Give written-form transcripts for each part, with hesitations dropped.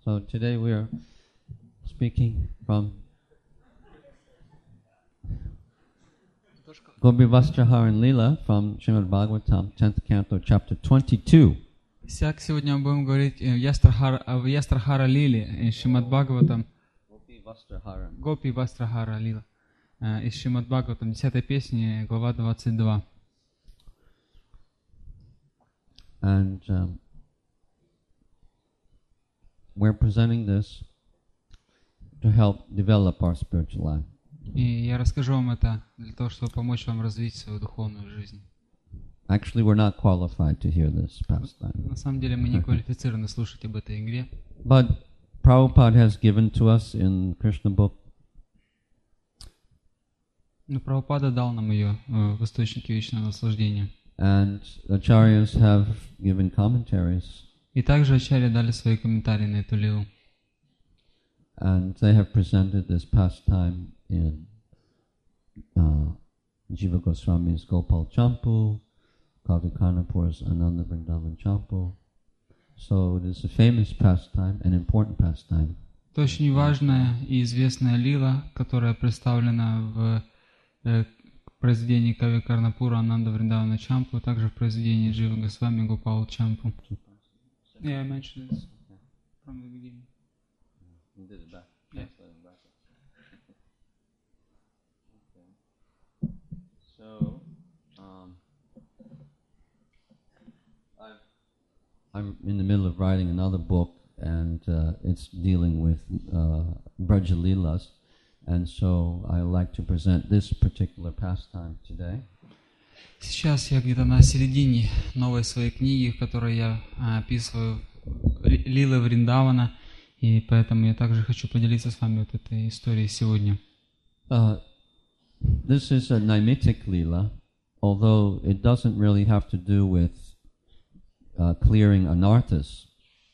So today we are speaking from Gopi Vastraharan Leela from Srimad Bhagavatam, 10th Canto, chapter 22. Итак, сегодня мы будем говорить о Ястрахара Лиле из Шримад Бхагаватам. Гопи Вастрахара Лила из Шримад Бхагаватам, 10 песни, глава 22. And we're presenting this to help develop our spiritual life. И я расскажу вам это для того, чтобы помочь вам развить свою духовную жизнь. Actually, we're not qualified to hear this pastime. На самом деле мы не квалифицированы слушать об этой игре. But Prabhupada has given to us in Krishna book. Но Прабхупада дал нам ее в источнике вечного наслаждения. And acharyas have given commentaries. И также ачарьи дали свои комментарии на эту лилу. And they have presented this pastime in Jiva Goswami's Gopal Champu, Kavi Karnapur's Ananda Vrindavan Champu. So it is a famous pastime, an important pastime. Это очень важная и известная лила, которая представлена в произведении Кави Карнапура Ананда Вриндавана Чампу, также в произведении Джива Госвами Гопал Чампу. Yeah, I mentioned this from the beginning. You did it back. Yeah. Okay. So, I'm in the middle of writing another book, and it's dealing with Braja Leelas, and so I like to present this particular pastime today. Сейчас я где-то на середине новой своей книги, в которой я описываю лилы Вриндавана, и поэтому я также хочу поделиться с вами вот этой историей сегодня. This is a Naimitic Leela, although it doesn't really have to do with clearing anarthas,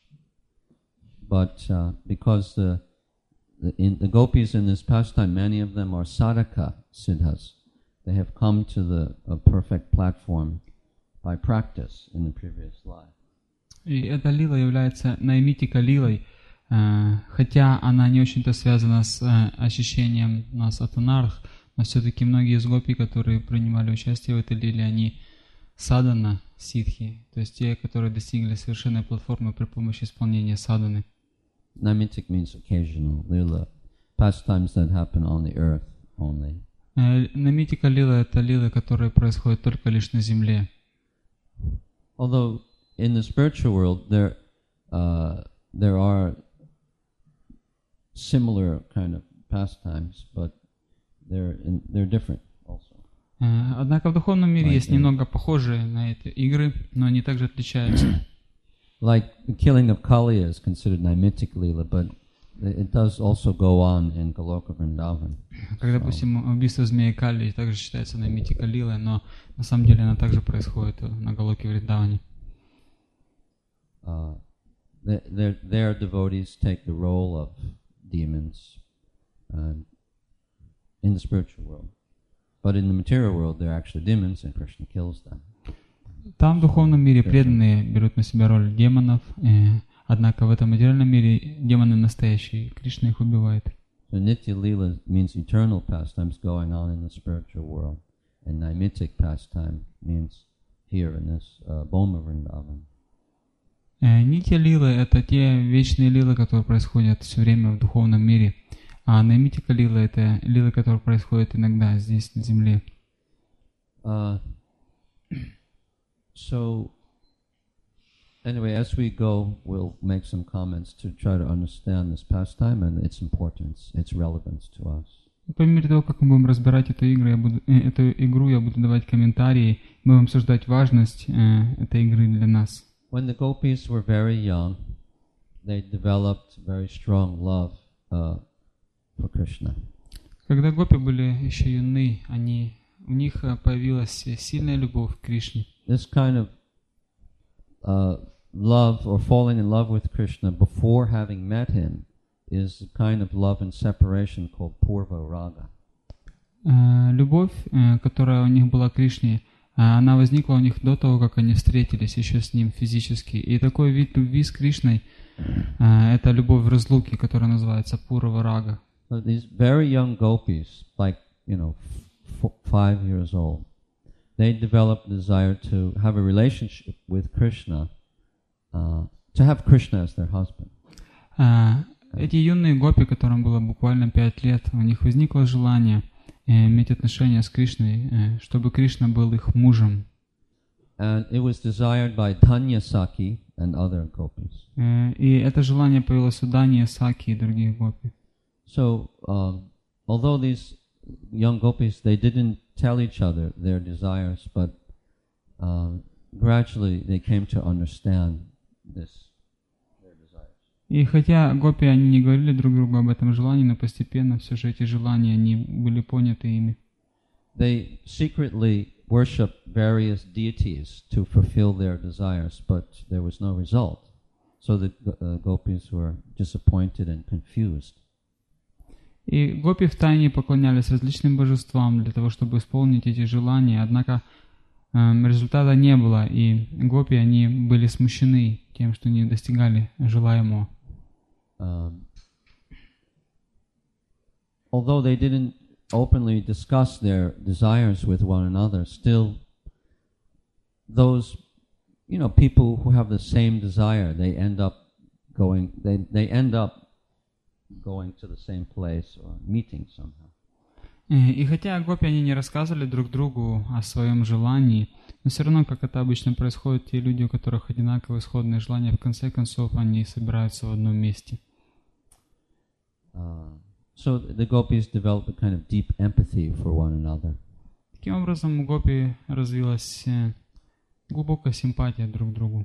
but because the gopis in this pastime, many of them are sadhaka siddhas. They have come to a perfect platform by practice in the previous life. И эта лила является наймитика лилой, хотя она не очень-то связана с очищением нас от анарх, но все-таки многие из гопи, которые принимали участие в этой лиле, они садана ситхи, то есть те, которые достигли совершенной платформы при помощи исполнения саданы. Naimitic means occasional lila, pastimes that happen on the earth only. Намитика лила — это лилы, которые происходят только лишь на земле. Although in the spiritual world there are similar kind of pastimes, but they're different also. Однако в духовном мире есть немного похожие на эти игры, но они также отличаются. Like the killing of Kaliya is considered Naimitic Leela, but it does also go on in Goloka Vrindavan. Как, допустим, убийство змеи Кали также считается Наймитика Лилой, но на самом деле она также происходит на Галоке Вриндаване. Their devotees take the role of demons in the spiritual world. But in the material world, they're actually demons, and Krishna kills them. Там в духовном мире преданные берут на себя роль демонов, однако в этом материальном мире демоны настоящие, Кришна их убивает. So Nitya Leela means eternal pastimes going on in the spiritual world, and Naimitic pastime means here in this Boma Vrindavan. Нитья лилы — это те вечные лилы, которые происходят все время в духовном мире, а Наймитика лила — это лилы, которые происходят иногда здесь, на земле. So, anyway, as we go, we'll make some comments to try to understand this pastime and its importance, its relevance to us. По мере того, как мы будем разбирать эту игру, я буду давать комментарии, мы будем обсуждать важность этой игры для нас. When the gopis were very young, they developed very strong love for Krishna. Когда гопи были еще юны, у них появилась сильная любовь к Кришне. This kind of love or falling in love with Krishna before having met him is a kind of love and separation called Purva Raga. Любовь, которая у них была к Кришне, она возникла у них до того, как они встретились еще с ним физически. И такой вид любви с Кришной Это любовь в разлуке, которая называется Пурава Рага. So these very young gopis, like, 5 years old, they developed the desire to have a relationship with Krishna, to have Krishna as their husband. Эти юные гопи, которым было буквально 5 лет, у них возникло желание иметь отношения с Кришной, чтобы Кришна был их мужем. And it was desired by Tanya Saki and other gopis. И это желание появилось у Дани, Саки и других гопи. So, although these young gopis, they didn't tell each other their desires, but gradually they came to understand their desires. И хотя гопи, они не говорили друг другу об этом желании, но постепенно все же эти желания, они были поняты ими. They secretly worshipped various deities to fulfill their desires, but there was no result. So the gopis were disappointed and confused. И гопи втайне поклонялись различным божествам для того, чтобы исполнить эти желания, однако результата не было, и гопи, они были смущены тем, что не достигали желаемого. Although they didn't openly discuss their desires with one another, still those, people who have the same desire, they end up going to the same place or meeting somehow. И хотя гопи, они не рассказывали друг другу о своем желании, но все равно, как это обычно происходит, те люди, у которых одинаковые исходные желания, в конце концов, они собираются в одном месте. So the gopis developed a kind of deep empathy for one another. Таким образом, у гопи развилась глубокая симпатия друг к другу.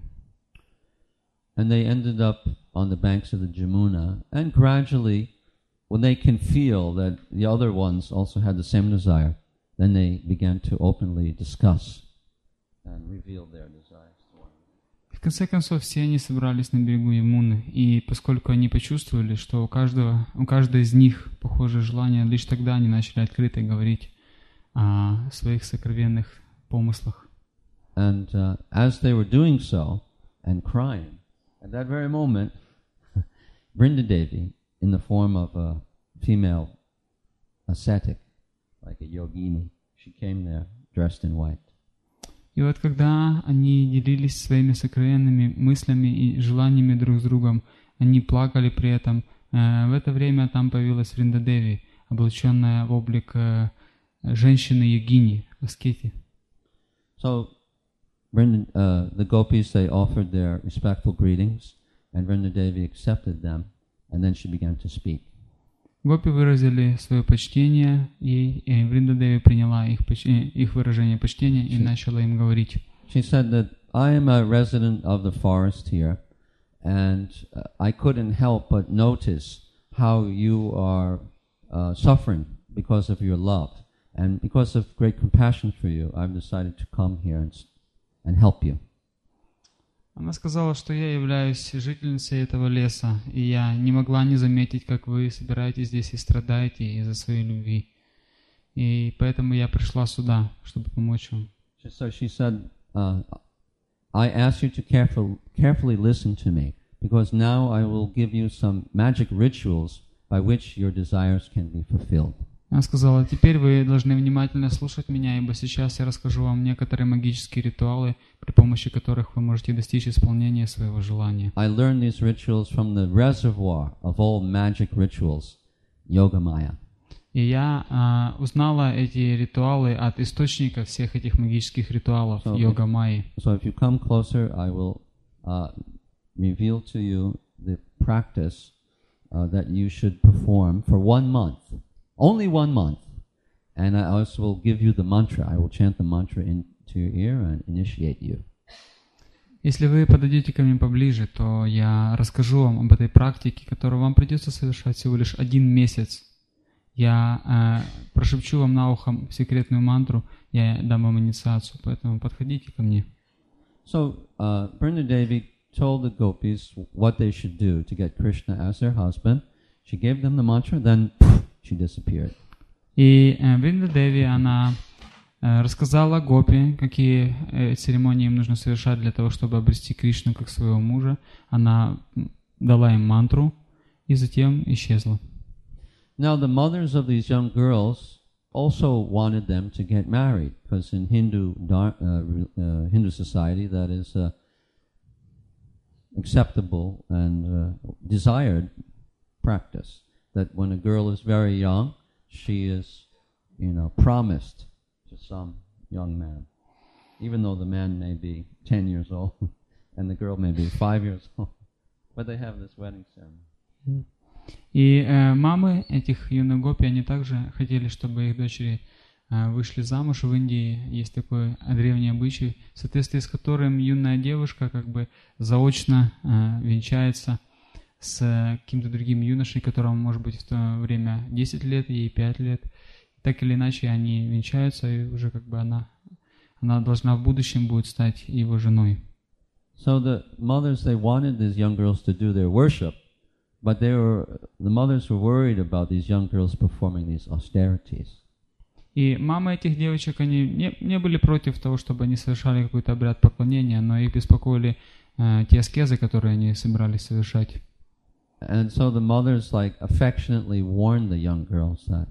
And they ended up on the banks of the Jamuna, and gradually, when they can feel that the other ones also had the same desire, then they began to openly discuss and reveal their desires to one another. В конце концов, все они собрались на берегу Ямуны, и поскольку они почувствовали, что у каждого из них похожее желание, лишь тогда они начали открыто говорить о своих сокровенных помыслах. And as they were doing so and crying, at that very moment, Vrindadevi, in the form of a female ascetic, like a yogini, she came there dressed in white. И вот когда они делились своими сокровенными мыслями и желаниями друг с другом, они плакали при этом. В это время там появилась Вриндадеви, облаченная в облик женщины-йогини, аскети. So, the gopis, they offered their respectful greetings, and Vrindadevi accepted them, and then she began to speak. Гопи выразили свое почтение, и Вриндадеви приняла их выражение почтения и начала им говорить. She said that I am a resident of the forest here, and I couldn't help but notice how you are suffering because of your love, and because of great compassion for you, I've decided to come here and help you. Она сказала, что я являюсь жительницей этого леса, и я не могла не заметить, как вы собираетесь здесь и страдаете из-за своей любви. И поэтому я пришла сюда, чтобы помочь вам. So she said, I ask you to carefully listen to me, because now I will give you some magic rituals by which your desires can be fulfilled. Она сказала, теперь вы должны внимательно слушать меня, ибо сейчас я расскажу вам некоторые магические ритуалы, при помощи которых вы можете достичь исполнения своего желания. I learned these rituals from the reservoir of all magic rituals, Yogamaya. И я узнала эти ритуалы от источника всех этих магических ритуалов, Йога-майи. So if you come closer, I will reveal to you the practice that you should perform for 1 month. Only 1 month. And I also will give you the mantra. I will chant the mantra into your ear and initiate you. Если вы подойдете ко мне поближе, то я расскажу вам об этой практике, которую вам придется совершать всего лишь 1 месяц. Я прошепчу вам на ухо секретную мантру, я дам вам инициацию, поэтому подходите ко мне. So, Vrindadevi told the gopis what they should do to get Krishna as their husband. She gave them the mantra, then she disappeared. И Вриндадеви, она рассказала гопи, какие церемонии им нужно совершать для того, чтобы обрести Кришну как своего мужа. Она дала им мантру и затем исчезла. Now the mothers of these young girls also wanted them to get married, because in Hindu society that is acceptable and desired practice. That when a girl is very young, she is, promised to some young man, even though the man may be 10 years old and the girl may be 5 years old, but they have this wedding ceremony. И мамы этих юных гопи, они также хотели, чтобы их дочери вышли замуж. В Индии есть такой древний обычай, в соответствии с которым юная девушка как бы заочно венчается с каким-то другим юношей, которому может быть в то время 10 лет, ей 5 лет. Так или иначе они венчаются, и уже как бы она должна в будущем будет стать его женой. So the mothers, they wanted these young girls to do their worship, but the mothers were worried about these young girls performing these austerities. И мамы этих девочек, они не были против того, чтобы они совершали какой-то обряд поклонения, но их беспокоили те аскезы, которые они собирались совершать. And so the mothers affectionately warned the young girls that,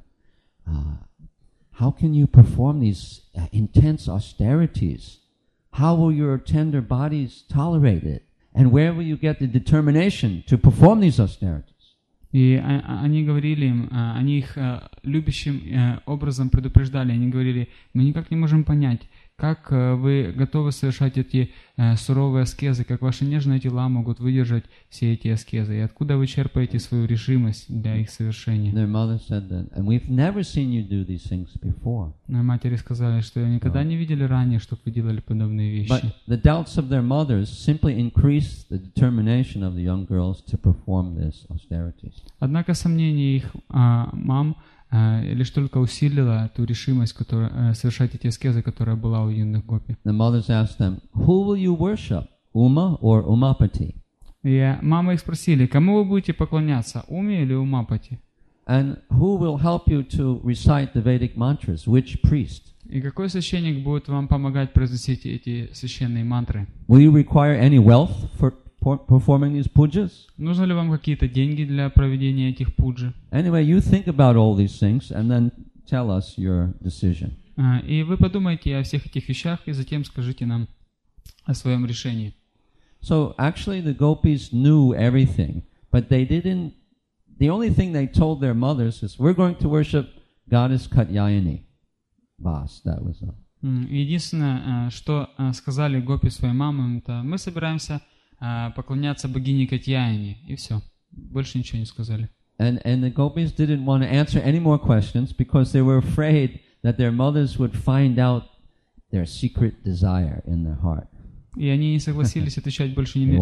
how can you perform these intense austerities? How will your tender bodies tolerate it? And where will you get the determination to perform these austerities? И они говорили им, они их любящим образом предупреждали, они говорили, мы никак не можем понять, как вы готовы совершать эти суровые аскезы, как ваши нежные тела могут выдержать все эти аскезы, и откуда вы черпаете свою решимость для их совершения. Their mother said that, and we've never seen you do these things before. Матери сказали, что никогда не видели ранее, чтобы вы делали подобные вещи. But the doubts of their mothers simply increased the determination of the young girls to perform these austerities. Однако сомнения их мам лишь только усилило ту решимость, совершать эти аскезы, которая была у юных гопи. The mothers asked them, who will you worship, Uma or Umapati? И мамы их спросили, кому вы будете поклоняться, Уме или Умапати? And who will help you to recite the Vedic mantras? Which priest? И какой священник будет вам помогать произносить эти священные мантры? Will you require any wealth for performing these pujas? Нужно ли вам какие-то деньги для проведения этих пуджи? Anyway, you think about all these things and then tell us your decision. И вы подумайте о всех этих вещах и затем скажите нам о своем решении. So actually the gopis knew everything, but they didn't. The only thing they told their mothers is, we're going to worship goddess Katyayani. Bas, that was all. Единственное, что сказали гопи своим мамам, это мы собираемся поклоняться богине Катьяине, и все. Больше ничего не сказали. And the gopis didn't want to answer any more questions because they were afraid that their mothers would find out their secret desire in their heart. И они не согласились отвечать больше ни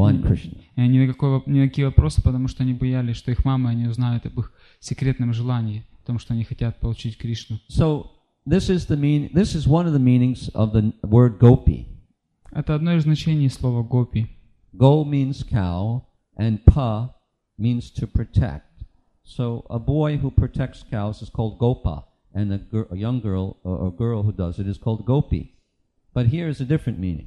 на какие вопросы, потому что они боялись, что их мамы, они узнают об их секретном желании, о том, что они хотят получить Кришну. So this is one of the meanings of the word gopi. Это одно из значений слова гопи. Go means cow, and pa means to protect. So a boy who protects cows is called gopa, and a young girl or a girl who does it is called gopi. But here is a different meaning.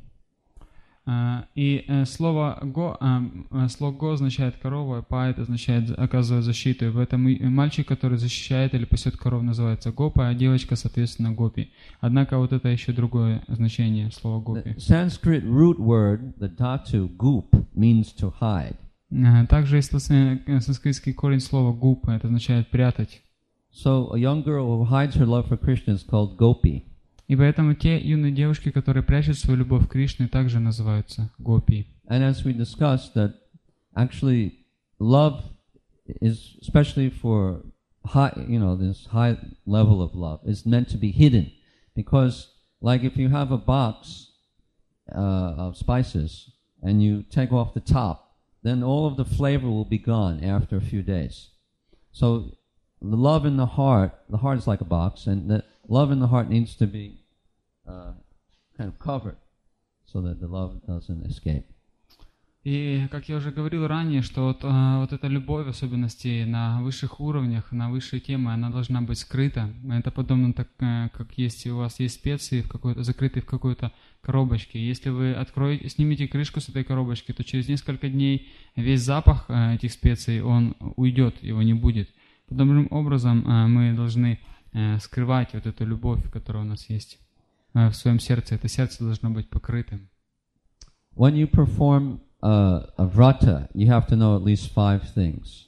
И слово «го» означает корова, «па» это означает оказывать защиту. И в этом мальчик, который защищает или пасет коров, называется гопа, а девочка, соответственно, гопи. Однако вот это еще другое значение слова гопи. The Sanskrit root word, the dhatu, goop, means to hide. Также есть санскритский корень слова «гуп», это означает «прятать». So a young girl who hides her love for Krishna is called gopi. И поэтому те юные девушки, которые прячут свою любовь к Кришне, также называются гопи. And as we discussed, that actually love is, especially for this high level of love, is meant to be hidden, because like if you have a box of spices and you take off the top, then all of the flavor will be gone after a few days. So the love in the heart is like a box, and the love in the heart needs to be kind of covered so that the love doesn't escape. И, как я уже говорил ранее, что вот эта любовь, в особенности на высших уровнях, на высшие темы, она должна быть скрыта. Это подобно так, как если у вас есть специи закрытые в какой-то коробочке. Если вы снимете крышку с этой коробочки, то через несколько дней весь запах этих специй, он уйдет, его не будет. Подобным образом мы должны скрывать вот эту любовь, которая у нас есть в своем сердце. Это сердце должно быть покрытым. When you perform a vrata, you have to know at least 5 things.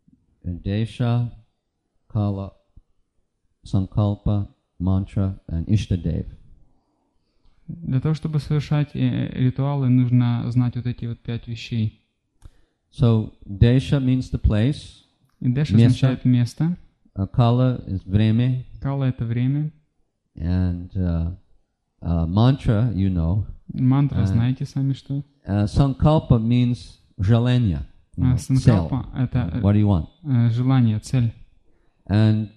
Desha, Kala, Sankalpa, Mantra, and Ishtadev. Для того, чтобы совершать ритуалы, нужно знать вот эти вот 5 вещей. So, Desha means the place. И Деша означает место. Kala is vreme. Кала — это время. And mantra, you know. Мантра, знаете сами что? Sankalpa means желание. Санкалпа — это What do you want? Желание, цель. And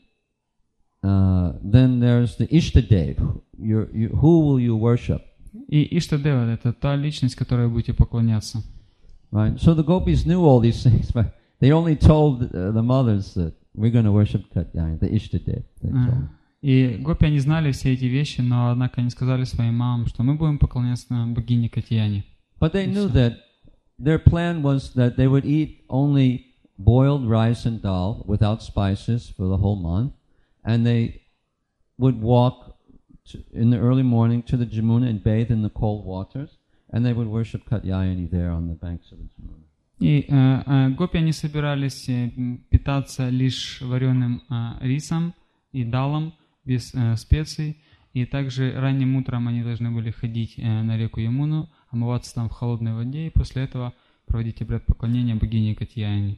then there's the Ishtadev. Who will you worship? И Иштадева — это та личность, которой вы будете поклоняться. Right. So the gopis knew all these things, but they only told the mothers that we're going to worship Katyayani, the Ishtadev. И гопи, они знали все эти вещи, но, однако, они сказали своим мамам, что мы будем поклоняться богине Катьяне. But they knew that their plan was that they would eat only boiled rice and dal without spices for the whole month, and they would walk in the early morning to the Jamuna and bathe in the cold waters, and they would worship Katyayani there on the banks of the Jamuna. И гопи, они собирались питаться лишь вареным рисом и далом, без специй, и также ранним утром они должны были ходить на реку Ямуну, омываться там в холодной воде, и после этого проводить обряд поклонения богине Катьяне.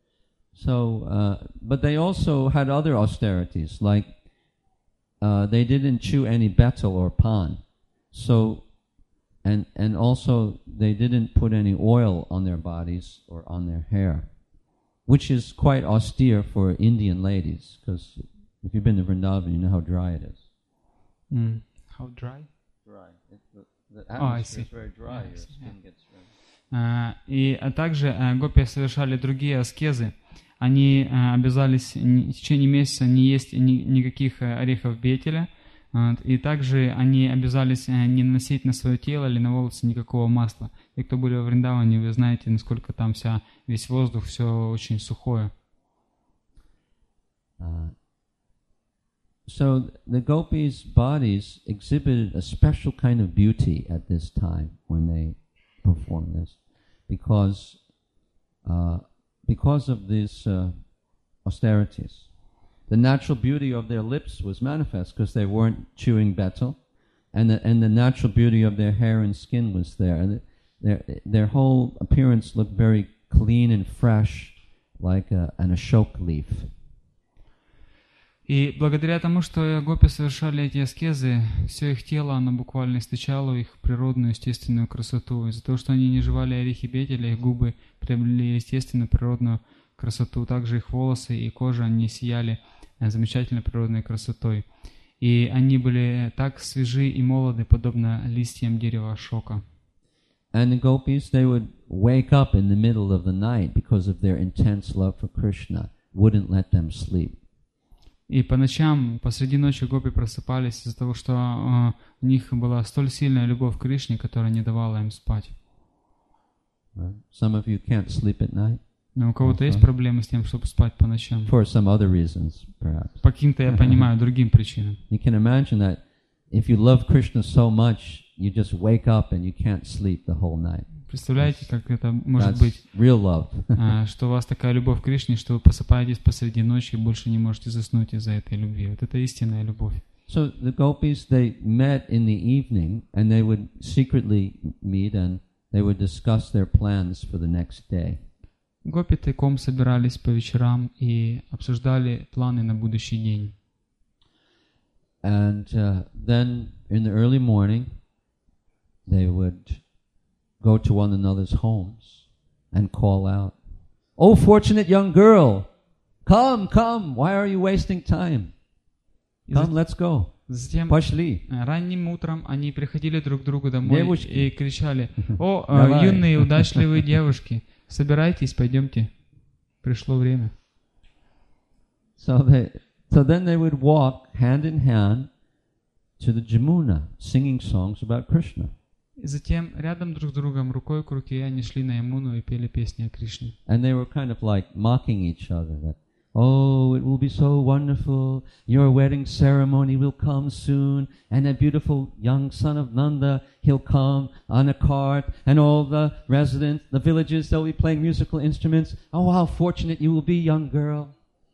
So, but they also had other austerities, like they didn't chew any betel or pan, so, and also they didn't put any oil on their bodies or on their hair, which is quite austere for Indian ladies, because if you've been to Vrindavan, you know how dry it is. How dry? Dry. The atmosphere is very dry. Your skin gets very... И также гопи совершали другие аскезы. Они обязались в течение месяца не есть никаких орехов бетеля. И также они обязались не наносить на свое тело или на волосы никакого масла. И кто были во Вриндаване, вы знаете, насколько там весь воздух, все очень сухое. So the gopis' bodies exhibited a special kind of beauty at this time when they performed this, because of these austerities. The natural beauty of their lips was manifest because they weren't chewing betel, and the natural beauty of their hair and skin was there, and their whole appearance looked very clean and fresh, like an ashok leaf. И благодаря тому, что гопи совершали эти аскезы, все их тело, оно буквально источало их природную, естественную красоту. Из-за того, что они не жевали орехи бетеля, их губы приобрели естественную, природную красоту. Также их волосы и кожа, они сияли замечательной природной красотой. И они были так свежи и молоды, подобно листьям дерева ашока. And the gopis, they would wake up in the middle of the night because of their intense love for Krishna, wouldn't let them sleep. И по ночам, посреди ночи гопи просыпались из-за того, что у них была столь сильная любовь к Кришне, которая не давала им спать. Some of you can't sleep at night. Но у кого-то есть проблемы с тем, чтобы спать по ночам. For some other reasons, perhaps. По каким-то, я понимаю, другим причинам. You can imagine that if you love Krishna so much, you just wake up and you can't sleep the whole night. Представляете, как это может быть, real love. что у вас такая любовь к Кришне, что вы просыпаетесь посреди ночи и больше не можете заснуть из-за этой любви. Вот это истинная любовь. So the gopis, they met in the evening, and they would secretly meet, and they would discuss their plans for the next day. Гопи тайком собирались по вечерам и обсуждали планы на будущий день. And then in the early morning, they would go to one another's homes and call out, "Oh, fortunate young girl, come, why are you wasting time? Come, let's go." Затем Пошли. ранним утром они приходили друг к другу домой Девушки. и кричали: «О, Давай». юные удачливые девушки, собирайтесь, пойдемте, пришло время». So then they would walk hand in hand to the Jamuna, singing songs about Krishna. И затем рядом друг с другом, рукой к руке, они шли на Ямуну и пели песни о Кришне. And they were kind of like mocking each other that, oh, it will be so wonderful, your wedding ceremony will come soon, and that beautiful young son of Nanda, he'll come on a cart, and all the residents, the villages, they'll be playing musical instruments. Oh, how fortunate you will be, young girl.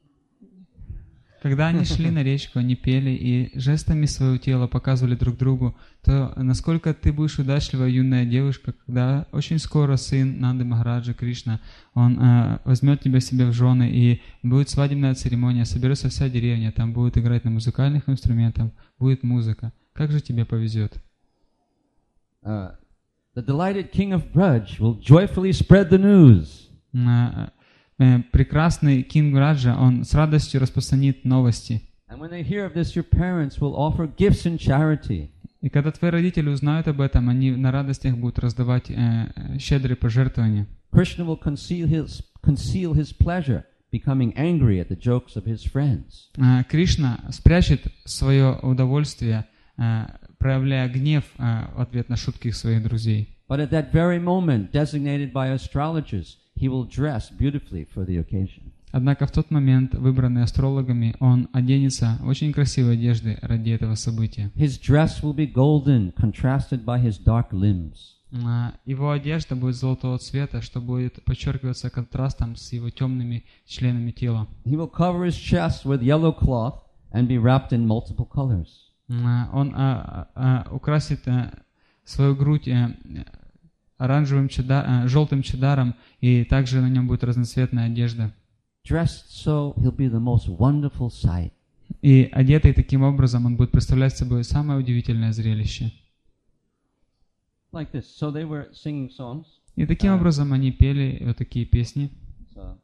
Когда они шли на речку, они пели и жестами своего тела показывали друг другу, то насколько ты будешь удачливая юная девушка, когда очень скоро сын Нанды Махараджа Кришна, он возьмет тебя себе в жены, и будет свадебная церемония, соберется вся деревня, там будет играть на музыкальных инструментах, будет музыка. Как же тебе повезет? The delighted king of Braj will joyfully spread the news. Прекрасный Кинг Раджа, он с радостью распространит новости. And when they hear of this, your parents will offer gifts in charity. И когда твои родители узнают об этом, они на радостях будут раздавать щедрые пожертвования. Krishna will conceal his pleasure, becoming angry at the jokes of his friends. Кришна спрячет свое удовольствие, проявляя гнев в ответ на шутки своих друзей. But at that very moment, designated by astrologers, he will dress beautifully for the occasion. Однако в тот момент, выбранный астрологами, он оденется в очень красивой одежды ради этого события. His dress will be golden, contrasted by his dark limbs. Его одежда будет золотого цвета, что будет подчеркиваться контрастом с его темными членами тела. He will cover his chest with yellow cloth and be wrapped in multiple colors. Он украсит свою грудь оранжевым желтым чадаром, и также на нем будет разноцветная одежда. Dressed so, he'll be the most wonderful sight. И одетый таким образом, он будет представлять собой самое удивительное зрелище. Like this. So they were singing songs. И таким образом они пели вот такие песни. So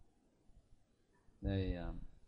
they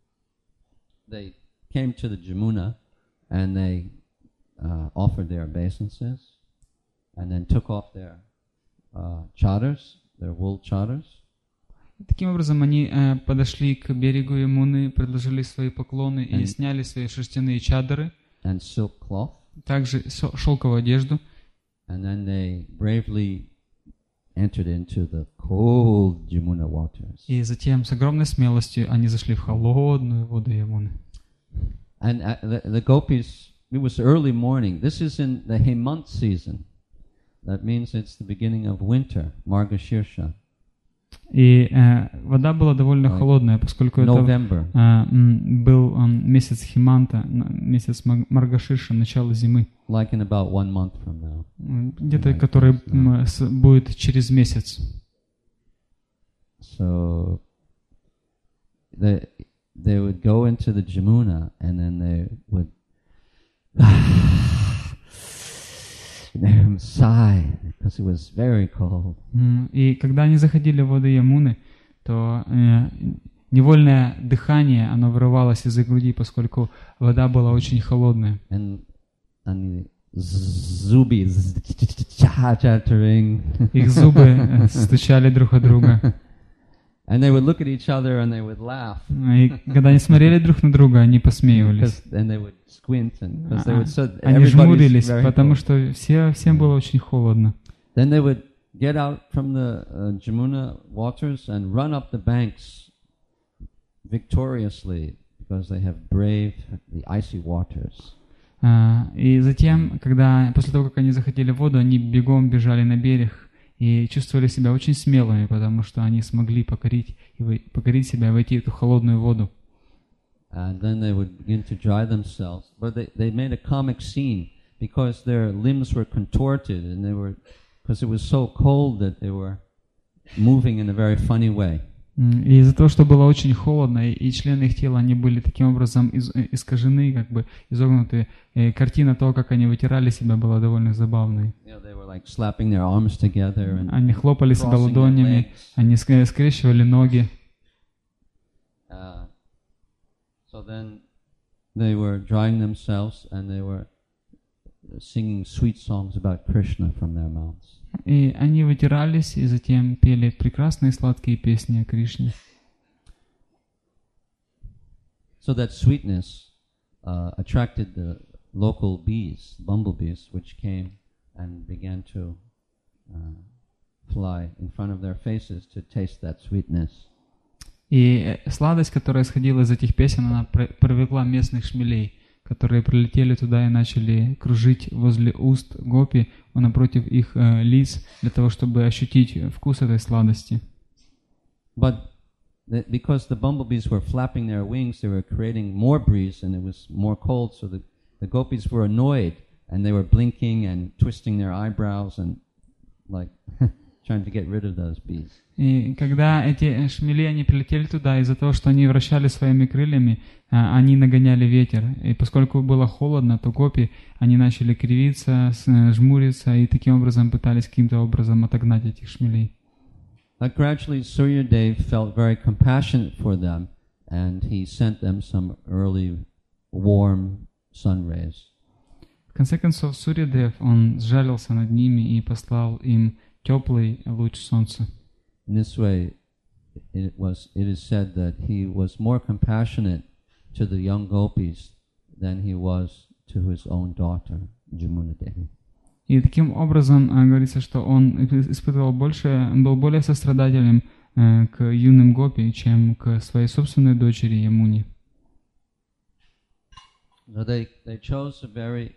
came to the Jamuna and they offered their obeisances and then took off their chadars, their wool chadars. Таким образом, они подошли к берегу Ямуны, предложили свои поклоны и сняли свои шерстяные чадры, and silk cloth. Также шелковую одежду. And then they bravely entered into the cold Jamuna waters. И затем с огромной смелостью они зашли в холодную воду Ямуны. And the gopis, it was early morning. This is in the Hemant season. That means it's the beginning of winter, Margashirsha. И вода была довольно холодная, поскольку это был месяц Химанта, месяц Маргаширша, начало зимы. Like in about 1 month from now. Где-то, который будет через месяц. So they would go into the Jamuna and then they would sigh because it was very cold. И когда они заходили в воды Ямуны, то невольное дыхание, оно вырывалось из их груди, поскольку вода была очень холодная. And zubis chattering. Их зубы стучали друг от друга. And they would look at each other and they would laugh. И когда они смотрели друг на друга, они посмеивались. And they would squint and because they would so они жмурились, потому что всем было очень холодно. Then they would get out from the Jamuna waters and run up the banks victoriously because they have braved the icy waters. И затем, после того, как они заходили в воду, они бегом бежали на берег и чувствовали себя очень смелыми, потому что они смогли покорить себя и войти в эту холодную воду. And then they would begin to dry themselves. But they made a comic scene because their limbs were contorted and because it was so cold that they were moving in a very funny way. И из-за того, что было очень холодно, и члены их тела, они были таким образом искажены, как бы изогнуты. И картина того, как они вытирали себя, была довольно забавной. Они хлопали себя ладонями, они скрещивали ноги. So then they were drying themselves and they were singing sweet songs about Krishna from their mouths. И они вытирались и затем пели прекрасные сладкие песни о Кришне. So that sweetness attracted the local bees, bumblebees, which came and began to fly in front of their faces to taste that sweetness. И сладость, которая исходила из этих песен, она привлекла местных шмелей, которые прилетели туда и начали кружить возле уст гопи, напротив их лиц, для того, чтобы ощутить вкус этой сладости. But because the bumblebees were flapping their wings, they were creating more breeze and it was more cold, so the gopis were annoyed and they were blinking and twisting their eyebrows and like trying to get rid of those bees. И когда эти шмели, они прилетели туда, из-за того, что они вращали своими крыльями, они нагоняли ветер. И поскольку было холодно, то гопи, они начали кривиться, жмуриться и таким образом пытались каким-то образом отогнать этих шмелей. But gradually Suryadev felt very compassionate for them and he sent them some early warm sun rays. В конце концов, Сурьядев, он сжалился над ними и послал им теплый луч солнца. In this way, it is said that he was more compassionate to the young gopis than he was to his own daughter, Jamuna Devi. И таким образом говорится, что он испытывал он был более сострадателем к юным гопи, чем к своей собственной дочери Ямуне. So they chose a very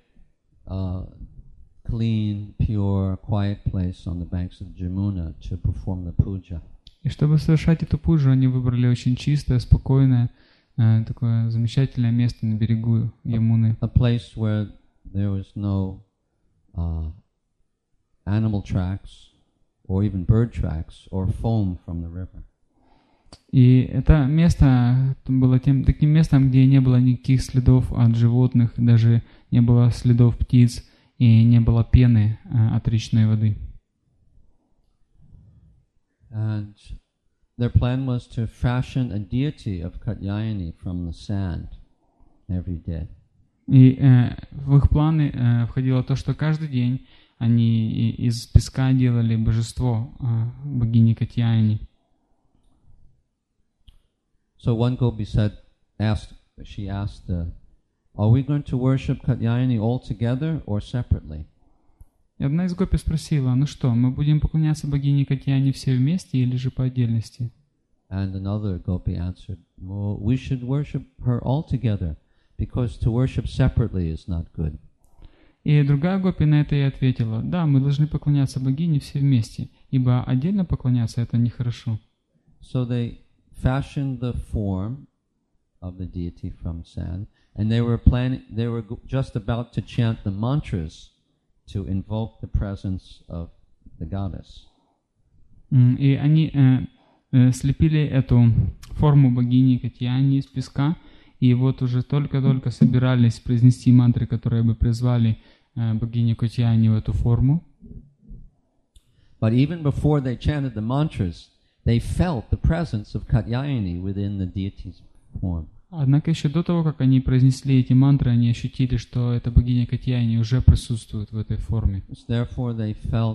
clean, pure, quiet place on the banks of Jamuna to perform the puja. И чтобы совершать эту пуджу, они выбрали очень чистое, спокойное, такое замечательное место на берегу Ямуны. A place where there was no animal tracks or even bird tracks or foam from the river. И это место было таким местом, где не было никаких следов от животных, даже не было следов птиц и не было пены от речной воды. And their plan was to fashion a deity of Katyayani from the sand every day. И в их планы входило то, что каждый день они из песка делали божество богини Катьяяни. So one gopi asked, are we going to worship Katyayani all together or separately? И одна из гопи спросила, ну что, мы будем поклоняться богине Катьяяни все вместе или же по отдельности? And another gopi answered, well, we should worship her all together, because to worship separately is not good. И другая гопи на это и ответила, да, мы должны поклоняться богине все вместе, ибо отдельно поклоняться это нехорошо. So they fashioned the form of the deity from sand, and they were just about to chant the mantras to invoke the presence of the goddess. И они слепили эту форму богини Катьяяни из песка, и вот уже только-только собирались произнести мантры, которые бы призвали богиню Катьяяни в эту форму. But even before they chanted the mantras, they felt the presence of Katyayani within the deity's form. Однако еще до того, как они произнесли эти мантры, они ощутили, что эта богиня Катьяяни уже присутствует в этой форме. Therefore, they felt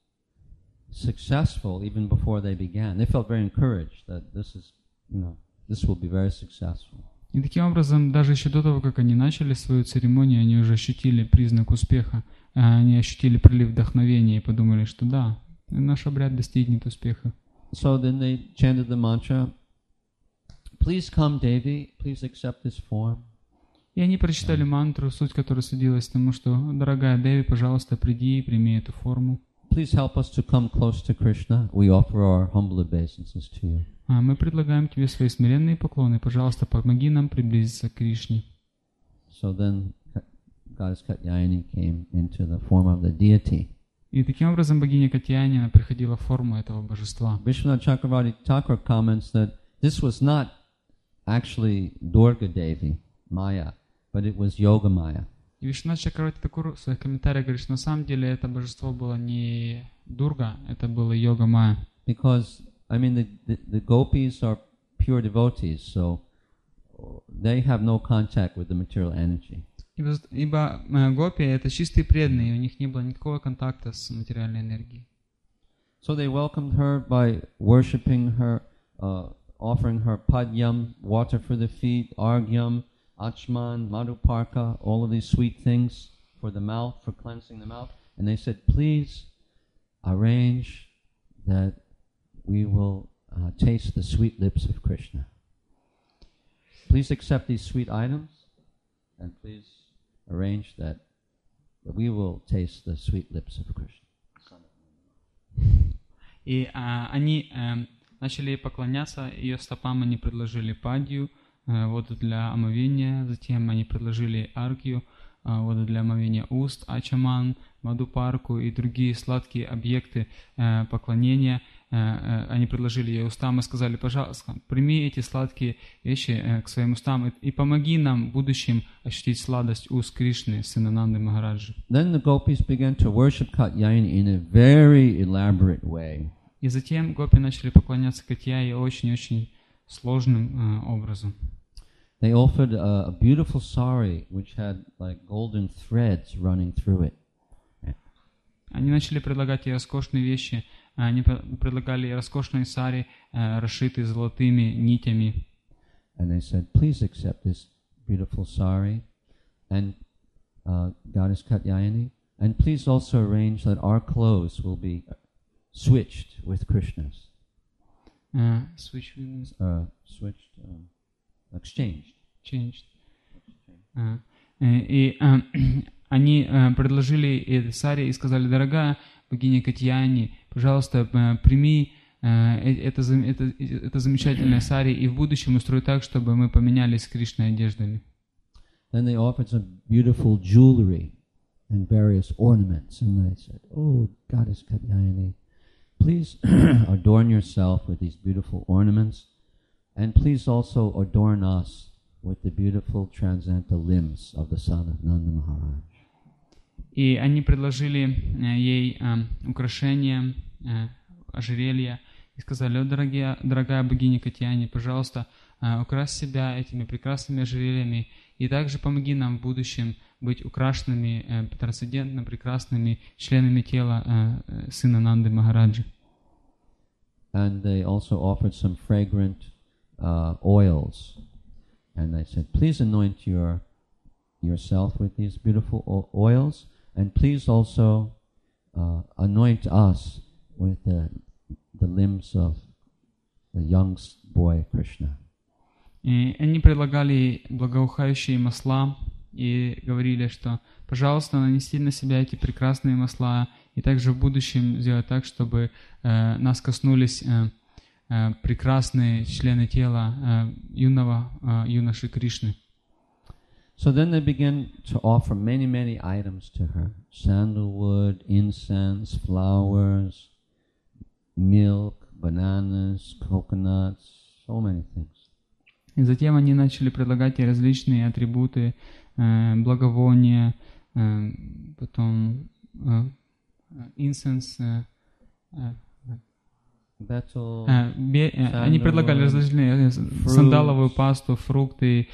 successful even before they began. They felt very encouraged that this will be very successful. И таким образом, даже еще до того, как они начали свою церемонию, они уже ощутили признак успеха, они ощутили прилив вдохновения и подумали, что да, наш обряд достигнет успеха. So then they chanted the mantra, please come, Devi, please accept this form. И они прочитали мантру, суть которой сводилась к тому, что, дорогая Деви, пожалуйста, приди и прими эту форму. Please help us to come close to Krishna. We offer our humble obeisances to you. Мы предлагаем тебе свои смиренные поклоны. Пожалуйста, помоги нам приблизиться к Кришне. So then Goddess Katyayani came into the form of the deity. И таким образом богиня Катьяяни приходила в форму этого божества. Vishwanath Chakravarti Thakur comments that this was not actually Durga Devi, Maya, but it was Yoga Maya. И Вишванат Чакраварти Такур в своих комментариях говорит, что на самом деле это божество было не Дурга, это было Йога Майя. Because, the gopis are pure devotees, so they have no contact with the material energy. Ибо гопи — это чистые преданные, у них не было никакого контакта с материальной энергией. So they welcomed her by worshiping her, offering her padyam, water for the feet, argyam, achman, madhuparka, all of these sweet things for the mouth, for cleansing the mouth. And they said, please arrange that we will taste the sweet lips of Krishna. Please accept these sweet items, and please arrange that we will taste the sweet lips of Krishna. И они начали поклоняться ее стопам, они предложили падью, воду для омовения, затем они предложили аргью, воду для омовения уст, ачаман, мадхупарку и другие сладкие объекты поклонения. Они предложили ей устам и сказали: пожалуйста, прими эти сладкие вещи к своим устам и помоги нам в будущем ощутить сладость уст Кришны, сына Нанды Махараджи. Then the gopis began to worship Katyayani in a very elaborate way. И затем гопи начали поклоняться Катьяе очень-очень сложным образом. They offered a beautiful sari which had like golden threads running through it. Они начали предлагать ей роскошные вещи. Они предлагали ей роскошные сари, расшитые золотыми нитями. And they said, please accept this beautiful sari and Goddess Katyayani, and please also arrange that our clothes will be switched with Krishna's. Exchanged. Changed. И они предложили этой саре и сказали: дорогая богиня Катьяни, пожалуйста, прими это замечательное сари и в будущем устрой так, чтобы мы поменялись с Кришной одеждами. Then they offered some beautiful jewelry and various ornaments, and they said, "Oh, Goddess Katyayani, please adorn yourself with these beautiful ornaments, and please also adorn us with the beautiful transcendental limbs of the son of Nanda Maharaj." И они предложили ей украшения, ожерелья, и сказали: «О, дорогая богиня Катьяни, пожалуйста, укрась себя этими прекрасными ожерельями, и также помоги нам в будущем быть украшенными, трансцендентно прекрасными членами тела сына Нанды Махараджи». And they also offered some fragrant oils, and they said, please anoint yourself with these beautiful oils, and please also anoint us with the limbs of the young boy Krishna. И они предлагали благоухающие масла и говорили, что, пожалуйста, нанеси на себя эти прекрасные масла, и также в будущем сделать так, чтобы нас коснулись прекрасные члены тела юноши Кришны. So then they began to offer many items to her: sandalwood, incense, flowers, milk, bananas, coconuts, so many things. И затем они начали предлагать ей различные атрибуты, благовония, потом инсенс, они предлагали различные сандаловую пасту, фрукты,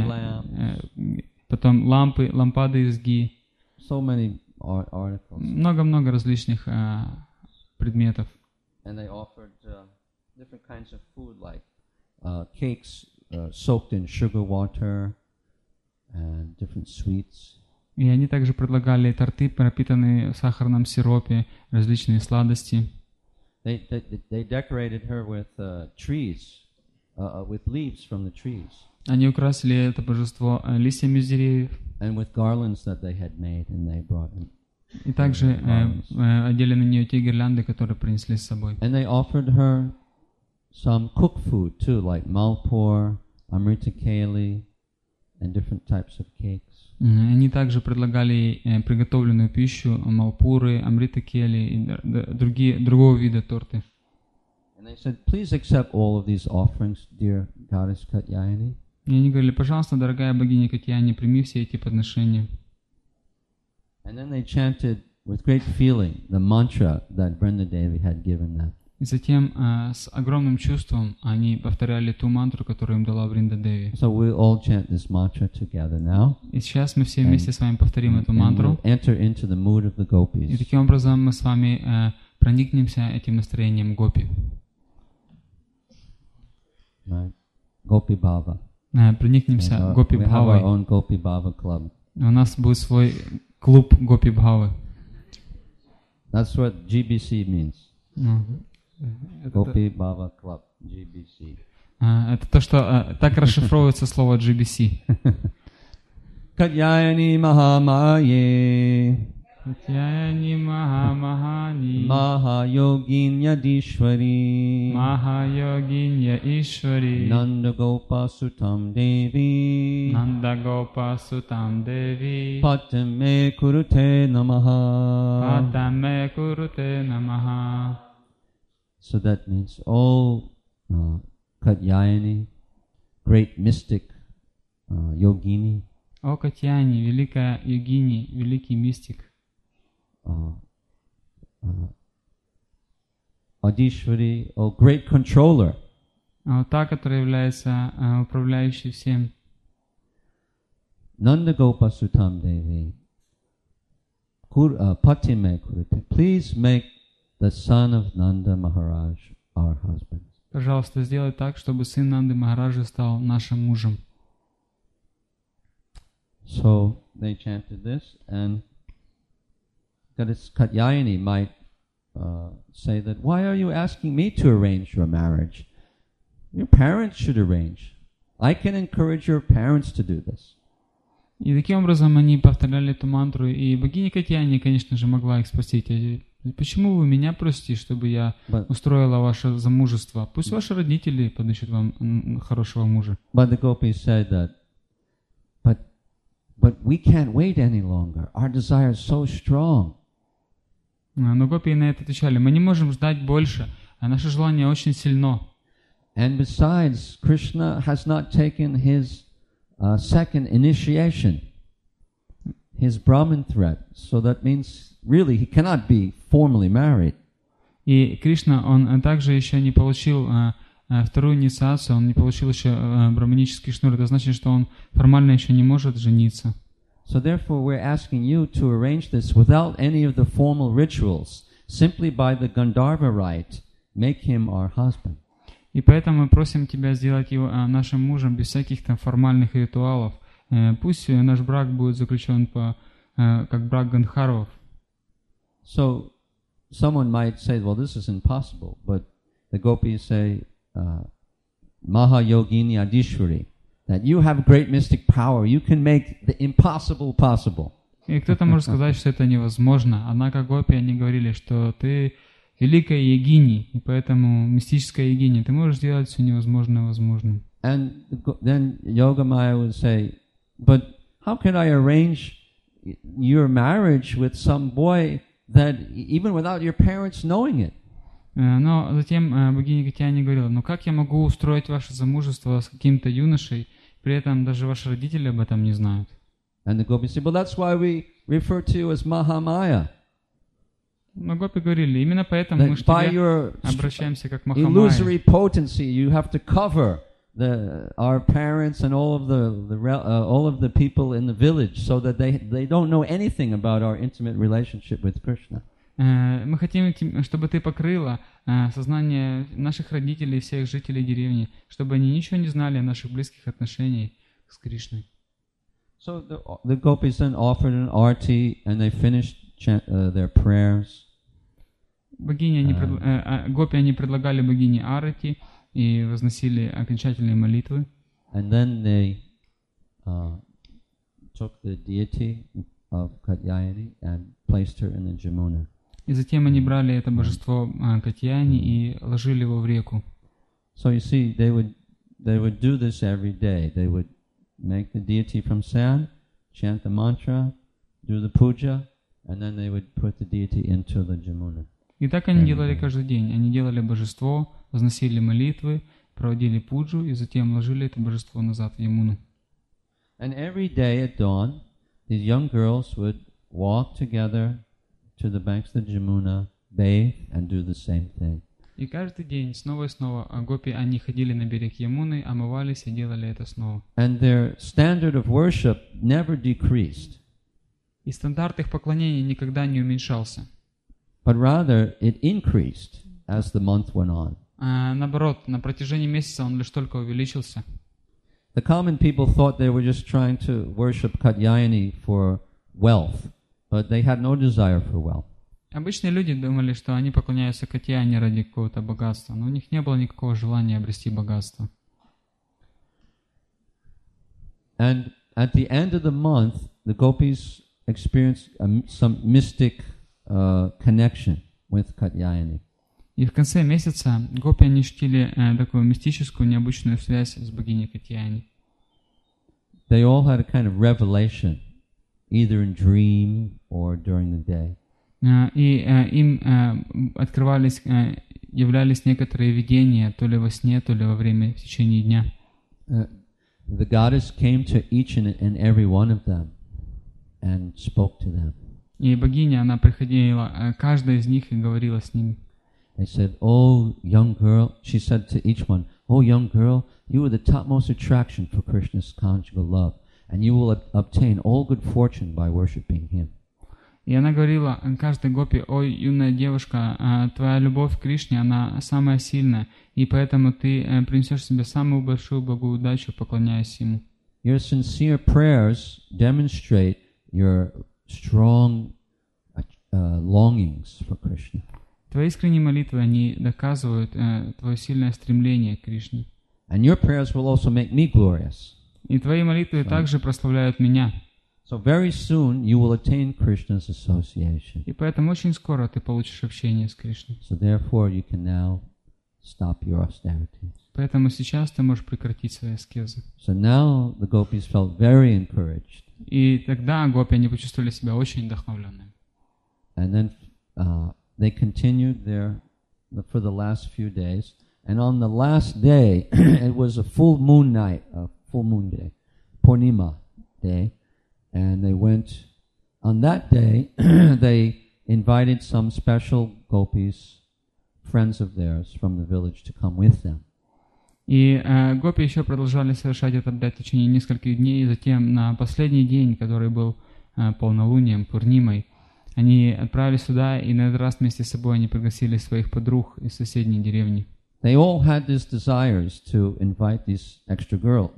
потом лампады из ги. So many articles. Много различных предметов. And they offered different kinds of food, like cakes soaked in sugar water and different sweets. И они также предлагали торты, пропитанные в сахарном сиропе, различные сладости. They decorated her with trees, with leaves from the trees. Они украсили это божество листьями с деревьев. And with garlands that they had made, and they brought in. И также одели на нее те гирлянды, которые принесли с собой. And they offered her some cooked food too, like malpur, amrita keli, and different types of cakes. Они также предлагали приготовленную пищу, малпуры, амрита кели и другого вида торты. And they said, please accept all of these offerings, dear Goddess Katyayani. И они говорили: пожалуйста, дорогая богиня Катьяни, прими все эти подношения. And then they chanted with great feeling the mantra that Vrinda Devi had given them. И затем с огромным чувством они повторяли ту мантру, которую им дала Вринда Деви. So we all chant this mantra together now. И сейчас мы все вместе с вами повторим эту And мантру. we'll enter into the mood of the И gopis. таким образом мы с вами проникнемся этим настроением гопи. Right? Gopi Bhava. Проникнемся And, гопи we have our бхавой. own Gopi Bhava club. У нас будет свой клуб гопи бхавы. That's what GBC means. Это Gopi Bhava Club, GBC. то, что так расшифровывается слово GBC. Katyayani Mahamaye Катьяни Махамахани Mahayoginyadishwari Махайогинья Ишвари Nanda Gopa Sutam Devi Нанда Гопа Сутам Деви Patame Kurute Namaha. Падаме Куруте Намаха. So that means, oh Katyayani, great mystic yogini, О Катьяни, великая йогини, великий мистик. Adishwari, oh great controller, Та, которая является управляющей всем. Nanda Gopa Sutam Devi, Patime Kurute, please make the son of Nanda Maharaj our husband. Пожалуйста, сделай так, чтобы сын Нанды Махараджа стал нашим мужем. So they chanted this, and Katyayani might say that, why are you asking me to arrange your marriage? Your parents should arrange. I can encourage your parents to do this. И таким образом они повторяли эту мантру, и богиня Катьяни, конечно же, могла их спросить: почему вы меня просите, чтобы я устроила ваше замужество? Пусть ваши родители подыщут вам хорошего мужа. But the gopis said that, but we can't wait any longer. Our desire is so strong. Но гопи на это отвечали: мы не можем ждать больше, а наше желание очень сильно. And besides, Krishna has not taken his second initiation, his Brahman threat. So that means really he cannot be formally married. И Кришна, он также еще не получил вторую инициацию, он не получил еще браманический шнур. Это значит, что он формально еще не может жениться. So therefore we're asking you to arrange this without any of the formal rituals, simply by the Gandharva rite, make him our husband. И поэтому мы просим тебя сделать его нашим мужем без всяких там формальных ритуалов. Пусть наш брак будет заключен как брак Гандхарвов. So someone might say, well, this is impossible, but the gopis say, Mahayogini Adishwari, that you have great mystic power, you can make the impossible possible. И кто-то может сказать, что это невозможно. Однако гопи, они говорили, что ты великая йогини, и поэтому мистическая йогини, ты можешь сделать все невозможное возможным. And then Yogamaya would say, but how can I arrange your marriage with some boy that even without your parents knowing it? Но затем богиня Катьяни говорила: ну как я могу устроить ваше замужество с каким-то юношей, при этом даже ваши родители об этом не знают? And the gopis said, well, that's why we refer to you as Mahamaya. Но гопи говорили: именно поэтому мы к тебе обращаемся как Махамайя. Illusory potency, you have to cover our parents and all of the people in the village, so that they don't know anything about our intimate relationship with Krishna. Мы хотим, чтобы ты покрыла сознание наших родителей и всех жителей деревни, чтобы они ничего не знали о наших близких отношениях с Кришной. So the gopis then offered an arti, and they finished their prayers. Гопи, они предлагали богине арати и возносили окончательные молитвы. And then they took the deity of Katyayani and placed her in the Jamuna. И затем они брали это божество Катьяни и ложили его в реку. So you see, they would do this every day. They would make the deity from sand, chant the mantra, do the puja, and then they would put the deity into the Jamuna. И так они делали каждый день. Они делали божество, возносили молитвы, проводили пуджу и затем ложили это божество назад в Ямуну. And every day at dawn, these young girls would walk together to the banks of the Jamuna, bathe, and do the same thing. И каждый день, снова и снова, гопи, они ходили на берег Ямуны, омывались и делали это снова. And their standard of worship never decreased, И стандарт их поклонения никогда не уменьшался. but rather it increased as the month went on. А наоборот, на протяжении месяца он лишь только увеличился. The common people thought they were just trying to worship Katyayani for wealth, but they had no desire for wealth. Обычные люди думали, что они поклоняются Катьяне ради какого-то богатства, но у них не было никакого желания обрести богатство. And at the end of the month, the gopis experienced some mystic connection with Katyayani. И в конце месяца гопи они ощутили такую мистическую, необычную связь с богиней Катьяни. They all had a kind of revelation, either in dream or during the day. И им открывались, являлись некоторые видения, то ли во сне, то ли во время, в течение дня. The goddess came to each and every one of them and spoke to them. И богиня, она приходила, каждая из них и говорила с ними. They said, "Oh, young girl," she said to each one, "Oh, young girl, you are the topmost attraction for Krishna's conjugal love, and you will obtain all good fortune by worshipping him." И она говорила каждой гопи: «Ой, юная девушка, твоя любовь к Кришне, она самая сильная, и поэтому ты принесешь себе самую большую благую удачу, поклоняясь ему». Your sincere prayers demonstrate your strong longings for Krishna. Твои искренние молитвы, они доказывают твое сильное стремление к Кришне. And your prayers will also make me glorious. И твои молитвы также прославляют меня. So very soon you will attain Krishna's association. И поэтому очень скоро ты получишь общение с Кришной. So therefore you can now stop your austerities. Поэтому сейчас ты можешь прекратить свои аскезы. So now the gopis felt very encouraged. И тогда гопи, они почувствовали себя очень вдохновленными. And then they continued for the last few days. And on the last day, it was a full moon night, a full moon day, Purnima day. And they went, on that day, they invited some special gopis, friends of theirs from the village, to come with them. И гопи еще продолжали совершать этот обряд в течение нескольких дней, и затем на последний день, который был полнолунием, Пурнимой, они отправились сюда, и на этот раз вместе с собой они пригласили своих подруг из соседней деревни. They all had these desires to invite these extra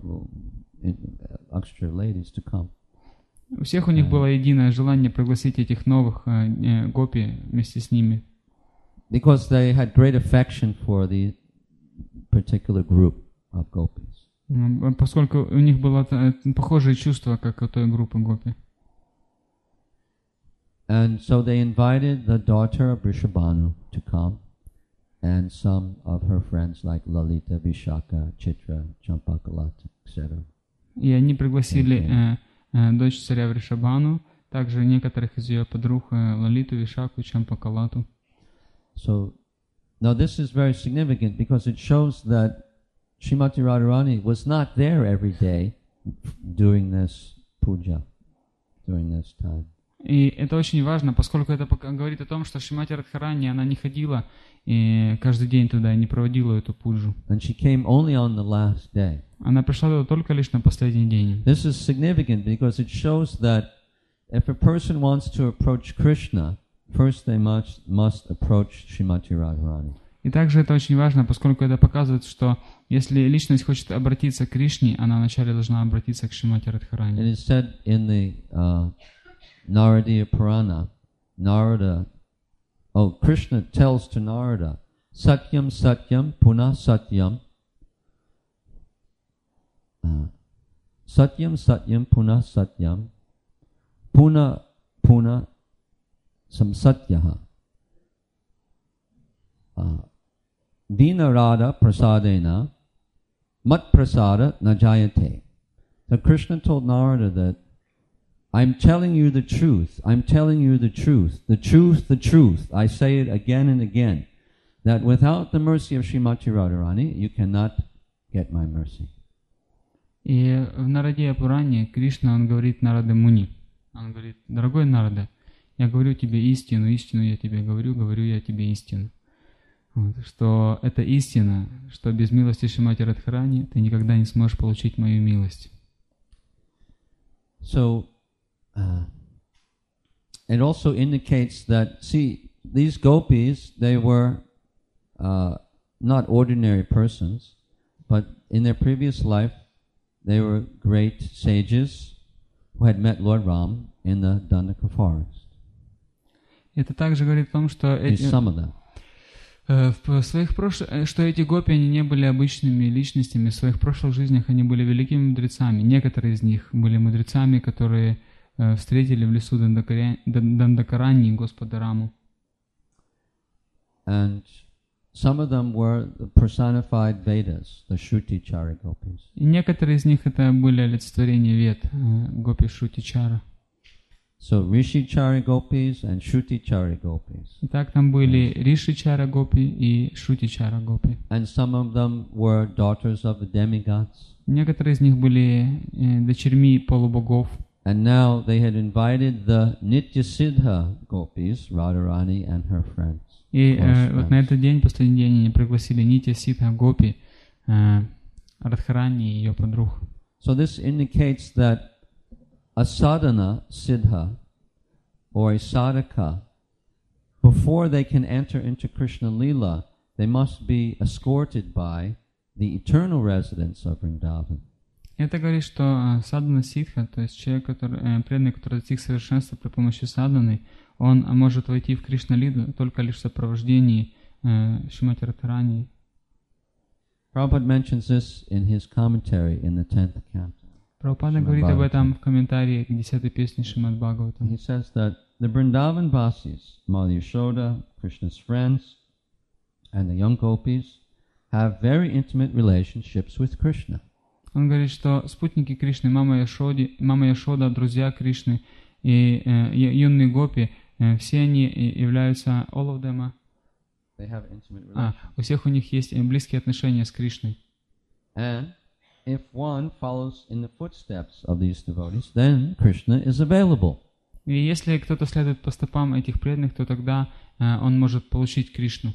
ladies to come. У всех у них было единое желание пригласить этих новых гопи вместе с ними. Because they had great affection for the particular group of gopis. Поскольку у них было похожее чувство, как у той группы гопи. And so they invited the daughter of Vrishabhanu to come, and some of her friends like Lalita, Vishaka, Chitra, Champakalata, etc. И они пригласили дочь царя Вришабхану, также некоторых из ее подруг Лалиту, Вишаку, Чампакалату. So now this is very significant because it shows that Srimati Radharani was not there every day doing this puja, during this time. И это очень важно, поскольку это говорит о том, что Шримати Радхарани, она не ходила и каждый день туда и не проводила эту пуджу. And she came only on the last day. Она пришла туда только лишь на последний день. This is significant because it shows that if a person wants to approach Krishna, first they must approach Srimati Radharani. И также это очень важно, поскольку это показывает, что если личность хочет обратиться к Кришне, она вначале должна обратиться к Шримати Радхарани. It is said in the Naradiya Purana, Krishna tells to Narada, Satyam Satyam Puna Satyam, Satyam Satyam Puna Satyam, Puna Puna Samsatyaha, Vinarada Prasadena, Mat Prasada Najayate. So Krishna told Narada that I'm telling you the truth. I'm telling you the truth. The truth, the truth. I say it again and again. That without the mercy of Srimati Radharani, you cannot get my mercy. И в Нарадия Пуране Кришна, он говорит Нараде Муни. Он говорит: дорогой Нарада, я говорю тебе истину, истину я тебе говорю, говорю я тебе истину. Вот, что это истина, что без милости Шримати Радхарани ты никогда не сможешь получить мою милость. So, it also indicates that, see, these gopis, they were not ordinary persons, but in their previous life, they were great sages who had met Lord Ram in the Dandaka forest. Это также говорит о том, что Some of them. в своих что эти гопи, они не были обычными личностями, в своих прошлых жизнях они были великими мудрецами. Некоторые из них были мудрецами, которые встретили в лесу Дандакарани Господа Раму. And some of them were the personified Vedas, the Shruti-chari gopis. И некоторые из них это были олицетворения Вед, гопи Шрутичара. So Rishi-chari gopis and Shruti-chari gopis. Итак, там были Ришичара гопи и Шрутичара гопи. And some of them were daughters of the demigods. Некоторые из них были дочерьми полубогов. And now they had invited the Nityasiddha gopis, Radharani and her friends. И вот на этот день, последний день, они пригласили Нитья Сидха Гопи, Радхарани и ее подруг. So this indicates that a sadhana siddha or a sadhaka, before they can enter into Krishna Lila, they must be escorted by the eternal residents of Vrindavan. Это говорит, что садхана сидха, то есть человек, преданный, который достиг совершенства при помощи садханы, он может войти в Кришна-лиду только лишь в сопровождении Шримати Радхарани. Prabhupada mentions this in his commentary in the 10th canto. Прабхупада говорит об этом в комментарии к 10-й песне Шримад Бхагаватам. He says that the Vrindavan Vasis, Mother Yashoda, Krishna's friends, and the young gopis have very intimate relationships with Krishna. Он говорит, что спутники Кришны, мама Яшода, друзья Кришны и юные гопи, все они являются, all of them, у всех у них есть близкие отношения с Кришной. And if one follows in the footsteps of these devotees, then Krishna is available. И если кто-то следует по стопам этих преданных, то тогда он может получить Кришну.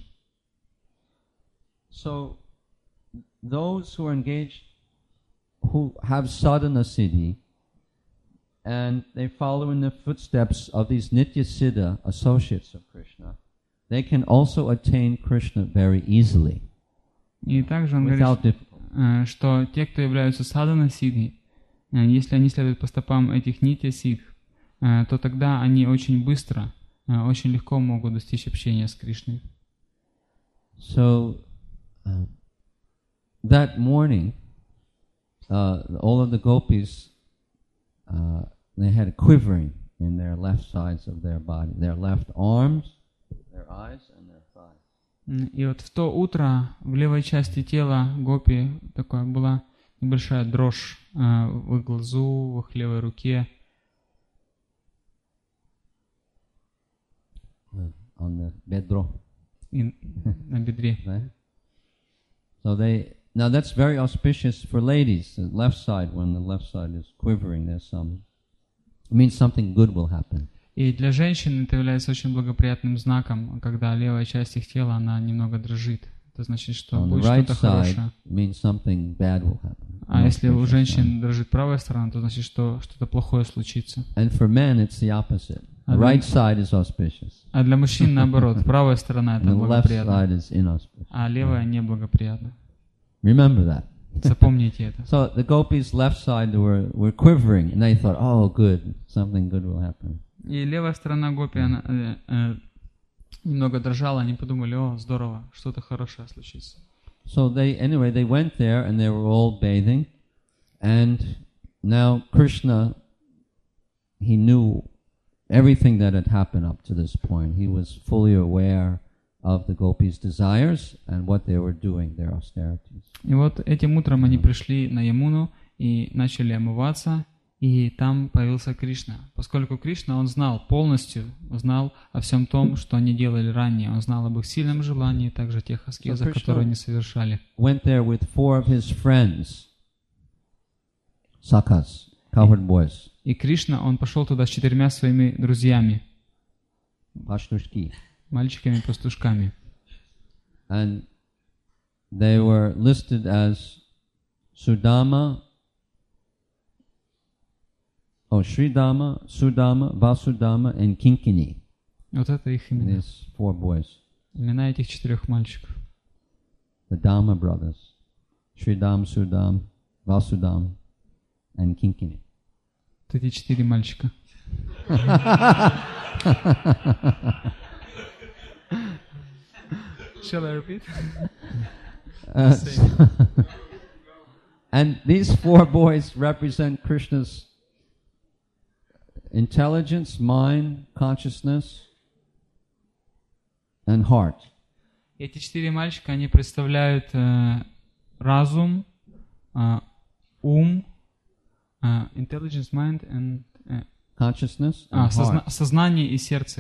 So those who are engaged, who have sadhana siddhi, and they follow in the footsteps of these Nitya Siddha associates of Krishna, they can also attain Krishna very easily, И также он without говорит, difficulty. что те, кто являются садхана сидхи, если они следуют по стопам этих нитья сидх, то тогда они очень быстро, очень легко могут достичь общения с Кришной. So that morning, all of the gopis, they had a quivering in their left sides of their body, their left arms, their eyes, and their thighs. И вот в то утро в левой части тела гопи такая была небольшая дрожь в их глазу, в их левой руке. On the bedro. И на бедре. Right? So now that's very auspicious for ladies. The left side, when the left side is quivering, it means something good will happen. И для женщин это является очень благоприятным знаком, когда левая часть их тела, она немного дрожит. Это значит, что On the будет right что-то side хорошее. means something bad will happen. А если у женщин дрожит правая сторона, то значит, что что-то плохое случится. And for men, it's the opposite. The right side is auspicious. А для мужчин наоборот, правая сторона это And the left благоприятно, side is inauspicious. а левая неблагоприятна. Remember that. Запомните это. So the gopis' left side were quivering, and they thought, "Oh, good, something good will happen." И левая сторона гопи, она немного дрожала, они подумали, о, здорово, что-то хорошее случится. So they went there, and they were all bathing, and now Krishna, he knew everything that had happened up to this point. He was fully aware of the gopis' desires and what they were doing, their austerities. И вот этим утром они пришли на Ямуну и начали омываться, и там появился Кришна. Поскольку Кришна, он полностью знал о всем том, что они делали ранее. Он знал об их сильном желании, также тех аскезах, которые они совершали. Went there with 4 of his friends, Sakhas, cowherd boys. И Кришна, он пошел туда с 4 своими друзьями, Pashtushki. мальчиками-пастушками. And they were listed as Sridama, Sudama, Vasudama, and Kinkini. Вот это их имена. These 4 boys. Имена этих 4 мальчиков. The Dhamma brothers. Sridam, Sudam, Vasudam, and Kinkini. Вот эти 4 мальчика. Shall I repeat? And these 4 boys represent Krishna's intelligence, mind, consciousness, and heart. Эти 4 мальчика, они представляют разум, ум, intelligence, mind, and consciousness, and heart. Сознание и сердце.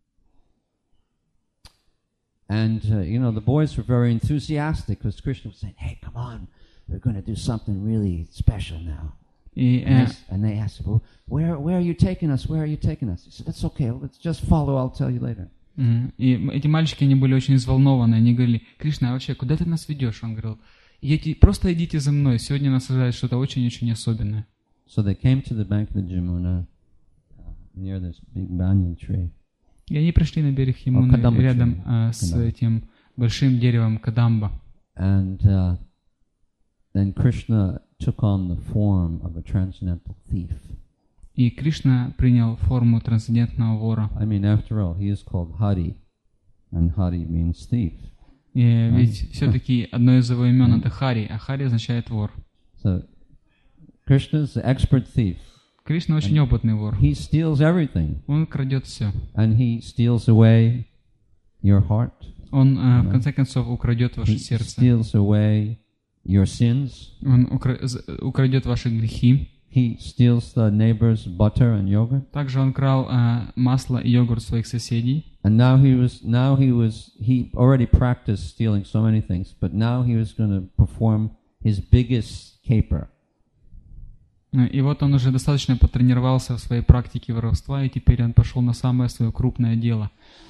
And, the boys were very enthusiastic because Krishna was saying, hey, come on, we're going to do something really special now. And they asked, well, where are you taking us? Where are you taking us? He said, that's okay, let's just follow, I'll tell you later. И эти мальчики, они были очень взволнованы. Они говорили, Кришна, вообще, куда ты нас ведешь? Он говорил, просто идите за мной, сегодня нас ожидает что-то очень-очень особенное. So they came to the bank of the Jamuna, near this big banyan tree. И они пришли на берег Ямуны, рядом с этим большим деревом Кадамба. And then Krishna took on the form of a transcendental thief. И Кришна принял форму трансцендентного вора. I mean, after all, he is called Hari, and Hari means thief. Ведь все-таки одно из его имен это Хари, а Хари означает вор. So Krishna is the expert thief. Кришна очень опытный вор. He steals everything. Он крадет все. And he steals away your heart. Он в конце концов украдет ваше сердце. He steals away your sins. Он украдет ваши грехи. He steals the neighbor's butter and yogurt. Также он крал масло и йогурт своих соседей. And he already practiced stealing so many things, but now he was going to perform his biggest caper. И вот он уже достаточно потренировался в своей практике воровства, и теперь он пошел на самое свое крупное дело.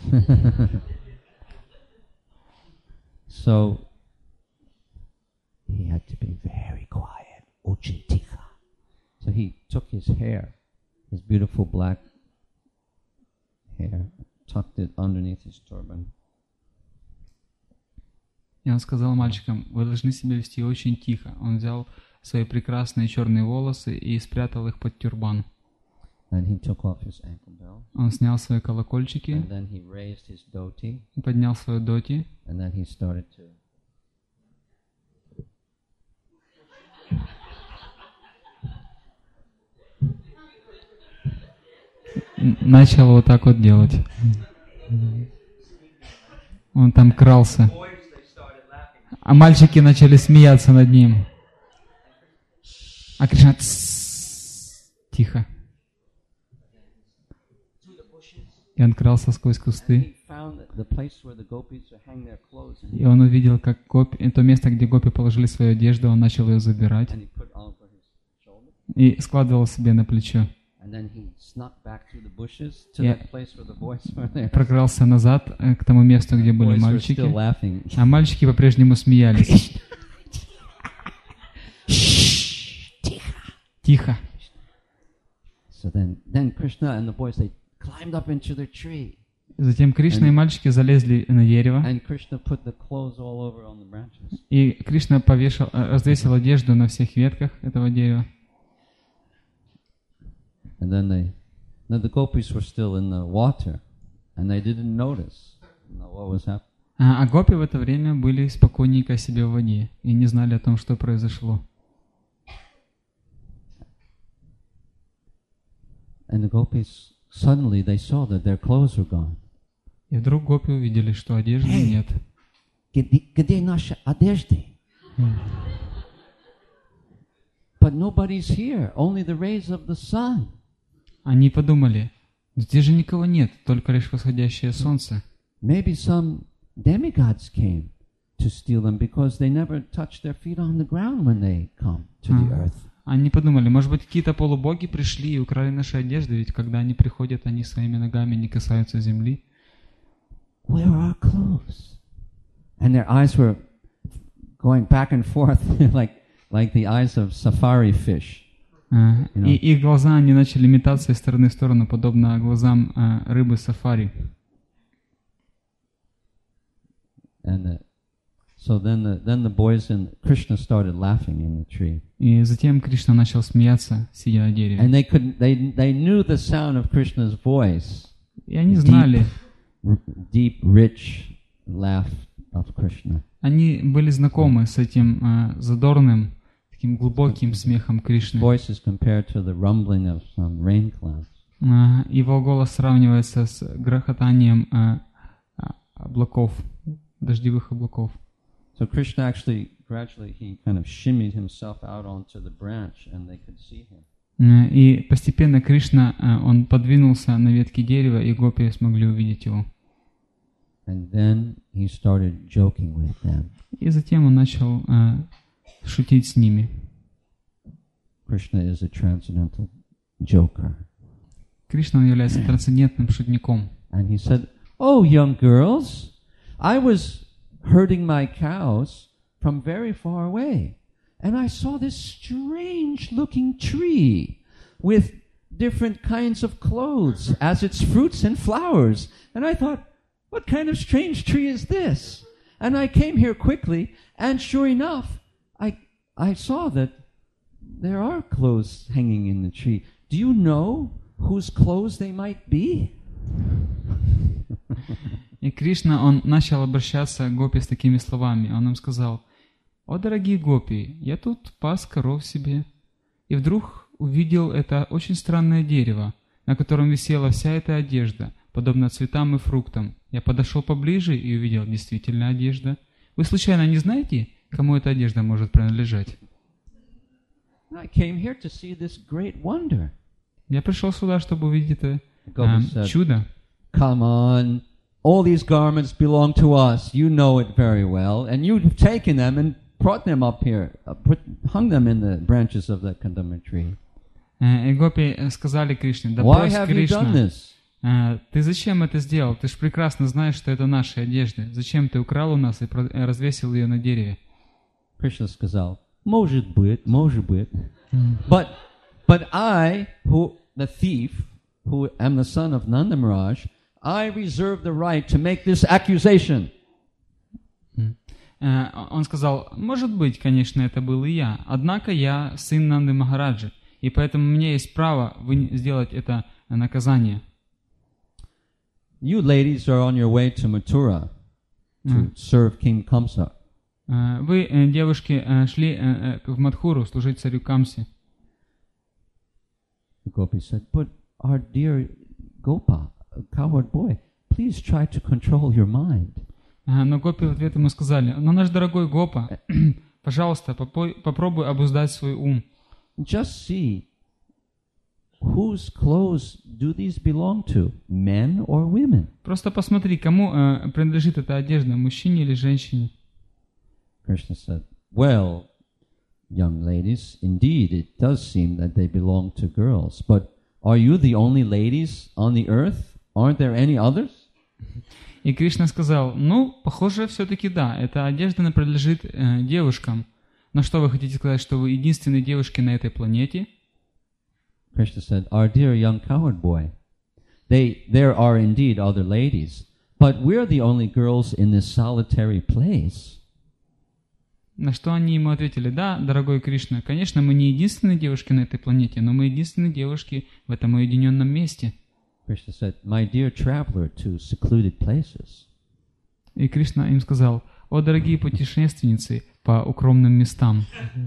So he had to be very quiet. Очень тихо. So he took his hair, his beautiful black hair, tucked it underneath his turban. И он сказал мальчикам, вы должны себя вести очень тихо. Он взял свои прекрасные черные волосы и спрятал их под тюрбан. And he took off his ankle bell. Он снял свои колокольчики, And then he raised his dhoti. Поднял свою доти. And then he started to. Начал вот так вот делать. Он там крался. А мальчики начали смеяться над ним. А Кришна тихо. И он крался сквозь кусты. И он увидел, как то место, где гопи положили свою одежду, он начал ее забирать. И складывал себе на плечо. И прокрался назад к тому месту, где были мальчики. А мальчики по-прежнему смеялись. Тихо. Затем Кришна и мальчики залезли на дерево. И Кришна развесил одежду на всех ветках этого дерева. And then the gopis were still in the water, and they didn't notice what was happening. А гопи в это время были спокойненько себе в воде и не знали о том, что произошло. And the gopis suddenly they saw that their clothes were gone. И вдруг гопи увидели, что одежды нет. Где наши одежды? But nobody's here, only the rays of the sun. Они подумали, здесь же никого нет, только лишь восходящее солнце. Maybe some demigods came to steal them because they never touched their feet on the ground when they come to the earth. Они подумали, может быть, какие-то полубоги пришли и украли наши одежды, ведь когда они приходят, они своими ногами не касаются земли. Where are our clothes? And their eyes were going back and forth like the eyes of safari fish. И их глаза, они начали метаться из стороны в сторону, подобно глазам рыбы сафари. And so then the boys and Krishna started laughing in the tree. И затем Кришна начал смеяться, сидя на дереве. And they knew the sound of Krishna's voice. И они знали, Deep, rich laugh of Krishna. они были знакомы с этим задорным, таким глубоким смехом Кришны. Voice is compared to the rumbling of some rain clouds. Его голос сравнивается с грохотанием облаков, дождевых облаков. So Krishna actually, gradually, he kind of shimmied himself out onto the branch and they could see him. И постепенно Кришна, он подвинулся на ветке дерева, и гопи смогли увидеть его. And then he started joking with them. И затем он начал шутить с ними. Krishna is a transcendental joker. Кришна, он является трансцендентным шутником. And he said, "Oh, young girls, I was herding my cows from very far away, and I saw this strange-looking tree with different kinds of clothes as its fruits and flowers. And I thought, what kind of strange tree is this? And I came here quickly, and sure enough, I saw that there are clothes hanging in the tree. Do you know whose clothes they might be?" И Кришна, он начал обращаться к гопи с такими словами. Он им сказал: «О, дорогие гопи, я тут пас коров себе, и вдруг увидел это очень странное дерево, на котором висела вся эта одежда, подобно цветам и фруктам. Я подошел поближе и увидел действительно одежда. Вы случайно не знаете, кому эта одежда может принадлежать?» I came here to see this great wonder. Я пришел сюда, чтобы увидеть это Гопи said, чудо. "Come on, all these garments belong to us. You know it very well. And you've taken them and brought them up here, hung them in the branches of the Kandama tree. И гопи сказали Кришне: «Да Why брось, have you done Кришна, this?" ты зачем это сделал? Ты же прекрасно знаешь, что это наши одежды. Зачем ты украл у нас и развесил ее на дереве?» Krishna сказал, может быть. But I, the thief, who am the son of Nanda Maharaj, I reserve the right to make this accusation. Он сказал: «Может быть, конечно, это был и я. Однако я сын Нанды Махараджи, и поэтому у меня есть право сделать это наказание». You ladies are on your way to Mathura to serve King Kamsa. Вы, девушки, шли в Мадхуру служить царю Камсе. The gopi said, "But our dear Gopa, cowherd boy, please try to control your mind." Но гопи в ответ ему сказали: «Но наш дорогой Гопа, пожалуйста, попробуй обуздать свой ум. Just see, whose clothes do these belong to, men or women?" Просто посмотри, кому принадлежит эта одежда, мужчине или женщине». Krishna said, "Well, young ladies, indeed it does seem that they belong to girls, but are you the only ladies on the earth? Aren't there any others?" И Кришна сказал: «Ну, похоже, все-таки да, эта одежда принадлежит девушкам. Но что вы хотите сказать, что вы единственные девушки на этой планете?» Krishna said, "Our dear young cowherd boy, there are indeed other ladies, but we're the only girls in this solitary place." На что они ему ответили: «Да, дорогой Кришна, конечно, мы не единственные девушки на этой планете, но мы единственные девушки в этом уединенном месте». Krishna said, "My dear traveler to secluded places." И Кришна им сказал: «О, дорогие путешественницы по укромным местам,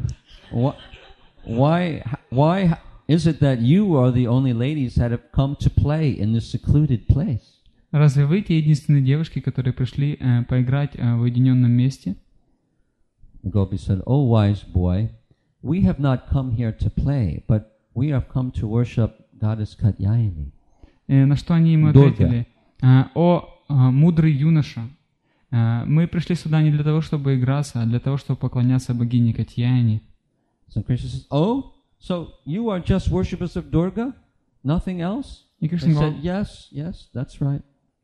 Why is it that you are the only ladies that have come to play in this secluded place? разве вы те единственные девушки, которые пришли поиграть в уединенном месте?» The gopi said, "Oh, wise boy, we have not come here to play, but we have come to worship Goddess Katyayani." На что они ему ответили: «О, мудрый юноша, мы пришли сюда не для того, чтобы играться, а для того, чтобы поклоняться богине Катьяйни». So Krishna says, "Oh, so you are just worshippers of Durga? Nothing else?" И They Кришна said, говорит: yes, that's right.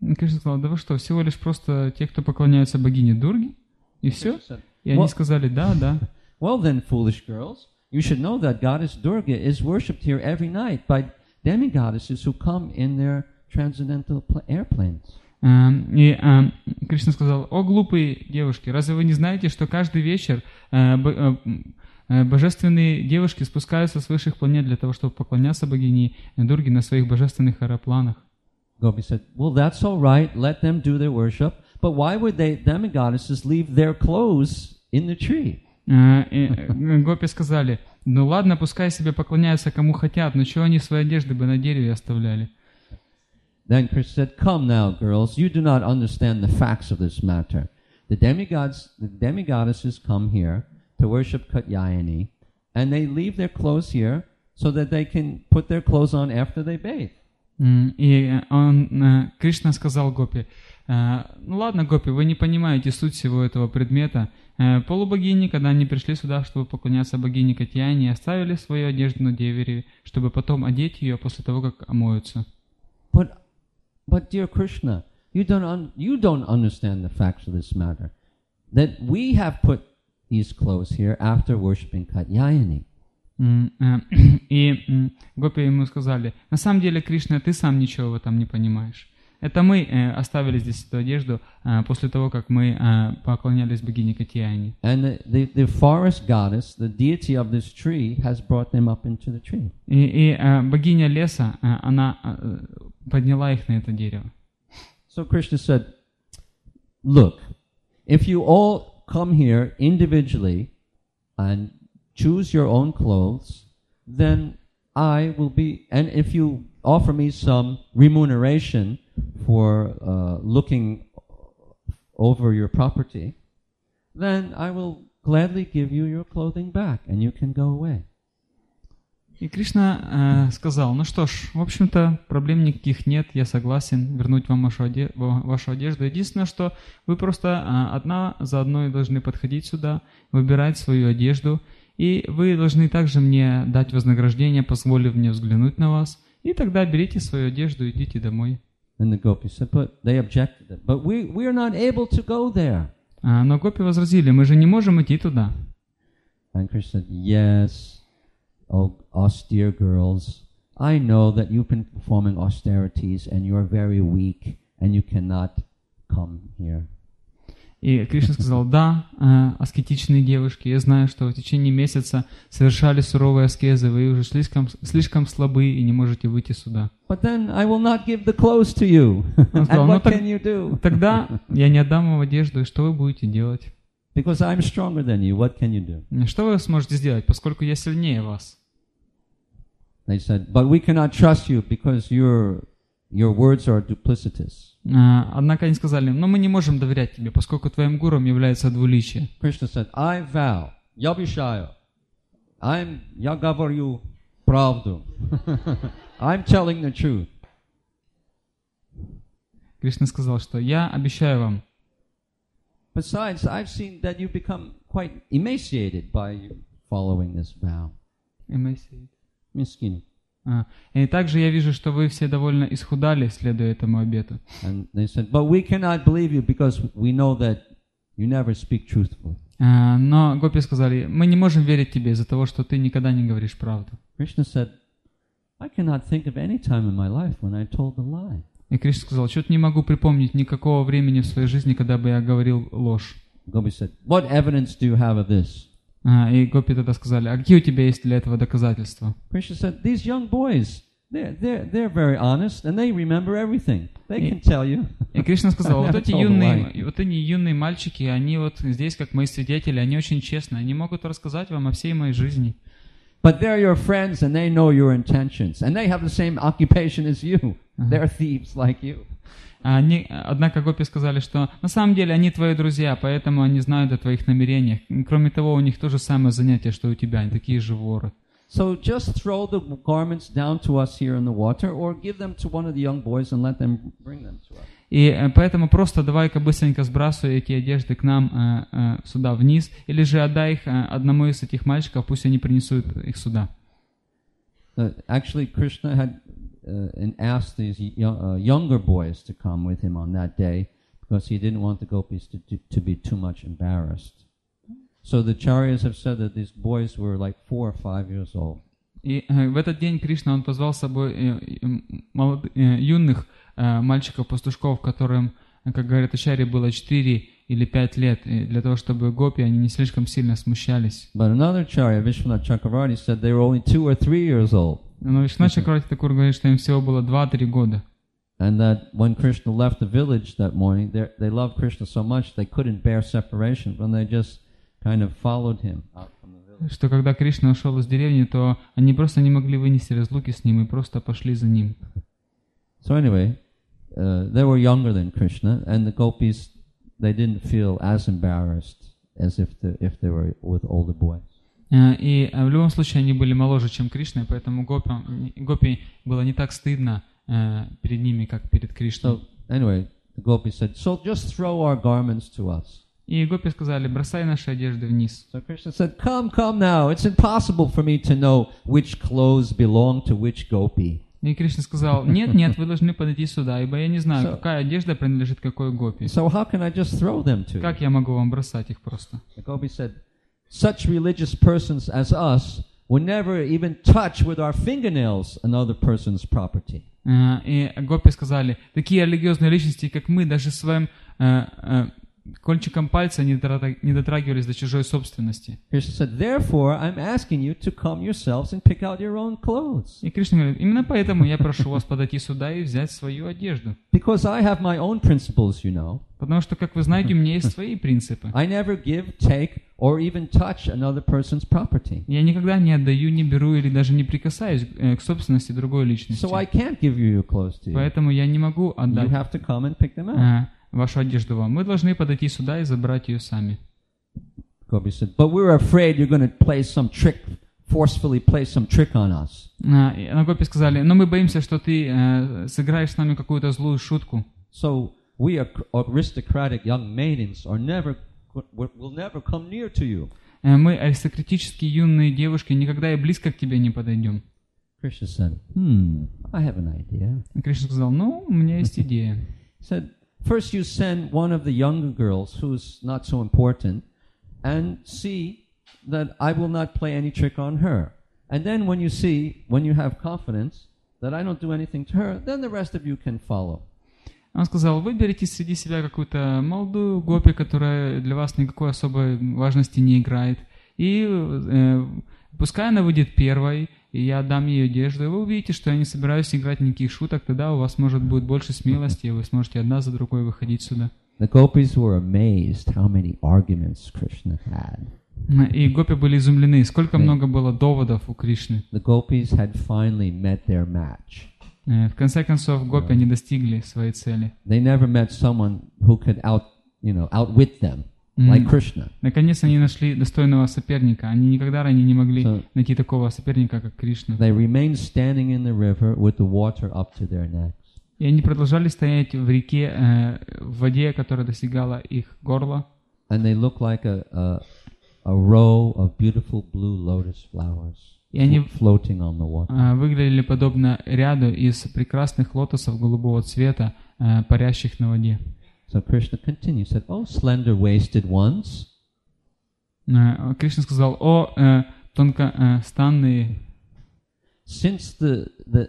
Кришна сказал: да вы что, всего лишь просто те, кто поклоняются богине Дурги, и все? Krishna said, И они сказали: да, да. well then, foolish girls, you should know that Goddess Durga is worshipped here every night by demigoddesses who come in their transcendental airplanes. И Кришна сказал: о глупые девушки, разве вы не знаете, что каждый вечер божественные девушки спускаются с высших планет для того, чтобы поклоняться богине Дурге на своих божественных аэропланах? Gopi said, well, that's all right, let them do their worship, but why would they demigoddesses leave their clothes in the tree? Гопи сказали: ну ладно, пускай себе поклоняются кому хотят, но чего они свои одежды бы на дереве оставляли? Then Krishna said, come now, girls, you do not understand the facts of this matter. The demigoddesses come here to worship Katyayani, and they leave their clothes here so that they can put their clothes on after they bathe. И Кришна сказал Гопи: ну ладно, Гопи, вы не понимаете суть всего этого предмета. Полубогини, когда они пришли сюда, чтобы поклоняться богине Катьяне, оставили свою одежду на дереве, чтобы потом одеть ее после того, как омоются. But dear Krishna, you don't understand the facts of this matter. That we have put these clothes here after worshiping Katyayani. И Гопи ему сказали: на самом деле, Кришна, ты сам ничего в этом не понимаешь. Это мы оставили здесь эту одежду после того, как мы поклонялись богине Катьяне. And the forest goddess, the deity of this tree, has brought them up into the tree. И богиня леса, она подняла их на это дерево. So Krishna said, look, if you all come here individually and choose your own clothes, then I will be, and if you offer me some remuneration for looking over your property, then I will gladly give you your clothing back and you can go away. И Кришна сказал: ну что ж, в общем-то, проблем никаких нет, я согласен вернуть вам вашу одежду. Единственное, что вы просто одна за одной должны подходить сюда, выбирать свою одежду, и вы должны также мне дать вознаграждение, позволив мне взглянуть на вас, и тогда берите свою одежду и идите домой. And the gopis said, but they objected it. But we are not able to go there. Но гопи возразили: мы же не можем идти туда. And Krishna said, yes, oh austere girls, I know that you've been performing austerities and you are very weak and you cannot come here. И Кришна сказал: да, аскетичные девушки, я знаю, что в течение месяца совершали суровые аскезы, вы уже слишком слабы и не можете выйти сюда. But then I will not give the clothes to you. Он сказал: And what can you do? Тогда я не отдам вам одежду, и что вы будете делать? Because I'm stronger than you, what can you do? Что вы сможете сделать, поскольку я сильнее вас? They said, but we cannot trust you because your words are duplicitous. Однако они сказали: но мы не можем доверять тебе, поскольку твоим гуром является двуличие. Krishna said, I vow, я обещаю, я говорю правду. I'm telling the truth. Кришна сказал, что я обещаю вам. Besides, I've seen that you become quite emaciated by following this vow. Мискин. И также я вижу, что вы все довольно исхудали, следуя этому обету. And they said, but we cannot believe you because we know that you never speak truthfully. Но гопи сказали: мы не можем верить тебе из-за того, что ты никогда не говоришь правду. Krishna said, I cannot think of any time in my life when I told a lie. И Кришна сказал: что-то не могу припомнить никакого времени в своей жизни, когда бы я говорил ложь. Gopi said, what evidence do you have of this? И гопи тогда сказали: а какие у тебя есть для этого доказательства? Krishna said, these young boys, they're very honest and they remember everything. They can tell you. И Кришна сказал: вот эти юные мальчики, они вот здесь как мои свидетели, они очень честны, они могут рассказать вам о всей моей жизни. But they're your friends and they know your intentions and they have the same occupation as you. They're thieves like you. Однако гопи сказали, что на самом деле они твои друзья, поэтому они знают о твоих намерениях. Кроме того, у них то же самое занятие, что и у тебя, они такие же воры. So just throw the garments down to us here in the water or give them to one of the young boys and let them bring them to us. И поэтому просто давай-ка быстренько сбрасывай эти одежды к нам сюда вниз, или же отдай их одному из этих мальчиков, пусть они принесут их сюда. Actually, Krishna had and asked these younger boys to come with him on that day because he didn't want the gopis to be too much embarrassed. So the Acharyas have said that these boys were like 4 or 5 years old. И в этот день Кришна, он позвал с собой юных мальчиков-пастушков, которым, как говорят ачарьи, было 4 или 5 лет, для того, чтобы гопи, они не слишком сильно смущались. But another Acharya, Vishwanath Chakravarti, said they were only 2 or 3 years old. Но Вишванат Чакраварти Такур говорит, что им всего было 2-3 года. And that when Krishna left the village that morning, they loved Krishna so much they couldn't bear separation, and they just kind of followed him out from the village. Что когда Кришна ушел из деревни, то они просто не могли вынести разлуки с ним и просто пошли за ним. So anyway, they were younger than Krishna, and the gopis, they didn't feel as embarrassed as if they were with older boys. И в любом случае они были моложе, чем Кришна, и поэтому гопи было не так стыдно перед ними, как перед Кришной. So anyway, the gopis said, "So just throw our garments to us." И гопи сказали, бросай наши одежды вниз. So Krishna said, come now. It's impossible for me to know which clothes belong to which gopi. И Кришна сказал, нет, вы должны подойти сюда, ибо я не знаю, какая одежда принадлежит какой гопи. So how can I just throw them to you? Как я могу вам бросать их просто? The gopi said, such religious persons as us would never even touch with our fingernails another person's property. И гопи сказали, такие религиозные личности, как мы, даже своим кончиком пальца не дотрагивались до чужой собственности. Krishna said, therefore, I'm asking you to come yourselves and pick out your own clothes. И Кришна говорит, именно поэтому я прошу вас подойти сюда и взять свою одежду. Because I have my own principles, you know. Потому что, как вы знаете, у меня есть свои принципы. I never give, take, or even touch another person's property. Я никогда не отдаю, не беру или даже не прикасаюсь к собственности другой личности. So I can't give you your clothes to you. Поэтому я не могу You отдать have to come and pick them out. вашу одежду вам. Вы должны подойти сюда и забрать ее сами. Gopi said, but we're afraid you're going to play some trick, forcefully play some trick on us. Но Гопи сказали, но мы боимся, что ты сыграешь с нами какую-то злую шутку. So we aristocratic young maidens will never come near to you. Мы, аристократические юные девушки, никогда и близко к тебе не подойдем. Krishna said, I have an idea. И Кришна сказал, у меня есть идея. He said, first you send one of the younger girls who's not so important and see that I will not play any trick on her. And then when you have confidence that I don't do anything to her, then the rest of you can follow. Он сказал, выберите среди себя какую-то молодую гопи, которая для вас никакой особой важности не играет. И пускай она выйдет первой, и я отдам ей одежду, и вы увидите, что я не собираюсь играть никаких шуток, тогда у вас, может, будет больше смелости, и вы сможете одна за другой выходить сюда. The gopis were amazed how many arguments Krishna had. И гопи были изумлены, сколько много было доводов у Кришны. The gopis had finally met their match. В конце концов, гопи они достигли своей цели. They never met someone who could outwit them, like Krishna. Наконец они нашли достойного соперника. Они никогда ранее не могли найти такого соперника, как Кришна. They remained standing in the river with the water up to their necks. И они продолжали стоять в реке, в воде, которая достигала их горла. And they looked like a row of beautiful blue lotus flowers floating on the water. Выглядели подобно ряду из прекрасных лотосов голубого цвета, парящих на воде. So Krishna continued, said, "Oh, slender-waisted ones." Кришна сказал, тонкостанные. Since the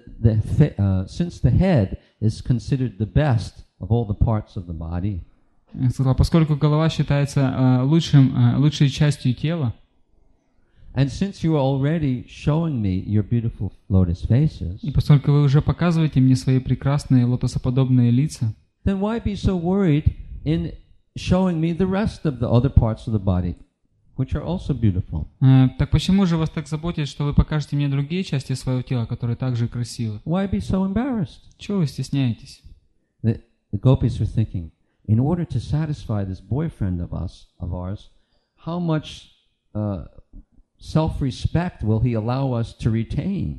head is considered the best of all the parts of the body. Сказал, поскольку голова считается лучшей частью тела. And since you are already showing me your beautiful lotus faces, и поскольку вы уже показываете мне свои прекрасные лотосоподобные лица, then why be so worried in showing me the rest of the other parts of the body, which are also beautiful? Так почему же вас так заботит, что вы покажете мне другие части своего тела, которые также красивы? Why be so embarrassed? Чего вы стесняетесь? The gopis were thinking, in order to satisfy this boyfriend of ours, how much self-respect will he allow us to retain?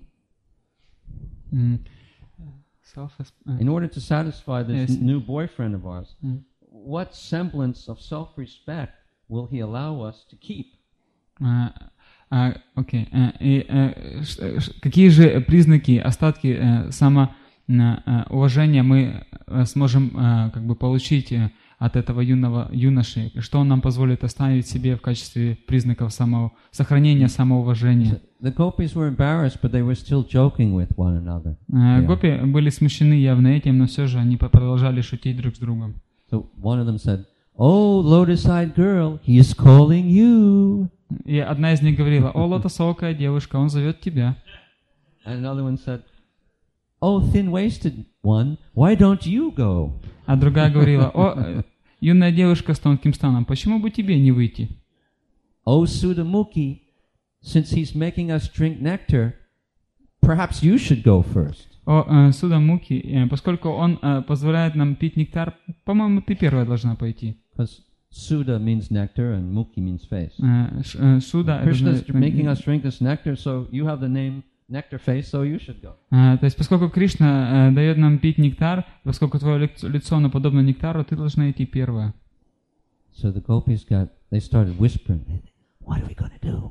In order to satisfy this new boyfriend of ours, what semblance of self-respect will he allow us to keep? Окей. Какие же признаки, остатки самоуважения мы сможем как бы получить от этого юноши? Что он нам позволит оставить себе в качестве признаков сохранения самоуважения? The gopis were embarrassed, but they were still joking with one another. Гопи были смущены явно этим, но все же они продолжали шутить друг с другом. So one of them said, "Oh, lotus-eyed girl, he is calling you." И одна из них говорила: «О, лотосоокая девушка, он зовет тебя». And another one said, "Oh, thin-waisted one, why don't you go?" А другая говорила: «О, юная девушка с тонким станом, почему бы тебе не выйти?» "Oh, Sudamukhi, since he's making us drink nectar, perhaps you should go first." О, Судамуки, поскольку он позволяет нам пить нектар, по-моему, ты первая должна пойти. Because Suda means nectar and Mukhi means face. Суда, Krishna's making us drink this nectar, so you have the name Nectar Face, so you should go. То есть, поскольку Кришна дает нам пить нектар, поскольку твое лицо подобно нектару, ты должна идти первая. So the gopis they started whispering, "What are we going to do?"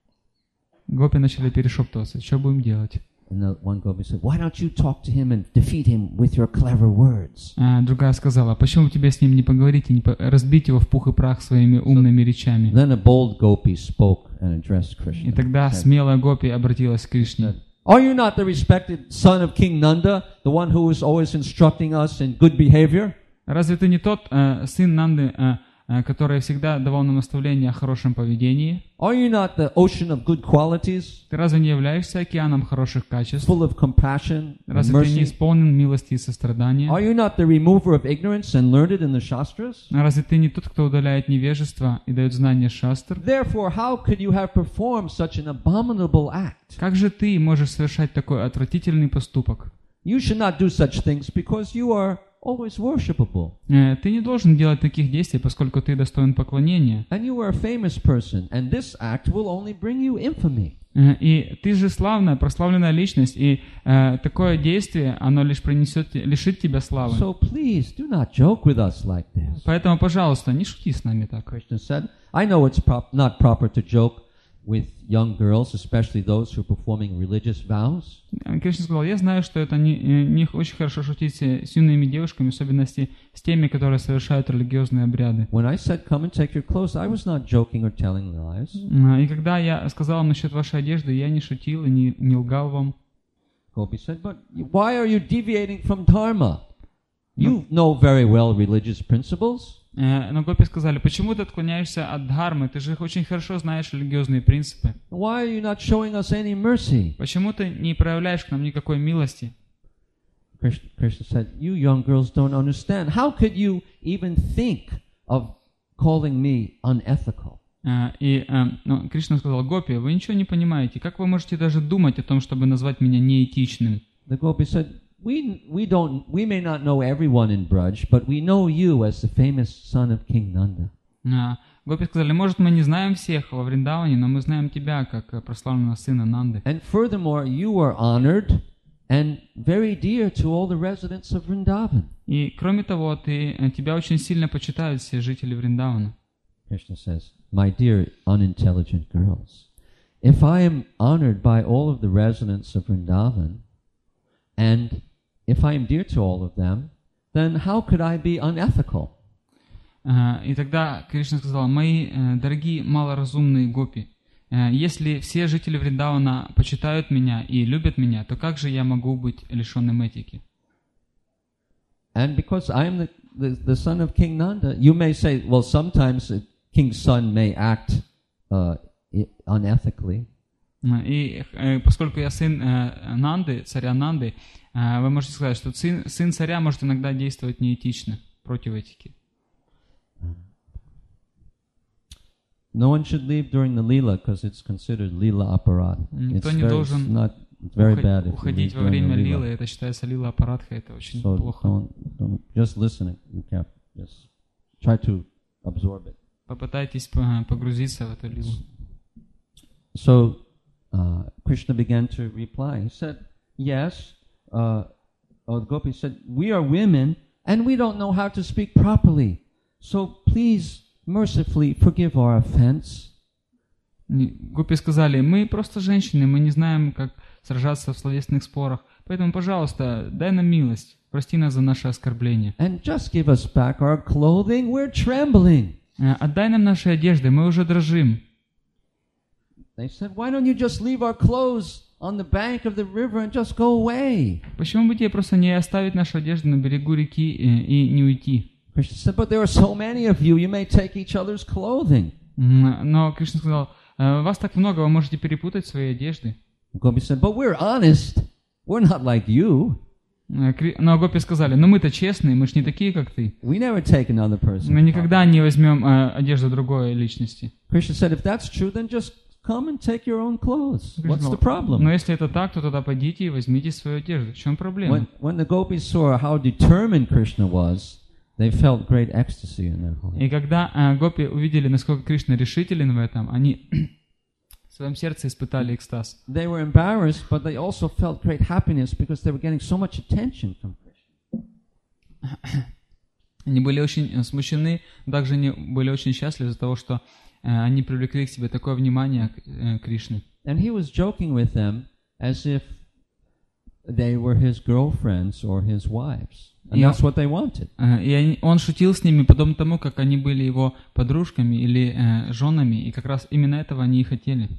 Гопи начали перешептываться: что будем делать? And the one gopi said, "Why don't you talk to him and defeat him with your clever words?" Другая сказала: почему тебе с ним не поговорить и не разбить его в пух и прах своими умными речами? Then a bold gopi spoke and addressed Krishna. И тогда смелая гопи обратилась к Кришне. "Are you not the respected son of King Nanda, the one who is always instructing us in good behavior?" Разве ты не тот сын Нанды, который всегда давал нам наставления о хорошем поведении? Are you not the ocean of good qualities, Ты разве не являешься океаном хороших качеств? full of compassion and Разве ты не mercy? исполнен милости и сострадания? Are you not the remover of ignorance and learned in the Shastras? Разве ты не тот, кто удаляет невежество и дает знания шастр? Therefore, how could you have performed such an abominable act? Как же ты можешь совершать такой отвратительный поступок? You should not do such things because you are always worshipable. Ты не должен делать таких действий, поскольку ты достоин поклонения. And you are a famous person, and this act will only bring you infamy. И ты же славная, прославленная личность, и такое действие, оно лишь лишит тебя славы. So please do not joke with us like this. Поэтому, пожалуйста, не шути с нами так. Krishna said, I know it's not proper to joke with young girls, especially those who are performing religious vows. Кришна сказал: я знаю, что это не очень хорошо шутить с юными девушками, в особенности с теми, которые совершают религиозные обряды. When I said, come and take your clothes, I was not joking or telling lies. И когда я сказал вам насчет вашей одежды, я не шутил и не лгал вам. Gopi said, but why are you deviating from dharma? You know very well religious principles. Но Гопи сказали: почему ты отклоняешься от дхармы? Ты же очень хорошо знаешь религиозные принципы. Why are you not showing us any mercy? Почему ты не проявляешь к нам никакой милости? Krishna said, you young girls don't understand. How could you even think of calling me unethical? Кришна сказал: Гопи, вы ничего не понимаете. Как вы можете даже думать о том, чтобы назвать меня неэтичным? The Gopi said, we may not know everyone in Braj, but we know you as the famous son of King Nanda. Гопи сказали: может, мы не знаем всех во Вриндаване, но мы знаем тебя как прославленного сына Нанды. And furthermore, you are honored and very dear to all the residents of Vrindavan. И кроме того, тебя очень сильно почитают все жители Вриндавана. Krishna says, my dear unintelligent girls, if I am honored by all of the residents of Vrindavan, and if I am dear to all of them, then how could I be unethical? И тогда Кришна сказал: мои дорогие малоразумные гопи, если все жители Вриндавана почитают меня и любят меня, то как же я могу быть лишенным этики? And because I am the son of King Nanda, you may say, well, sometimes a king's son may act unethically. И поскольку я сын Нанды, царя Нанды, вы можете сказать, что сын царя может иногда действовать неэтично, против этики. No one should leave during the lila because it's considered lila aparad. Никто не должен уходить во время лилы, это считается лила апарадха, это очень плохо. Don't just listen and just try to absorb it. Попытайтесь погрузиться в эту лилу. So Krishna began to reply. He said, yes, the Gopi said, we are women and we don't know how to speak properly. So please mercifully forgive our offense. Гопи сказали: мы просто женщины, мы не знаем, как сражаться в словесных спорах, поэтому, пожалуйста, дай нам милость, прости нас за наши оскорбления. And just give us back our clothing, we're trembling. Отдай нам наши одежды, мы уже дрожим. They said, why don't you just leave our clothes on the bank of the river and just go away? Почему бы тебе просто не оставить нашу одежду на берегу реки и не уйти? Krishna said, but there are so many of you, you may take each other's clothing. Но Кришна сказал: вас так много, вы можете перепутать свои одежды. Gopi said, but we're honest. We're not like you. Но Гопи сказали: но мы-то честные, мы ж не такие, как ты. We never take another person. Мы никогда не возьмем одежду другой личности. Krishna said, if that's true, then just come and take your own clothes. What's the problem? Но если это так, то тогда пойдите и возьмите свою одежду. В чем проблема? When the gopis saw how determined Krishna was, they felt great ecstasy in their heart. И когда Гопи увидели, насколько Кришна решителен в этом, они в своем сердце испытали экстаз. They were embarrassed, but they also felt great happiness because they were getting so much attention from Krishna. Они были очень смущены, также они были очень счастливы из-за того, что они привлекли к себе такое внимание Кришны. And he was joking with them as if they were his girlfriends or his wives. And that's what they wanted. И он шутил с ними, подобно тому, как они были его подружками или женами, и как раз именно этого они и хотели.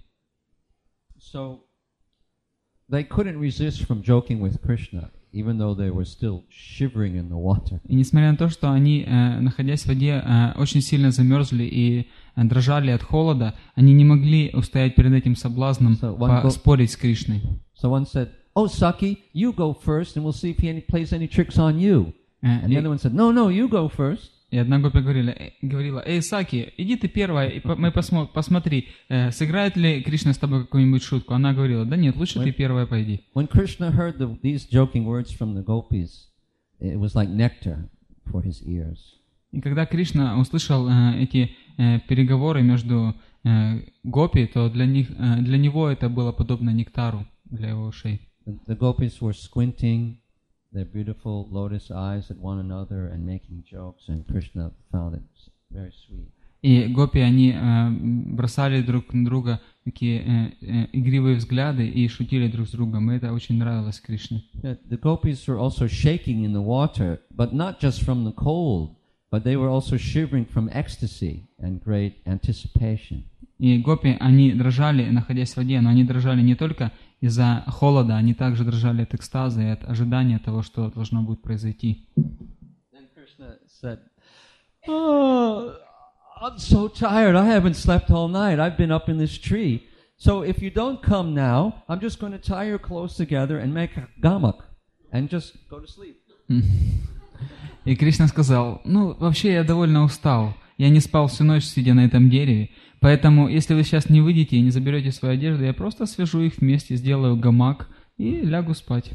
So they couldn't resist from joking with Krishna, even though they were still shivering in the water. И несмотря на то, что они, находясь в воде, очень сильно замерзли и дрожали от холода, они не могли устоять перед этим соблазном поспорить с Кришной. So one said, "Oh, Saki, you go first, and we'll see if he plays any tricks on you." And the other one said, "No, you go first." И одна гопи говорила: «Эй, Саки, иди ты первая, и мы посмотри, сыграет ли Кришна с тобой какую-нибудь шутку». Она говорила: «Да нет, лучше ты первая пойди». When Krishna heard these joking words from the gopis, it was like nectar for his ears. И когда Кришна услышал эти переговоры между гопи, то для него это было подобно нектару для его ушей. The gopis were squinting their beautiful lotus eyes at one another and making jokes, and Krishna found it very sweet. И гопи, они бросали друг на друга такие игривые взгляды и шутили друг с другом, и это очень нравилось Кришне. The gopis were also shaking in the water, but not just from the cold, but they were also shivering from ecstasy and great anticipation. И гопи, они дрожали, находясь в воде, но они дрожали не только из-за холода, они также дрожали от экстаза и от ожидания того, что должно будет произойти. Then Krishna said, "Oh, I'm so tired. I haven't slept all night. I've been up in this tree. So if you don't come now, I'm just going to tie your clothes together and make a gamak and just go to sleep." И Кришна сказал: вообще я довольно устал. Я не спал всю ночь, сидя на этом дереве. Поэтому, если вы сейчас не выйдете и не заберете свою одежду, я просто свяжу их вместе, сделаю гамак и лягу спать.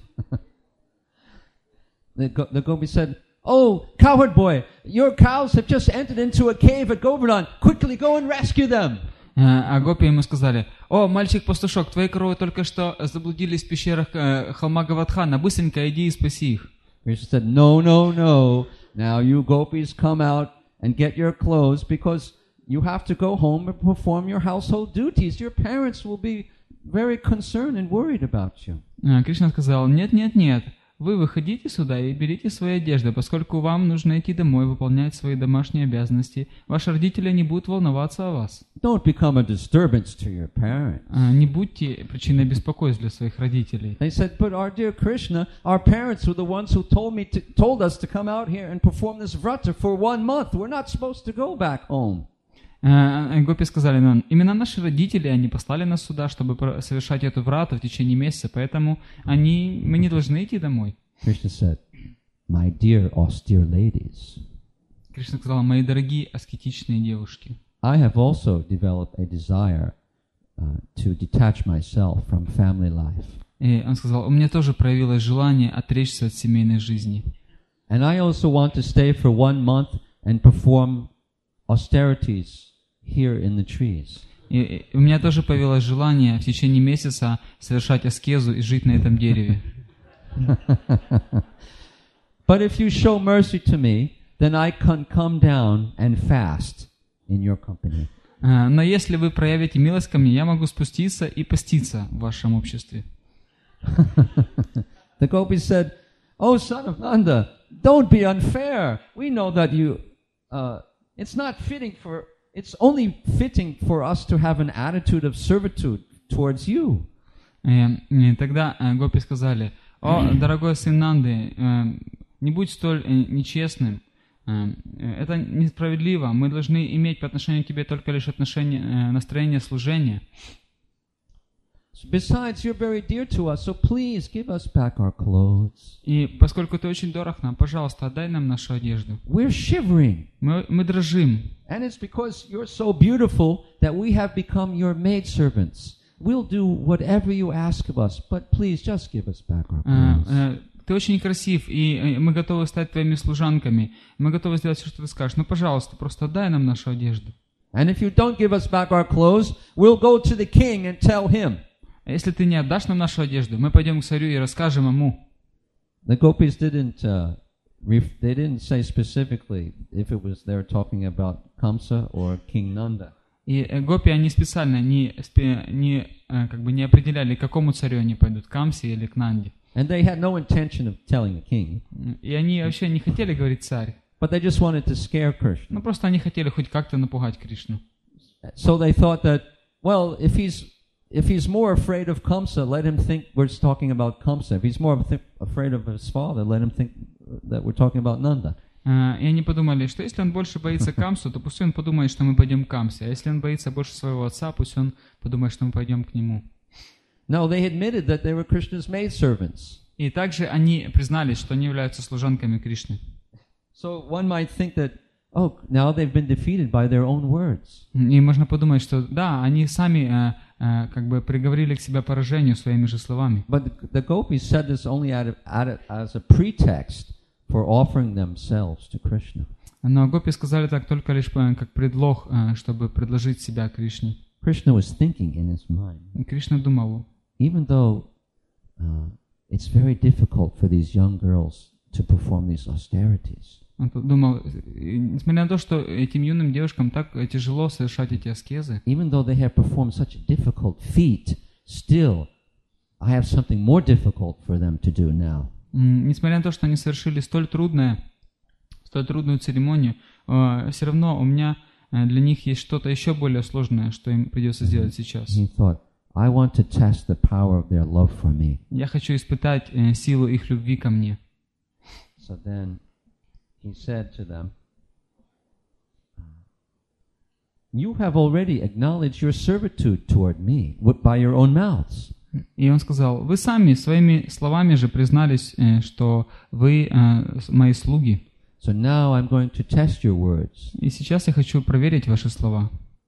The gopi said, "Oh, cowherd boy, your cows have just entered into a cave at Govardhan. Quickly go and rescue them." А гопи ему сказали: «О, мальчик-пастушок, твои коровы только что заблудились в пещерах холма Гавардхана. Быстренько иди и спаси их». Krishna said, "No. Now you gopis come out and get your clothes because you have to go home and perform your household duties. Your parents will be very concerned and worried about you." Кришна сказал: нет, вы выходите сюда и берите свои одежды, поскольку вам нужно идти домой, выполнять свои домашние обязанности. Ваши родители не будут волноваться о вас. Don't become a disturbance to your parents. Не будьте причиной беспокойств для своих родителей. They said, "But our dear Krishna, our parents were the ones who told us to come out here and perform this vrata for 1 month. We're not supposed to go back home." Гопи сказали: именно наши родители, они послали нас сюда, чтобы совершать эту врату в течение месяца, поэтому мы не должны идти домой. Krishna said, "My dear austere ladies." Кришна сказал: мои дорогие аскетичные девушки. I have also developed a desire to detach myself from family life. И он сказал: у меня тоже проявилось желание отречься от семейной жизни. And I also want to stay for 1 month and perform austerities here in the trees. И у меня тоже появилось желание в течение месяца совершать аскезу и жить на этом дереве. But if you show mercy to me, then I can come down and fast in your company. Но если вы проявите милость ко мне, я могу спуститься и поститься в вашем обществе. The gopis said, "Oh, son of Nanda, don't be unfair. We know that it's not fitting for, it's only fitting for us to have an attitude of servitude towards you." И тогда гопи сказали: «О, дорогой сын Нанды, не будь столь нечестным. Это несправедливо. Мы должны иметь по отношению к тебе только лишь настроение служения. Besides, you're very dear to us, so please give us back our clothes. И поскольку ты очень дорог нам, пожалуйста, отдай нам нашу одежду. We're shivering. Мы дрожим. And it's because you're so beautiful that we have become your maidservants. We'll do whatever you ask of us, but please just give us back our clothes. Ты очень красив, и мы готовы стать твоими служанками. Мы готовы сделать все, что ты скажешь. Но, пожалуйста, просто отдай нам нашу одежду. And if you don't give us back our clothes, we'll go to the king and tell him. Если ты не отдашь нам нашу одежду, мы пойдем к царю и расскажем ему. The gopis didn't say specifically if it was they were talking about Kamsa or King Nanda. И гопи, они специально не определяли, к какому царю они пойдут, к Камсе или к Нанде. And they had no intention of telling the king. И они вообще не хотели говорить царь. But they just wanted to scare Krishna. Ну просто они хотели хоть как-то напугать Кришну. So they thought that, well, if he's more afraid of Kamsa, let him think we're talking about Kamsa. If he's more afraid of his father, let him think that we're talking about Nanda. И они подумали, что если он больше боится Камсу, то пусть он подумает, что мы пойдем к Камсе. А если он боится больше своего отца, пусть он подумает, что мы пойдем к нему. No, they admitted that they were Krishna's maidservants. И также они признались, что они являются служанками Кришны. So one might think that, oh, now they've been defeated by their own words. И можно подумать, что да, они сами как бы приговорили к себе поражению своими же словами. But the gopis said this only as a pretext for offering themselves to Krishna. Но гопи сказали так только лишь как предлог, чтобы предложить себя Кришне. Krishna was thinking in his mind. И Кришна думал, Even though it's very difficult for these young girls to perform these austerities. Он думал, несмотря на то, что этим юным девушкам так тяжело совершать эти аскезы, Even though they have performed such a difficult feat, still I have something more difficult for them to do now. Несмотря на то, что они совершили столь трудную церемонию, все равно у меня для них есть что-то еще более сложное, что им придется сделать сейчас. He thought, I want to test the power of their love for me. Я хочу испытать силу их любви ко мне. So then he said to them, you have already acknowledged your servitude toward me by your own mouths. И он сказал, вы сами своими словами же признались, что вы мои слуги. So now I'm going to test your words. И сейчас я хочу проверить ваши слова.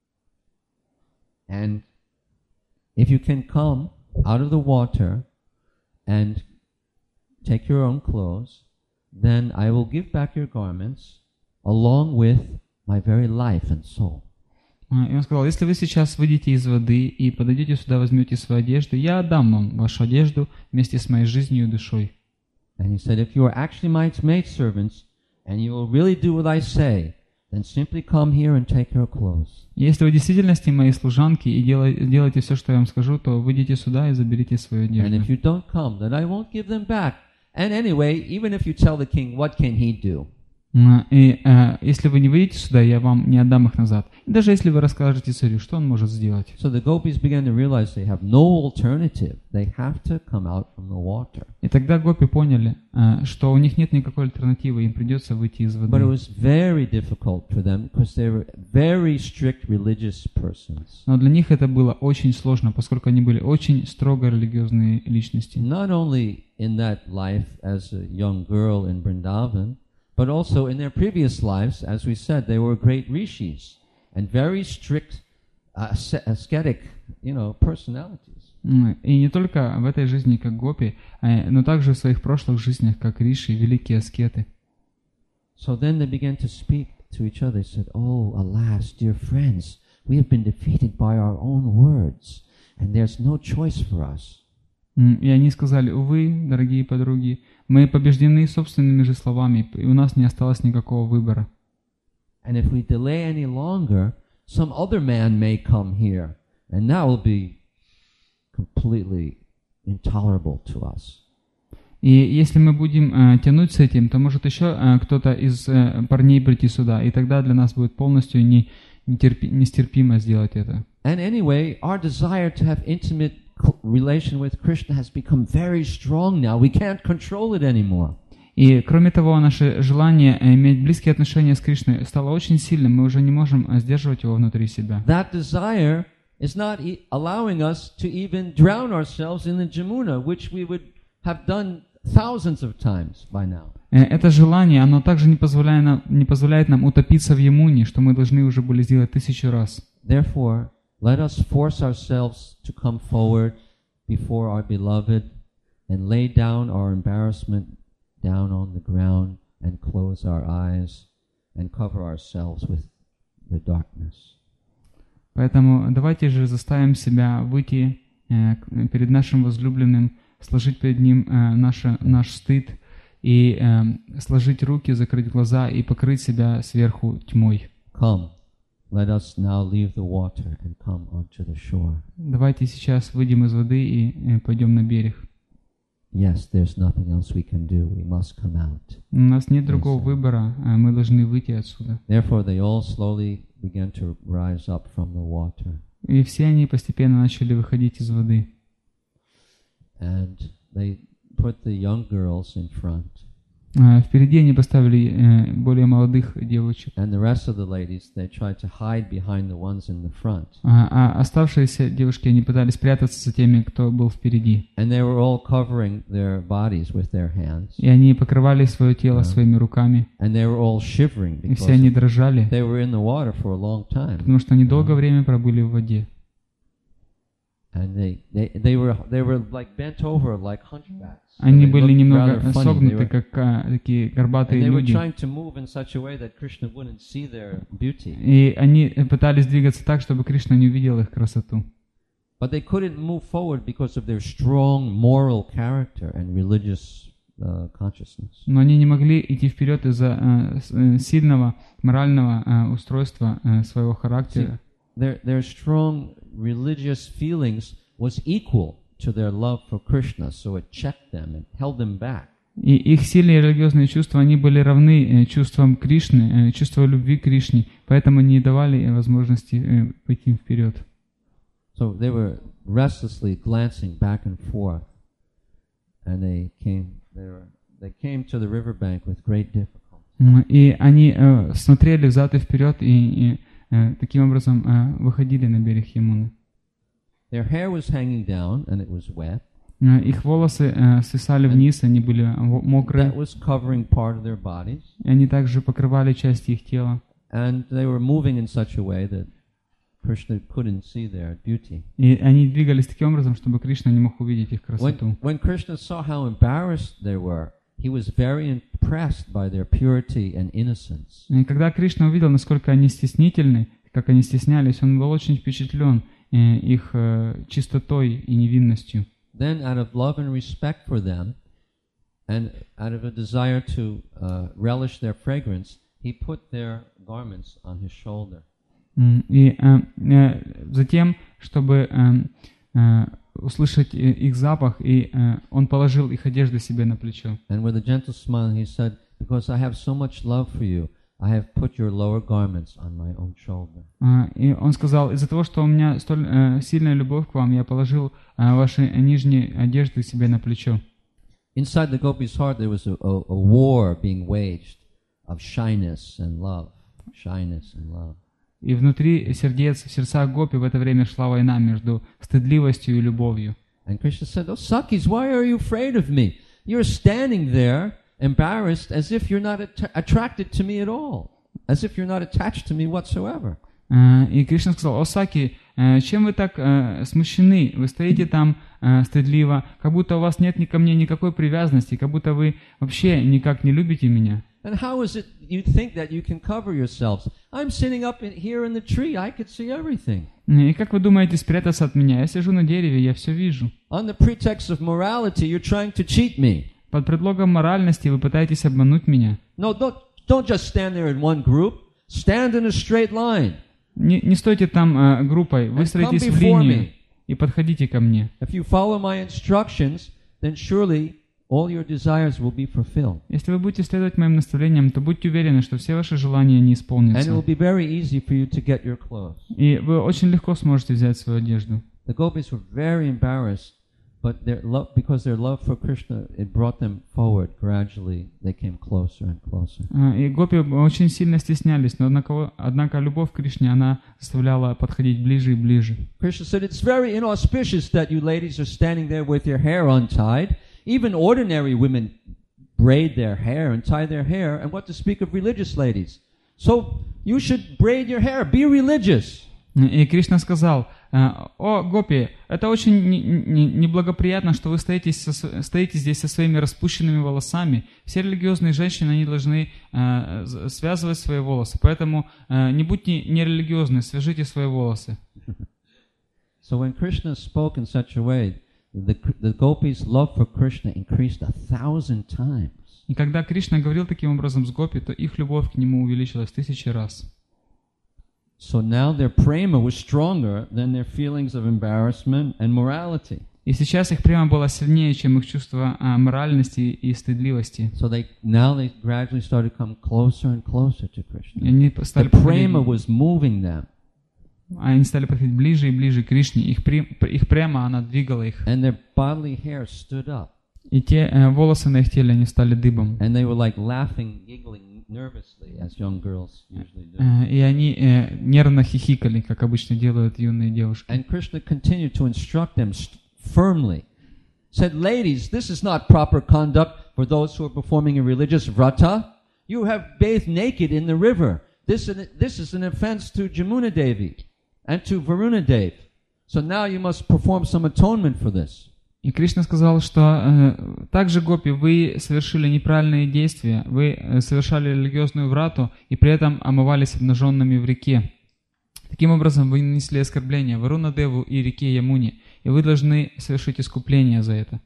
And if you can come out of the water and take your own clothes, then I will give back your garments along with my very life and soul. И он сказал, если вы сейчас выйдете из воды и подойдете сюда, возьмете свою одежду, я отдам вам вашу одежду вместе с моей жизнью и душой. And he said, if you are actually my maidservants and you will really do what I say, then simply come here and take your clothes. Если вы в действительности мои служанки и делаете все, что я вам скажу, то выйдите сюда и заберите свою одежду. And if you don't come, then I won't give them back. And anyway, even if you tell the king, what can he do? И если вы не выйдете сюда, я вам не отдам их назад. И даже если вы расскажете царю, что он может сделать? So the gopis began to realize they have no alternative. They have to come out from the water. И тогда гопи поняли, что у них нет никакой альтернативы, им придется выйти из воды. But it was very difficult for them because they were very strict religious persons. Но для них это было очень сложно, поскольку они были очень строго религиозные личности. Not only in that life as a young girl in Vrindavan, but also in their previous lives, as we said, they were great rishis and very strict ascetic, personalities. И не только в этой жизни, как гопи, но также в своих прошлых жизнях, как риши, великие аскеты. So then they began to speak to each other. They said, "Oh, alas, dear friends, we have been defeated by our own words, and there's no choice for us." И они сказали, увы, дорогие подруги, мы побеждены собственными же словами, и у нас не осталось никакого выбора. And if we delay any longer, some other man may come here, and that will be completely intolerable to us. И если мы будем тянуть с этим, то может еще кто-то из парней прийти сюда, и тогда для нас будет полностью нестерпимо сделать это. And anyway, our desire to have intimate relation with Krishna has become very strong now. We can't control it anymore. И кроме того, наше желание иметь близкие отношения с Кришной стало очень сильным, мы уже не можем сдерживать его внутри себя. That desire is not allowing us to even drown ourselves in the Jamuna, which we would have done thousands of times by now. Это желание, оно также не позволяет нам утопиться в Ямуне, что мы должны уже были сделать 1000 раз. Therefore, let us force ourselves to come forward before our beloved and lay down our embarrassment down on the ground and close our eyes and cover ourselves with the darkness. Поэтому давайте же заставим себя выйти перед нашим возлюбленным, сложить перед ним наш стыд и сложить руки, закрыть глаза и покрыть себя сверху тьмой. Come, let us now leave the water and come onto the shore. Давайте сейчас выйдем из воды и пойдем на берег. Yes, there's nothing else we can do. We must come out. У нас нет другого выбора, мы должны выйти отсюда. Therefore, they all slowly began to rise up from the water. И все они постепенно начали выходить из воды. And they put the young girls in front. Впереди они поставили более молодых девочек. And the rest of the ladies, they tried to hide behind the ones in the front. А оставшиеся девушки, они пытались прятаться за теми, кто был впереди. And they were all covering their bodies with their hands. И они покрывали свое тело своими руками. And they were all shivering И все они дрожали, they were in the water for a long time. потому что они долгое время пробыли в воде. And they were like bent over like hunchbacks. Они были немного согнуты, как такие горбатые люди. И они пытались двигаться так, чтобы Кришна не увидел их красоту. But they couldn't move forward because of their strong moral character and religious consciousness. Но они не могли идти вперед из-за сильного морального устройства своего характера. Their strong religious feelings was equal to their love for Krishna, so it checked them and held them back. И их сильные религиозные чувства, они были равны чувствам Кришны, чувству любви к Кришне, поэтому не давали возможности пойти вперед. So they were restlessly glancing back and forth, and they came to the riverbank with great difficulty. И они смотрели взад и вперед и таким образом выходили на берег Ямуны. Their hair was hanging down and it was wet. Их волосы свисали вниз, они были мокрые. That was covering part of their bodies. И они также покрывали части их тела. And they were moving in such a way that Krishna couldn't see their beauty. И они двигались таким образом, чтобы Кришна не мог увидеть их красоту. When Krishna saw how embarrassed they were, he was very impressed by their purity and innocence. И когда Кришна увидел, насколько они стеснительны, как они стеснялись, он был очень впечатлен их чистотой и невинностью. Then, out of love and respect for them, and out of a desire to relish their fragrance, he put their garments on his shoulder. И затем, чтобы услышать их запах, и он положил их одежды себе на плечо. And with a gentle smile, he said, "Because I have so much love for you, I have put your lower garments on my own shoulder." И он сказал: из-за того, что у меня столь сильная любовь к вам, я положил ваши нижние одежды себе на плечо. Inside the gopi's heart, there was a war being waged of shyness and love. И внутри сердец, в сердцах гопи в это время шла война между стыдливостью и любовью. And Krishna said, "Oh, Sakis, why are you afraid of me? You're standing there, embarrassed, as if you're not attracted to me at all, as if you're not attached to me whatsoever." И Кришна сказал: «О, Саки, чем вы так смущены? Вы стоите там стыдливо, как будто у вас нет ко мне никакой привязанности, как будто вы вообще никак не любите меня». And how is it you think that you can cover yourselves? I'm sitting up here in the tree. I could see everything. И как вы думаете спрятаться от меня? Я сижу на дереве, я все вижу. On the pretext of morality, you're trying to cheat me. Под предлогом моральности вы пытаетесь обмануть меня. No, don't just stand there in one group. Stand in a straight line. Не стойте там группой, выстроитесь в линию и подходите ко мне. If you follow my instructions, then surely all your desires will be fulfilled. Если вы будете следовать моим наставлениям, то будьте уверены, что все ваши желания не And it исполнятся. will be very easy for you to get your clothes. И вы очень легко сможете взять свою одежду. The gopis were very embarrassed, but because their love for Krishna, it brought them forward gradually. They came closer and closer. И гопи очень сильно стеснялись, но однако любовь к Кришне, она заставляла подходить ближе и ближе. Krishna said, it's very inauspicious that you ladies are standing there with your hair untied. Even ordinary women braid their hair and tie their hair, and what to speak of religious ladies. So you should braid your hair, be religious. И Кришна сказал: «О, гопи, это очень неблагоприятно, что вы стоите здесь со своими распущенными волосами. Все религиозные женщины, они должны связывать свои волосы, поэтому не будьте нерелигиозны, свяжите свои волосы». So when Krishna spoke in such a way, the gopis' love for Krishna increased 1,000 times. И когда Кришна говорил таким образом с гопи, то их любовь к нему увеличилась 1000 раз. So now their prema was stronger than their feelings of embarrassment and morality. И сейчас их према была сильнее, чем их чувство моральности и стыдливости. So they gradually started to come closer and closer to Krishna. И они The prema was moving them. Они стали подходить ближе и ближе к Кришне. Их према, она двигала их. And their bodily hair stood up. И те волосы на их теле, они стали дыбом. And they were like laughing, giggling nervously, as young girls usually do. И они нервно хихикали, как обычно делают юные девушки. And Krishna continued to instruct them firmly. Said, ladies, this is not proper conduct for those who are performing a religious vrata. You have bathed naked in the river. This is an offense to Jamuna Devi and to Varuna Dev. So now you must perform some atonement for this. И Кришна сказал, что также, гопи, вы совершили неправильные действия, вы совершали религиозную врату и при этом омывались обнаженными в реке. Таким образом, вы нанесли оскорбление Варуна Деву и реке Ямуне, и вы должны совершить искупление за это.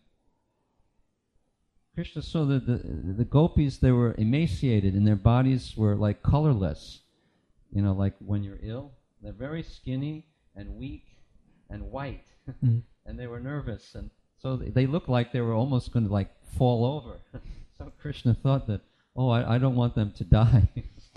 Krishna saw that the gopis, they were emaciated and their bodies were like colorless. You know, like when you're ill, they're very skinny and weak and white. And they were nervous, and so they looked like they were almost going to like fall over. So Krishna thought that, oh, I don't want them to die.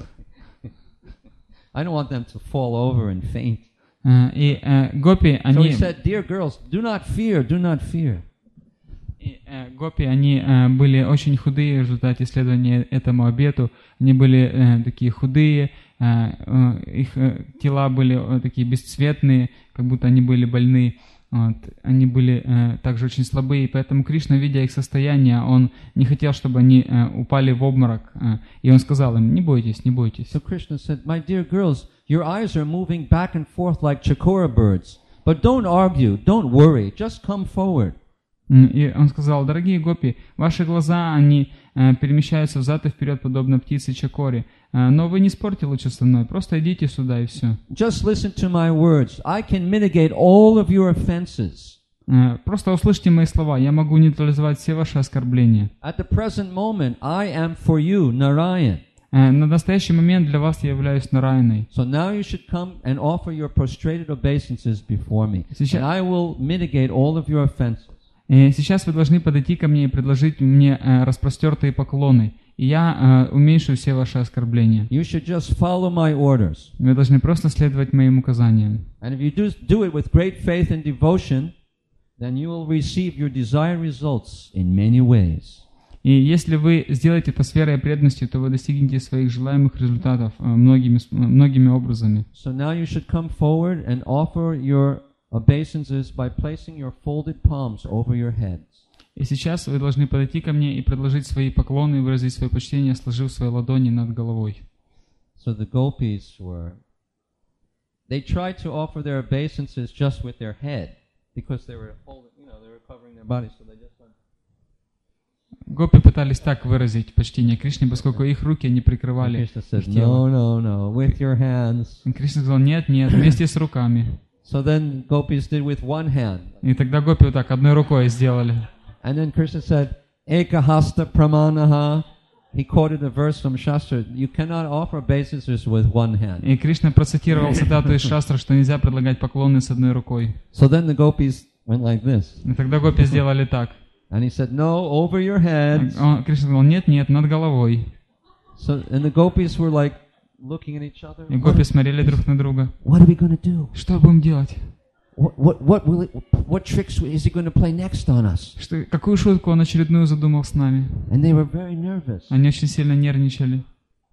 I don't want them to fall over and faint. И гопи, они... So he said, dear girls, do not fear, do not fear. И гопи, они были очень худые в результате исследования этому обету. Они были такие худые, их тела были такие бесцветные, как будто они были больны. Вот. Они были также очень слабые, и поэтому Кришна, видя их состояние, он не хотел, чтобы они упали в обморок. И он сказал им: не бойтесь, не бойтесь. So Krishna said, my dear girls, your eyes are moving back and forth like chakora birds. But don't argue, don't worry, just come forward. И он сказал: дорогие гопи, ваши глаза, они перемещаются взад и вперед, подобно птице чакоре. Но вы не спорьте лучше со мной, просто идите сюда и все. Just listen to my words. I can mitigate all of your offenses. Просто услышьте мои слова, я могу нейтрализовать все ваши оскорбления. At the present moment, I am for you, Narayan. На настоящий момент для вас я являюсь Нараяной. So now you should come and offer your prostrated obeisances before me, and I will mitigate all of your offenses. Сейчас вы должны подойти ко мне и предложить мне распростертые поклоны, и я уменьшу все ваши оскорбления. You should just follow my orders. Вы должны просто следовать моим указаниям. And if you do it with great faith and devotion, then you will receive your desired results in many ways. И если вы сделаете это с верой и преданностью, то вы достигнете своих желаемых результатов многими образами. So now you should come forward and offer your obeisances by placing your folded palms over your heads. И сейчас вы должны подойти ко мне и предложить свои поклоны и выразить свое почтение, сложив свои ладони над головой. So the gopis they tried to offer their obeisances just with their head because they were holding, they were covering their bodies, so they just went. Гопи пытались так выразить почтение Кришне, поскольку их руки не прикрывали их тело. No, with your hands. И Кришна сказал: нет, вместе с руками. So then gopis did with one hand. И тогда гопи вот так одной рукой сделали. And then Krishna said, Ekahasta pramanaha he quoted a verse from Shastra, you cannot offer obeisances with one hand. И Кришна процитировал цитату из Шастра, что нельзя предлагать поклоны с одной рукой. So then the gopis went like this. И тогда гопи сделали так. And he said, no, over your heads. Кришна сказал, нет, нет, над головой. So, and the gopis were like looking at each other. И гопи смотрели друг на друга. What are we going to do? Что будем делать? What tricks is he going to play next on us? Какую шутку он очередную задумал с нами? And they were very nervous. Они очень сильно нервничали.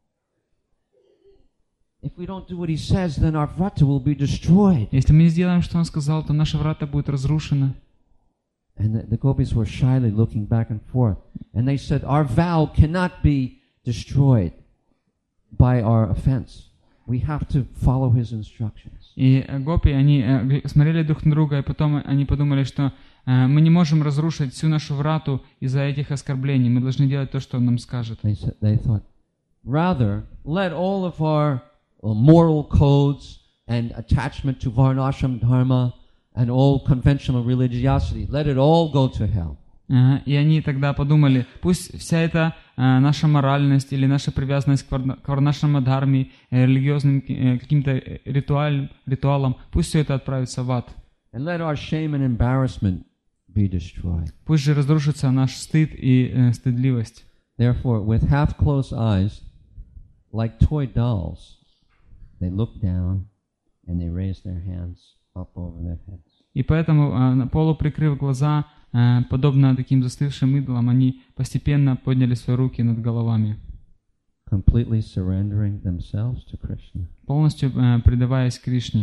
If we don't do what he says, then our vrata will be destroyed. Если мы не сделаем, что он сказал, то наша врата будет разрушена. And the gopis were shyly looking back and forth. And they said, our vow cannot be destroyed by our offense. We have to follow his instructions. И гопи, они смотрели друг на друга, и потом они подумали, что мы не можем разрушить всю нашу врату из-за этих оскорблений. Мы должны делать то, что он нам скажет. They thought, rather, let all of our moral codes and attachment to varnashram dharma and all conventional religiosity, let it all go to hell. И они тогда подумали, пусть вся эта наша моральность или наша привязанность к варнашрама-дхарме, религиозным каким-то ритуалам, пусть все это отправится в ад. And let our shame and embarrassment be destroyed. Пусть же разрушится наш стыд и стыдливость. Therefore, with half-closed eyes, like toy dolls, they look down and they raise their hands up over their heads. И поэтому, полуприкрыв глаза, подобно таким застывшим идолам, они постепенно подняли свои руки над головами, completely surrendering themselves to Krishna. Полностью предаваясь Кришне.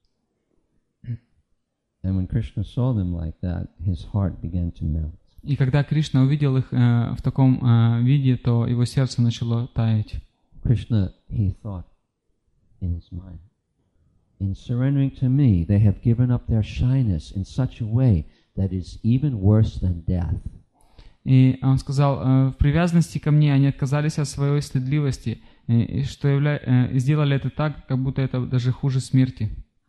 And when Krishna saw them like that, his heart began to melt. И когда Кришна увидел их в таком виде, то его сердце начало таять. Krishna, he thought in his mind, in surrendering to me, they have given up their shyness in such a way that is even worse than death. И он сказал, в привязанности ко мне они отказались от своей стыдливости, и сделали это так, как будто это даже хуже смерти.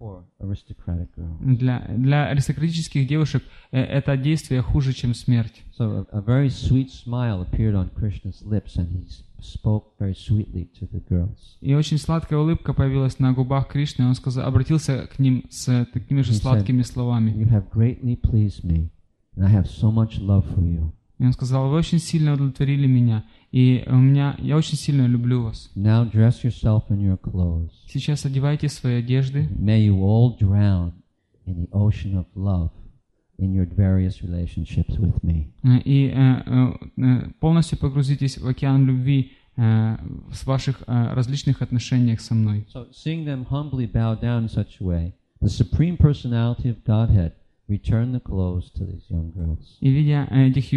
Для аристократических девушек это действие хуже, чем смерть. So a very sweet smile appeared on Krishna's lips, and he spoke very sweetly to the girls. И очень сладкая улыбка появилась на губах Кришны, и он обратился к ним с такими же сладкими словами. You have greatly pleased me, and I have so much love for you. И он сказал, вы очень сильно удовлетворили меня, и я очень сильно люблю вас. Now dress yourself in your clothes. Сейчас одевайте свои одежды. May you all drown in the ocean of love in your various relationships with me. И полностью погрузитесь в океан любви в ваших различных отношениях со мной. So seeing them humbly bow down in such a way, the Supreme Personality of Godhead returned the clothes to these young girls. И видя этих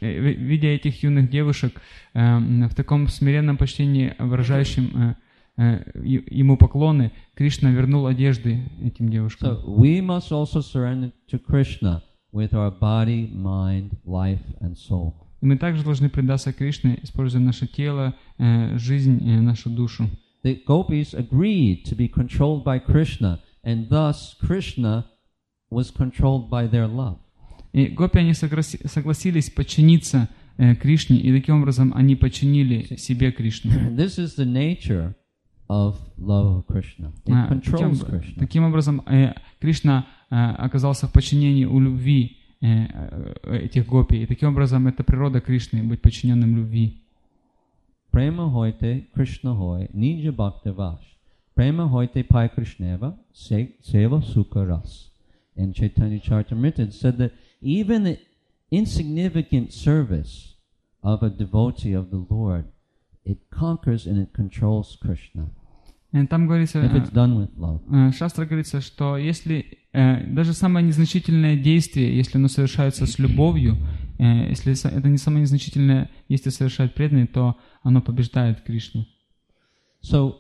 юных девушек в таком смиренном почтении, выражающем ему поклоны, Кришна вернул одежды этим девушкам. So we must also surrender to Krishna with our body, mind, life, and soul. И мы также должны предаться Кришне, используя наше тело, жизнь, нашу душу. The gopis agreed to be controlled by Krishna, and thus Krishna was controlled by their love. И гопи, они согласились подчиниться Кришне, и таким образом они подчинили себе Кришну. This is the nature of love of Krishna. It controls Krishna. Таким образом, Кришна оказался в подчинении у любви этих гопи, и таким образом это природа Кришны, быть подчиненным любви. Prema hoite Krishna hoy nija bhakta vash. Prema hoite pai Krishneva seva sukha ras. And Chaitanya Charitamrita said that even the insignificant service of a devotee of the Lord, it conquers and it controls Krishna. Там говорится, if it's done with love. В Шастре говорится, что если даже самое незначительное действие, если оно совершается с любовью, если это не самое незначительное действие совершает преданный, то оно побеждает Кришну. So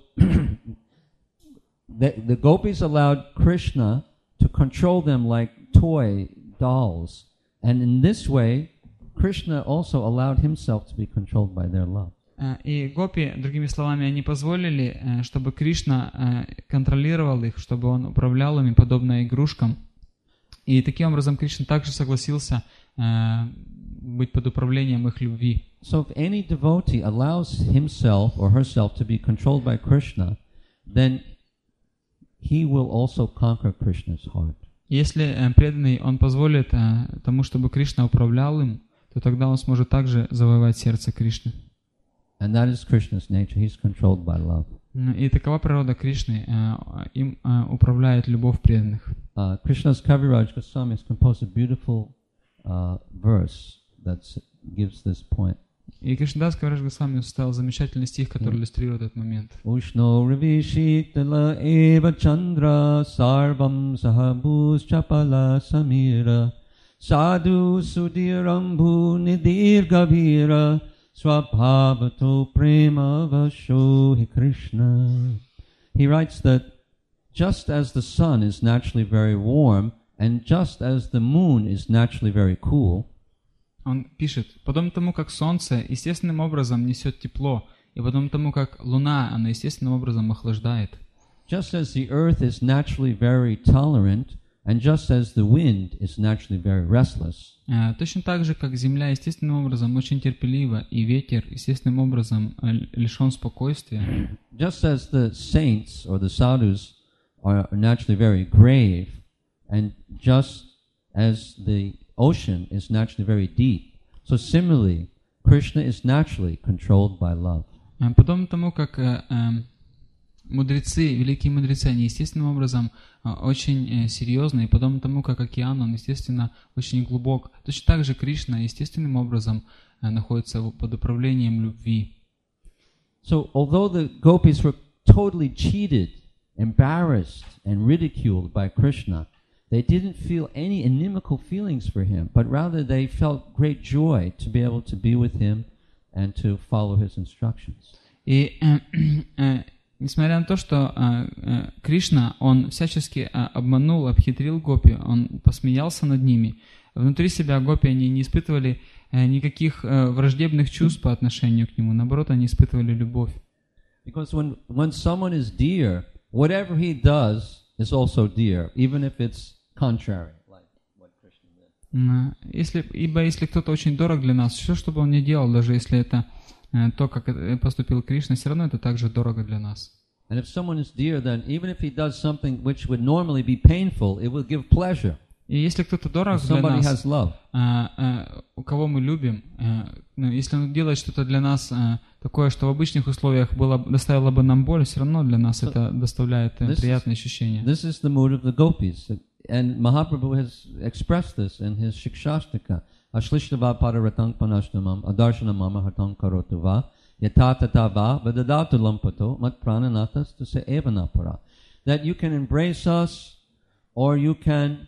the gopis allowed Krishna to control them like toy dolls, and in this way, Krishna also allowed himself to be controlled by their love. И гопи, другими словами, они позволили, чтобы Кришна контролировал их, чтобы он управлял ими, подобно игрушкам. И таким образом Кришна также согласился быть под управлением их любви. So if any devotee allows himself or herself to be controlled by Krishna, then he will also conquer Krishna's heart. Если преданный, он позволит тому, чтобы Кришна управлял им, то тогда он сможет также завоевать сердце Кришны. And that is Krishna's nature. He's controlled by love. И такова природа Кришны. Им управляет любовь преданных. Krishna's Kaviraj Goswami has composed a beautiful verse that gives this point. И Кришнадас Кавирадж Госвами составил замечательный стих, который иллюстрирует этот момент. Ushno ravishitala eva chandra sarvam sahabhus chapala samira sadhu sudirambhu nidir gavira swabhavato prema vasho hi Krishna. He writes that just as the sun is naturally very warm and just as the moon is naturally very cool, Он пишет, подобно тому, как солнце естественным образом несет тепло, и подобно тому, как луна, она естественным образом охлаждает. Just as the earth is naturally very tolerant, and just as the wind is naturally very restless, Точно так же, как земля естественным образом очень терпелива, и ветер естественным образом лишен спокойствия. just as the saints or the sadhus are naturally very grave, and just as the ocean is naturally very deep, so similarly, Krishna is naturally controlled by love. Подобно тому, как мудрецы, великие мудрецы, они естественным образом очень серьезны, и подобно тому, как океан, он, естественно, очень глубок. Точно так же Кришна естественным образом находится под управлением любви. So, although the gopis were totally cheated, embarrassed, and ridiculed by Krishna, they didn't feel any inimical feelings for him, but rather they felt great joy to be able to be with him and to follow his instructions. И несмотря на то, что Кришна, он всячески обманул, обхитрил гопи, он посмеялся над ними, внутри себя гопи, они не испытывали никаких враждебных чувств по отношению к нему, наоборот, они испытывали любовь. Because when someone is dear, whatever he does is also dear, even if it's contrary, like what Krishna did. Ибо если кто-то очень дорог для нас, все, что бы он ни делал, даже если это то, как поступил Кришна, все равно это также дорого для нас. And if someone is dear, then even if he does something which would normally be painful, it will give pleasure. И если кто-то дорог для Somebody нас, has love. у кого мы любим, если он делает что-то для нас такое, что в обычных условиях доставило бы нам боль, все равно для нас это доставляет приятные ощущения. This is the mood of the gopis. And Mahaprabhu has expressed this in his Shikshashtaka. Ashlishtava pararatang panashtamam adarshanamama hatang karotava yatatatava vadadatu lampato mat prananatas to say evanapara. That you can embrace us or you can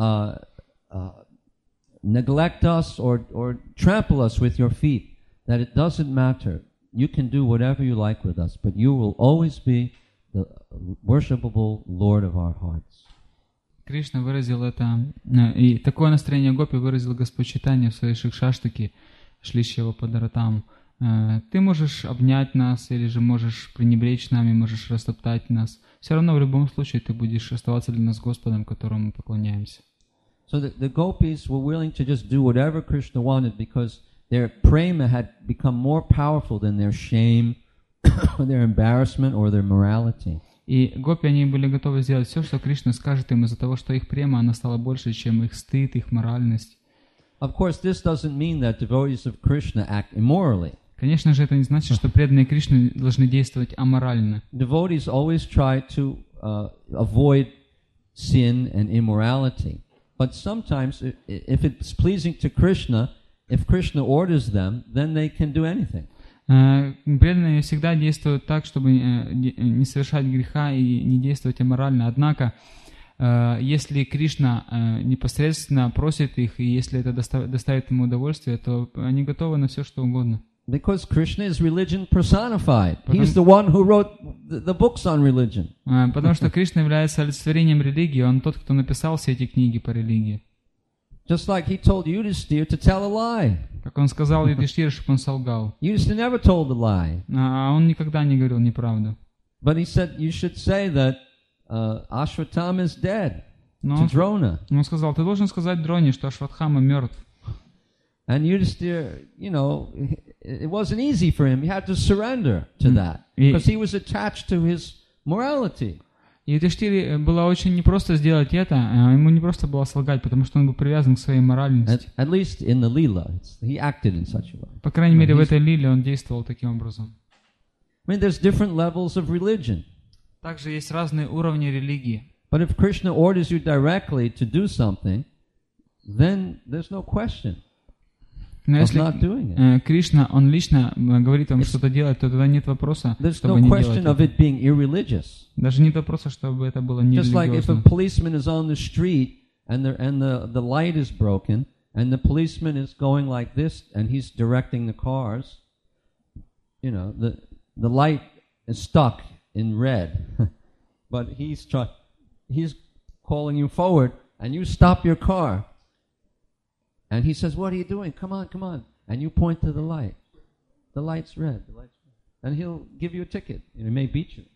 neglect us or trample us with your feet. That it doesn't matter. You can do whatever you like with us, but you will always be the worshipable Lord of our hearts. Кришна выразил это, и такое настроение гопи выразил Господь Чайтанья в своей Шикшаштаке, Шлишьева Падаратам. Ты можешь обнять нас, или же можешь пренебречь нами, можешь растоптать нас. Все равно в любом случае ты будешь оставаться для нас Господом, которому мы поклоняемся. So the gopis were willing to just do whatever Krishna wanted because their prema had become more powerful than their shame, or their embarrassment, or their morality. И гопи, они были готовы сделать все, что Кришна скажет им, из-за того, что их према, она стала больше, чем их стыд, их моральность. Of course, this doesn't mean that devotees of Krishna act immorally. Конечно же, это не значит, что преданные Кришны должны действовать аморально. Devotees always try to avoid sin and immorality. But sometimes, if it's pleasing to Krishna, if Krishna orders them, then they can do anything. Преданные всегда действуют так, чтобы не совершать греха и не действовать аморально. Однако, если Кришна непосредственно просит их, и если это доставит ему удовольствие, то они готовы на все, что угодно. Because Krishna is religion personified. He's the one who wrote the books on religion. Потому что Кришна является олицетворением религии, он тот, кто написал все эти книги по религии. Just like he told Yudhishthira to tell a lie. Как он сказал Юдхиштхире, чтобы он солгал. Yudhishthira never told a lie. А он никогда не говорил неправду. But he said, you should say that Ashwatthama is dead to Drona. Он сказал, ты должен сказать Дроне, что Ашватхама мертв. And Yudhishthira, it wasn't easy for him. He had to surrender to that because he was attached to his morality. И Юдиштире было очень непросто сделать это, ему не просто было солгать, потому что он был привязан к своей моральности. At least in the Leela, he acted in such a way. По крайней мере, в этой лиле он действовал таким образом. I mean, there's different levels of religion. Также есть разные уровни религии. But if Krishna orders you directly to do something, then there's no question of not doing it. Если Кришна, он лично говорит вам что-то делать, то тогда нет вопроса, чтобы не делать There's no question of it being irreligious. Даже нет вопроса, чтобы это было Just like if a нерелигиозно. policeman is on the street and the light is broken and the policeman is going like this and he's directing the cars, you know, the light is stuck in red, but he's calling you forward and you stop your car. And he says, "What are you doing? Come on, come on." And you point to the light. The light's red. And he'll give you a ticket. And he may beat you.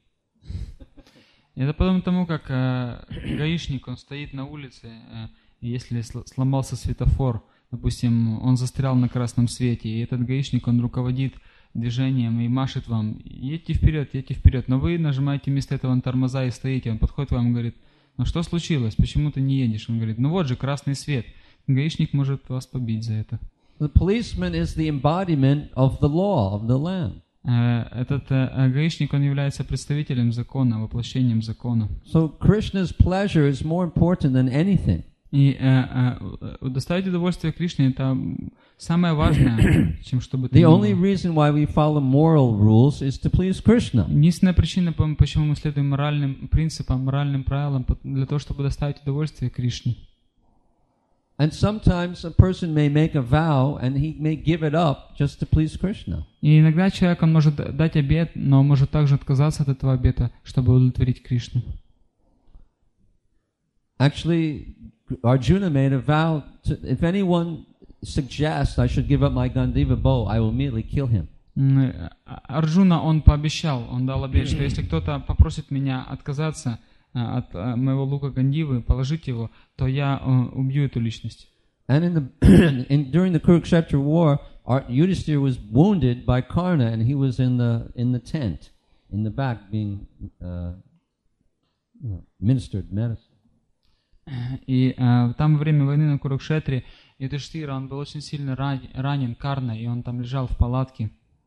Это подобно тому, как гаишник, он стоит на улице, и если сломался светофор, допустим, он застрял на красном свете, и этот гаишник, он руководит движением и машет вам: едьте вперед, но вы нажимаете вместо этого на тормоза и стоите. Он подходит к вам и говорит: ну что случилось, почему ты не едешь? Он говорит: ну вот же красный свет. Гаишник может вас побить за это. The policeman is the embodiment of the law of the land. Этот гаишник, он является представителем закона, воплощением закона. So Krishna's pleasure is more important than anything. И доставить удовольствие Кришне — это самое важное, чем чтобы ты The only reason why we follow moral rules is to please Krishna. Единственная причина, почему мы следуем моральным принципам, моральным правилам, для того, чтобы доставить удовольствие Кришне. And sometimes a person may make a vow and he may give it up just to please Krishna. И иногда человек, он может дать обет, но может также отказаться от этого обета, чтобы удовлетворить Кришну. Actually, Arjuna made a vow to, if anyone suggests I should give up my Gandiva bow, I will immediately kill him. Арджуна, он пообещал, он дал обет, что если кто-то попросит меня отказаться от моего лука Гандивы, положить его, то я убью эту личность. And during the Kurukshetra war, Yudhishthira was wounded by Karna, and he was in the tent, in the back, being ministered medicine. И там во время войны на Курукшетре Юдхиштира, он был очень сильно ранен Карной, и он там лежал в палатке.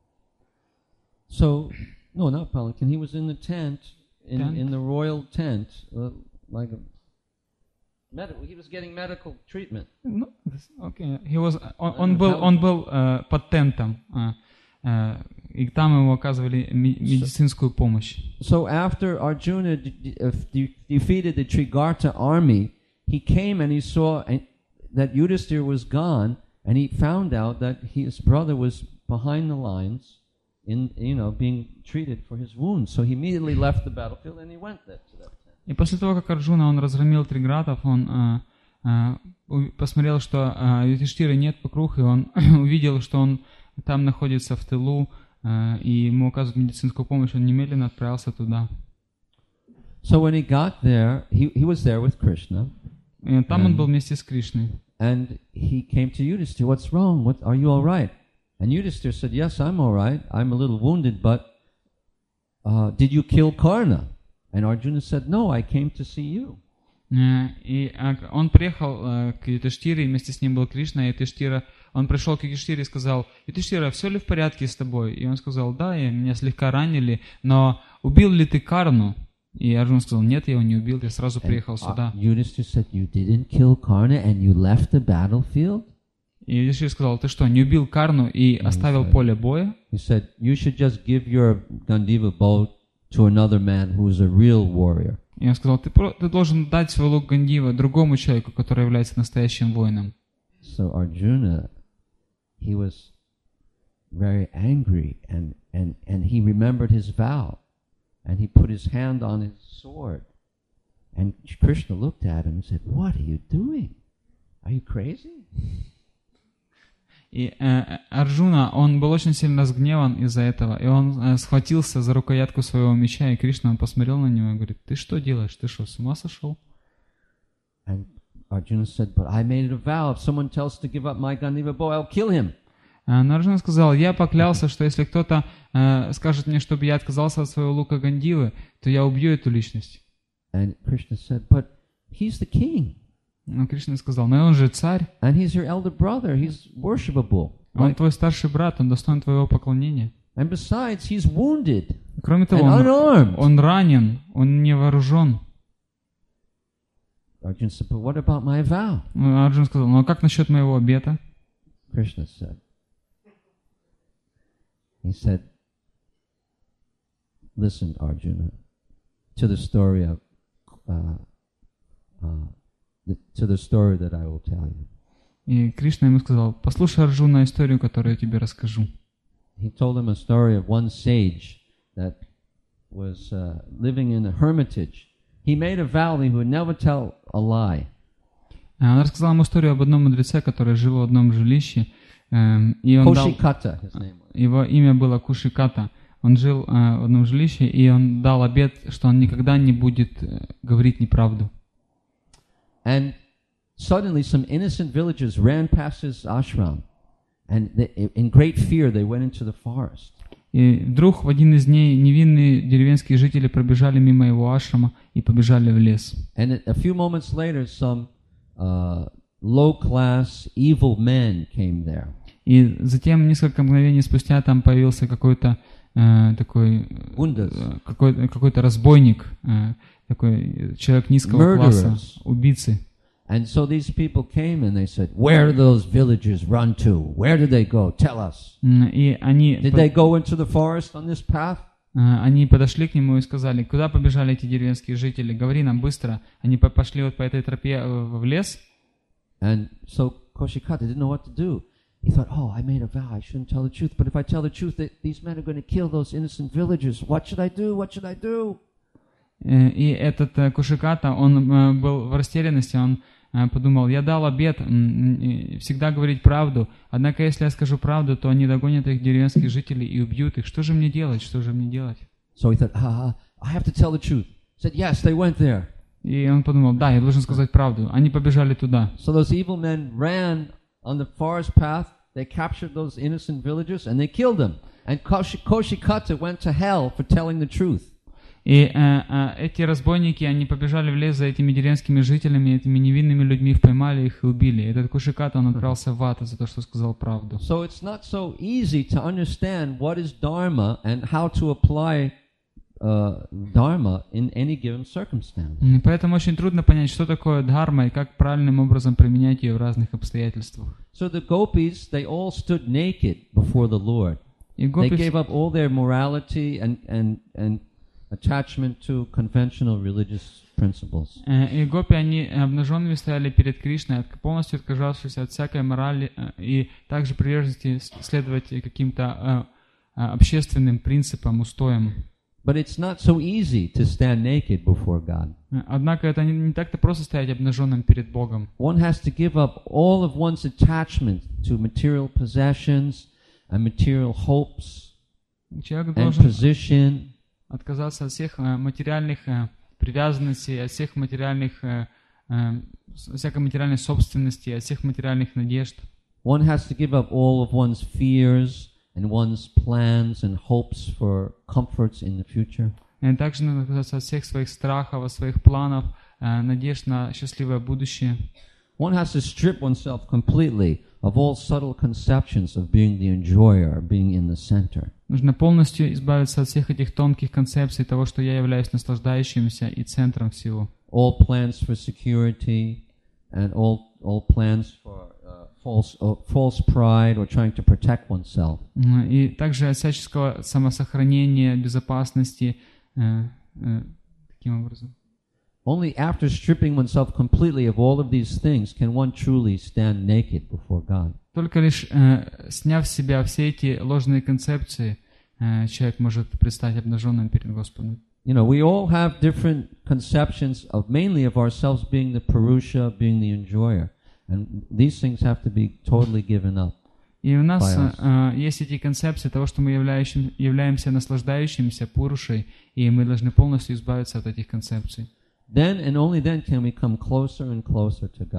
So, no, not pelican. He was in the tent, in the royal tent, like he was getting medical treatment. No, okay. Он был под тентом, и там ему оказывали медицинскую помощь. So after Arjuna defeated the Trigarta army, he came and he saw that Yudhishthira was gone, and he found out that his brother was behind the lines, being treated for his wounds. So he immediately left the battlefield and he went there to that tent. И после того, как Арджуна, он разгромил Тригратов, он посмотрел, что Юдхиштиры нет вокруг, и он увидел, что он там находится в тылу, и ему оказывают медицинскую помощь, он немедленно отправился туда. So when he got there, he was there with Krishna. И там он был вместе с Кришной. And he came to Yudhishthira. What's wrong? Are you all right? And Yudhishthira said, yes, I'm all right. I'm a little wounded, but did you kill Karna? And Arjuna said, no, I came to see you. И он приехал к Юдхиштире, вместе с ним был Кришна, и он пришел к Юдхиштире и сказал: Юдхиштира, все ли в порядке с тобой? И он сказал: да, меня слегка ранили, но убил ли ты Карну? И Арджуна сказал: нет, я его не убил, я сразу приехал сюда. Юдхиштира said, you didn't kill Karna and you left the battlefield? И Юдхиштира сказал: ты что, не убил Карну и оставил поле боя? He said, you should just give your Gandiva bow to another man who is a real warrior. И он сказал: ты должен дать свой лук Гандива другому человеку, который является настоящим воином. So Arjuna, he was very angry, and he remembered his vow, and he put his hand on his sword, and Krishna looked at him and said, "What are you doing? Are you crazy?" И Арджуна, он был очень сильно разгневан из-за этого, и он схватился за рукоятку своего меча, и Кришна, он посмотрел на него и говорит: ты что делаешь? Ты что, с ума сошел? And Arjuna said, but I made a vow, if someone tells to give up my Gandiva bow, I'll kill him. Но Арджуна сказал: я поклялся, что если кто-то скажет мне, чтобы я отказался от своего лука Гандивы, то я убью эту личность. And Krishna said, but he's the king. Но Кришна сказал: но он же царь. And he's your elder brother. He's worshipable. Он твой старший брат, он достоин твоего поклонения. And besides, he's wounded. Кроме того, and unarmed. Он ранен, он не вооружен. Arjuna said, but what about my vow? Арджуна сказал: ну а как насчет моего обета? Krishna said, he said, listen, Arjuna, to the story of to the story that I will tell you. И Кришна ему сказал: послушай, Арджуна, историю, которую я тебе расскажу. He told him a story of one sage that was living in a hermitage. He made a vow that he would never tell a lie. Он рассказал ему историю об одном мудреце, который жил в одном жилище, и он дал... Koshikata, his name was. Его имя было Кушиката. Он жил в одном жилище, и он дал обет, что он никогда не будет говорить неправду. And suddenly some innocent villagers ran past his ashram, and in great fear they went into the forest. И вдруг в один из дней невинные деревенские жители пробежали мимо его ашрама и побежали в лес. And a few moments later, some low-class evil men came there. И затем, несколько мгновений спустя, там появился какой-то какой-то разбойник, такой человек низкого класса, убийцы. And so these people came and they said, where did those villagers run to? Where did they go? Tell us. И они Did they go into the forest on this path? Они подошли к нему и сказали: куда побежали эти деревенские жители? Говори нам быстро. Они пошли вот по этой тропе в лес. And so Koshikata didn't know what to do. He thought, oh, I made a vow, I shouldn't tell the truth. But if I tell the truth, these men are going to kill those innocent villagers. What should I do? What should I do? И этот Кушиката, он был в растерянности, он подумал: я дал обет всегда говорить правду, однако если я скажу правду, то они догонят их деревенских жителей и убьют их. Что же мне делать? Что же мне делать? So he thought, I have to tell the truth. He said, yes, they went there. И он подумал: да, я должен сказать правду. Они побежали туда. So those evil men ran on the forest path. They captured those innocent villagers and they killed them. And Koshikata went to hell for telling the truth. И эти разбойники, они побежали в лес за этими деревенскими жителями, этими невинными людьми, поймали их и убили. Этот Кушиката, он отправился в ад за то, что сказал правду. So it's not so easy to understand what is dharma and how to apply dharma in any given circumstance. Поэтому очень трудно понять, что такое дхарма и как правильным образом применять ее в разных обстоятельствах. So the gopis, they all stood naked before the Lord. They gave up all their morality and attachment to conventional religious principles. И гопи, они обнаженными стояли перед Кришной, полностью отказавшись от всякой морали и также приверженности следовать каким-то общественным принципам, устоям. But it's not so easy to stand naked before God. Однако это не так-то просто стоять обнаженным перед Богом. One has to give up all of one's attachment to material possessions and material hopes Человек and должен position. Отказаться от всех материальных привязанностей, от всех материальных, всякой материальной собственности, от всех материальных надежд. One has to give up all of one's fears and one's plans and hopes for comforts in the future. И также надо отказаться от всех своих страхов, от своих планов, надежд на счастливое будущее. One has to strip oneself completely of all subtle conceptions of being the enjoyer, being in the center. Нужно полностью избавиться от всех этих тонких концепций того, что я являюсь наслаждающимся и центром всего. All plans for security and all plans for false pride or trying to protect oneself. И также от всяческого самосохранения, безопасности, таким образом. Only after stripping oneself completely of all of these things can one truly stand naked before God. Только лишь сняв с себя все эти ложные концепции, человек может предстать обнаженным перед Господом. You know, we all have different conceptions of mainly of ourselves being the Purusha, being the enjoyer. And these things have to be totally given up. И у нас есть эти концепции того, что мы являемся наслаждающимся Пурушей, и мы должны полностью избавиться от этих концепций. Then and only then can we come closer and closer to God.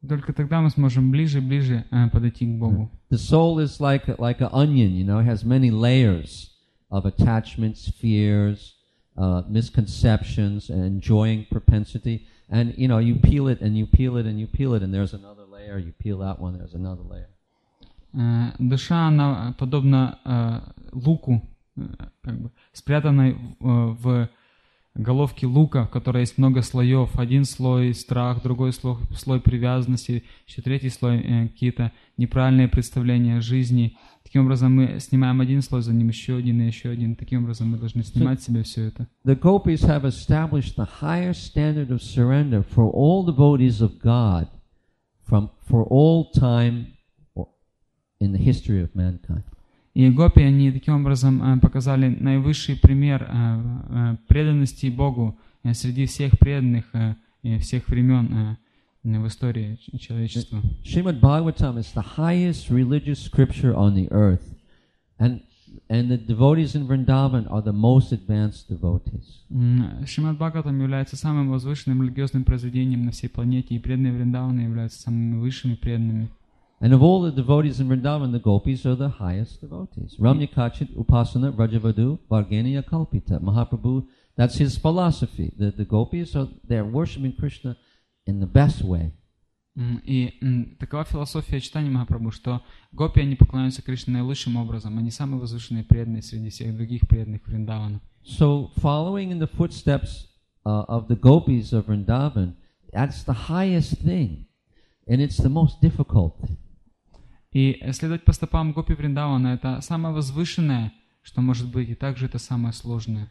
Только тогда мы сможем ближе и ближе подойти к Богу. The soul is like an onion, you know, it has many layers of attachments, fears, misconceptions, and enjoying propensity. And, you know, you peel it and you peel it and you peel it, and there's another layer. You peel that one, there's another layer. Душа, она подобна луку, как бы спрятанной в головке лука, в которой есть много слоев. Один слой страх, другой слой привязанности, еще третий слой какие-то неправильные представления о жизни. Таким образом, мы снимаем один слой, за ним еще один и еще один. Таким образом, мы должны снимать с себя все это. The gopis have established the higher standard of surrender for all devotees of God for all time in the history of mankind. И гопи, они таким образом показали наивысший пример преданности Богу среди всех преданных и всех времен в истории человечества. Srimad Bhagavatam is the highest religious scripture on the earth, and the devotees in Vrindavan are the most advanced devotees. Шримад Бхагаватам является самым возвышенным религиозным произведением на всей планете, и преданные Вриндавана являются самыми высшими преданными. And of all the devotees in Vrindavan, the gopis are the highest devotees. Ramyakachit Upasana Rajavadu Vargeniya Kalpita. Mahaprabhu, that's his philosophy. The gopis they're worshiping Krishna in the best way. И такова философия читания Махапрабху, что гопи, они поклоняются Кришне наилучшим образом. Они самые возвышенные преданные среди всех других преданных Вриндавана. So, following in the footsteps of the gopis of Vrindavan, that's the highest thing. And it's the most difficult thing. И следовать по стопам гопи Вриндавана — это самое возвышенное, что может быть, и также это самое сложное.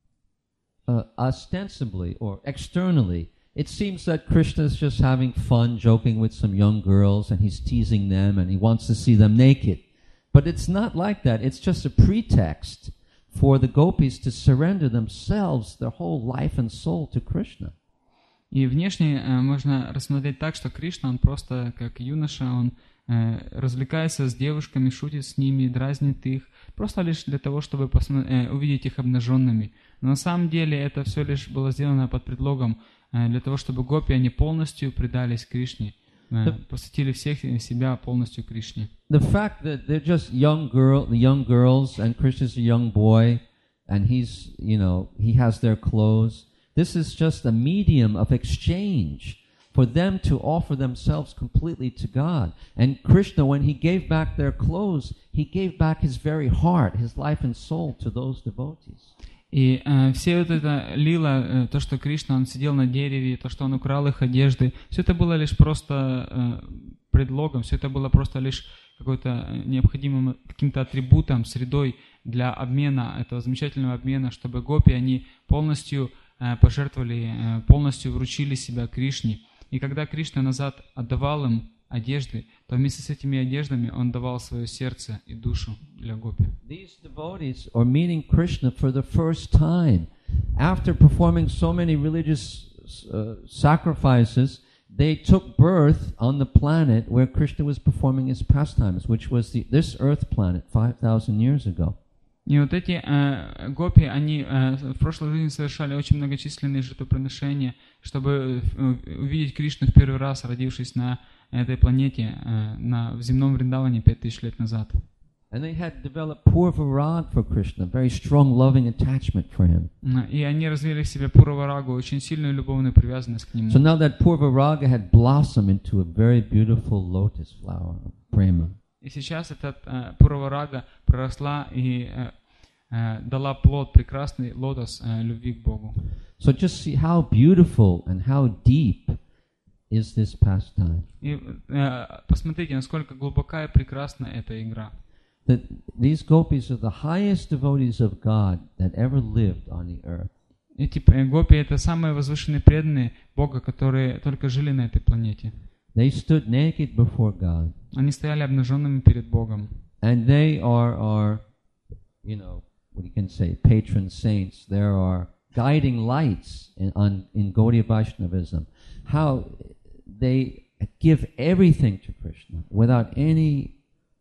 Ostensibly or externally, it seems that Krishna is just having fun, joking with some young girls, and he's teasing them, and he wants to see them naked. But it's not like that. It's just a pretext for the gopis to surrender themselves, their whole life and soul to Krishna. И внешне можно рассмотреть так, что Кришна, он просто как юноша, он развлекается с девушками, шутит с ними, дразнит их, просто лишь для того, чтобы увидеть их обнаженными. Но на самом деле это все лишь было сделано под предлогом для того, чтобы гопи, они полностью предались Кришне, посвятили всех себя полностью Кришне. The fact that they're just young girls, and Krishna's a young boy, and he's, you know, he has their clothes. This is just a medium of exchange for them to offer themselves completely to God. And Krishna, when he gave back their clothes, he gave back his very heart, his life and soul to those devotees. И все вот это лила, то, что Кришна, он сидел на дереве, то, что он украл их одежды, все это было лишь просто предлогом, все это было просто лишь какой-то необходимым каким-то атрибутом, средой для обмена, этого замечательного обмена, чтобы гопи, они полностью пожертвовали, полностью вручили себя Кришне. И когда Кришна назад отдавал им одежды, то вместе с этими одеждами он давал свое сердце и душу для гопи. These devotees are meeting Krishna for the first time. After performing so many religious sacrifices, they took birth on the planet where Krishna was performing his pastimes, which was this earth planet 5,000 years ago. И вот эти гопи, они в прошлой жизни совершали очень многочисленные жертвоприношения, чтобы увидеть Кришну в первый раз, родившись на этой планете, в земном Вриндаване 5000 лет назад. And they had developed purva rag for Krishna, very strong loving attachment for him. И они развили в себе пурва рагу, очень сильную любовную привязанность к нему. So now that purva raga had blossomed into a very beautiful lotus flower, prema. И сейчас эта пурва рага проросла и дала плод, прекрасный лотос любви к Богу. So just see how beautiful and how deep is this pastime. И посмотрите, насколько глубока и прекрасна эта игра. That these gopis are the highest devotees of God that ever lived on the earth. Эти гопи — это самые возвышенные преданные Бога, которые только жили на этой планете. They stood naked before God. Они стояли обнаженными перед Богом. And they are, you know, what you can say, patron saints. There are guiding lights in Gaudiya Vaishnavism. How they give everything to Krishna without any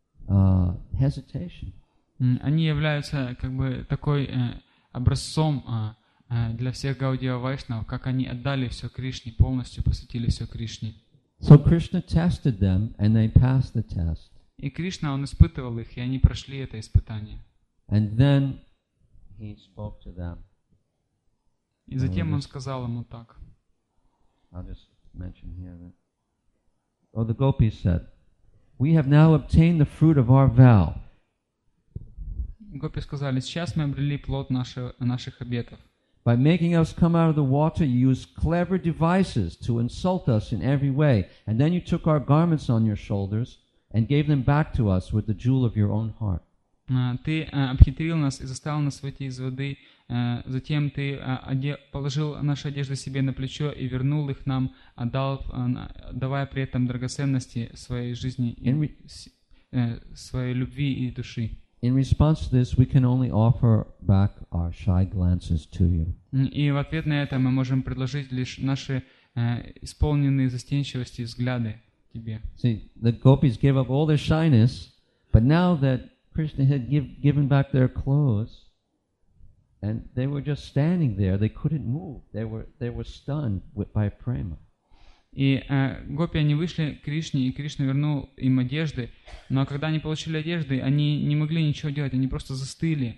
hesitation. Они являются как бы такой образцом для всех Гаудия Вайшнав, как они отдали все Кришне, полностью посвятили все Кришне. So Krishna tested them, and they passed the test. И Кришна, Он испытывал их, и они прошли это испытание. And then he spoke to them. И затем Он сказал ему так. I'll just mention here that. Oh, the gopis said, "We have now obtained the fruit of our vow." Гопи сказали: сейчас мы обрели плод наших обетов. By making us come out of the water, you used clever devices to insult us in every way, and then you took our garments on your shoulders and gave them back to us with the jewel of your own heart. Ты обхитрил нас и заставил нас выйти из воды, затем ты положил наши одежды себе на плечо и вернул их нам, давая при этом драгоценности своей жизни, своей любви и души. In response to this, we can only offer back our shy glances to you. И в ответ на это мы можем предложить лишь наши исполненные застенчивости взгляды тебе. See, the gopis gave up all their shyness, but now that Krishna had given back their clothes, and they were just standing there, they couldn't move. They were stunned by prema. И гопи, они вышли к Кришне, и Кришна вернул им одежды, но когда они получили одежды, они не могли ничего делать, они просто застыли,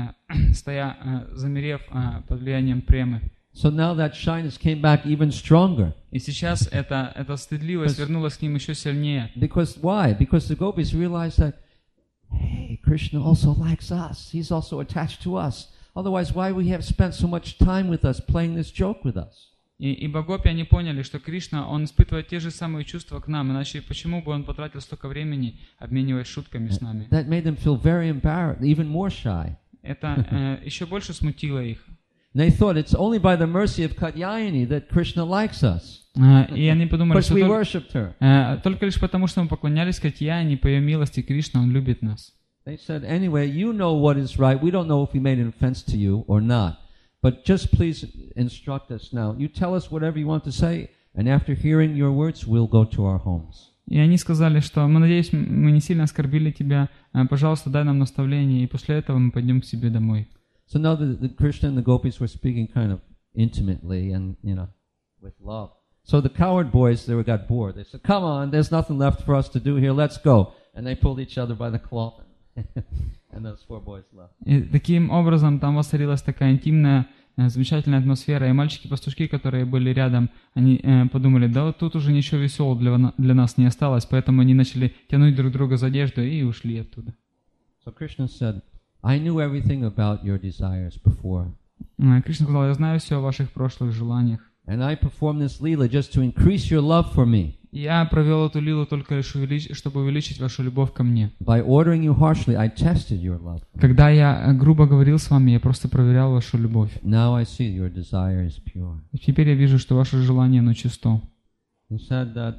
замерев под влиянием премы. So now that shyness came back even stronger. И сейчас эта стыдливость вернулась к ним еще сильнее. Because why? Because the gopis realized that, hey, Krishna also likes us. He's also attached to us. Otherwise, why we have spent so much time with us playing this joke with us? Ибо гопи, они поняли, что Кришна, Он испытывает те же самые чувства к нам, иначе почему бы Он потратил столько времени, обмениваясь шутками с нами? That made them feel very embarrassed, even more shy. Это еще больше смутило их. They thought it's only by the mercy of Katyayani that Krishna likes us. И они подумали, Because we worshipped her. Только лишь потому, что мы поклонялись Катьяне, по ее милости Кришна, Он любит нас. They said, anyway, you know what is right. We don't know if we made an offense to you or not. But just please instruct us now. You tell us whatever you want to say, and after hearing your words, we'll go to our homes. И они сказали, что мы, надеюсь, мы не сильно оскорбили тебя. Пожалуйста, дай нам наставление, и после этого мы пойдем к себе домой. So now the Krishna and the gopis were speaking kind of intimately and, with love. So the coward boys, they got bored. They said, come on, there's nothing left for us to do here. Let's go. And they pulled each other by the cloth. And those 4 boys left. И таким образом там воцарилась такая интимная, замечательная атмосфера. И мальчики-пастушки, которые были рядом, они подумали, да вот тут уже ничего веселого для нас не осталось. Поэтому они начали тянуть друг друга за одежду и ушли оттуда. So Krishna said, I knew everything about your desires before. Кришна сказал, я знаю все о ваших прошлых желаниях. And I performed this lila just to increase your love for me. Я провел эту лилу только лишь чтобы увеличить вашу любовь ко мне. By ordering you harshly, I tested your love. Когда я грубо говорил с вами, я просто проверял вашу любовь. Now I see your desire is pure. И теперь я вижу, что ваше желание, оно чисто. He said that,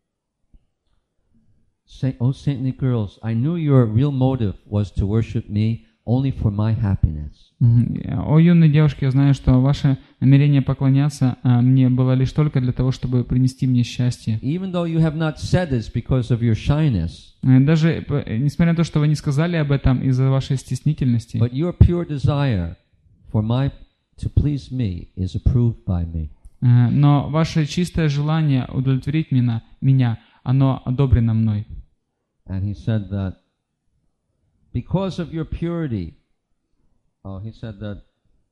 O saintly girls, I knew your real motive was to worship me only for my happiness. О юные девушки, я знаю, что ваше намерение поклоняться мне было лишь только для того, чтобы принести мне счастье. Even though you have not said this because of your shyness, даже несмотря на то, что вы не сказали об этом из-за вашей стеснительности, but your pure desire to please me is approved by me. Но ваше чистое желание удовлетворить меня, оно одобрено мной. And he said that because of your purity, he said that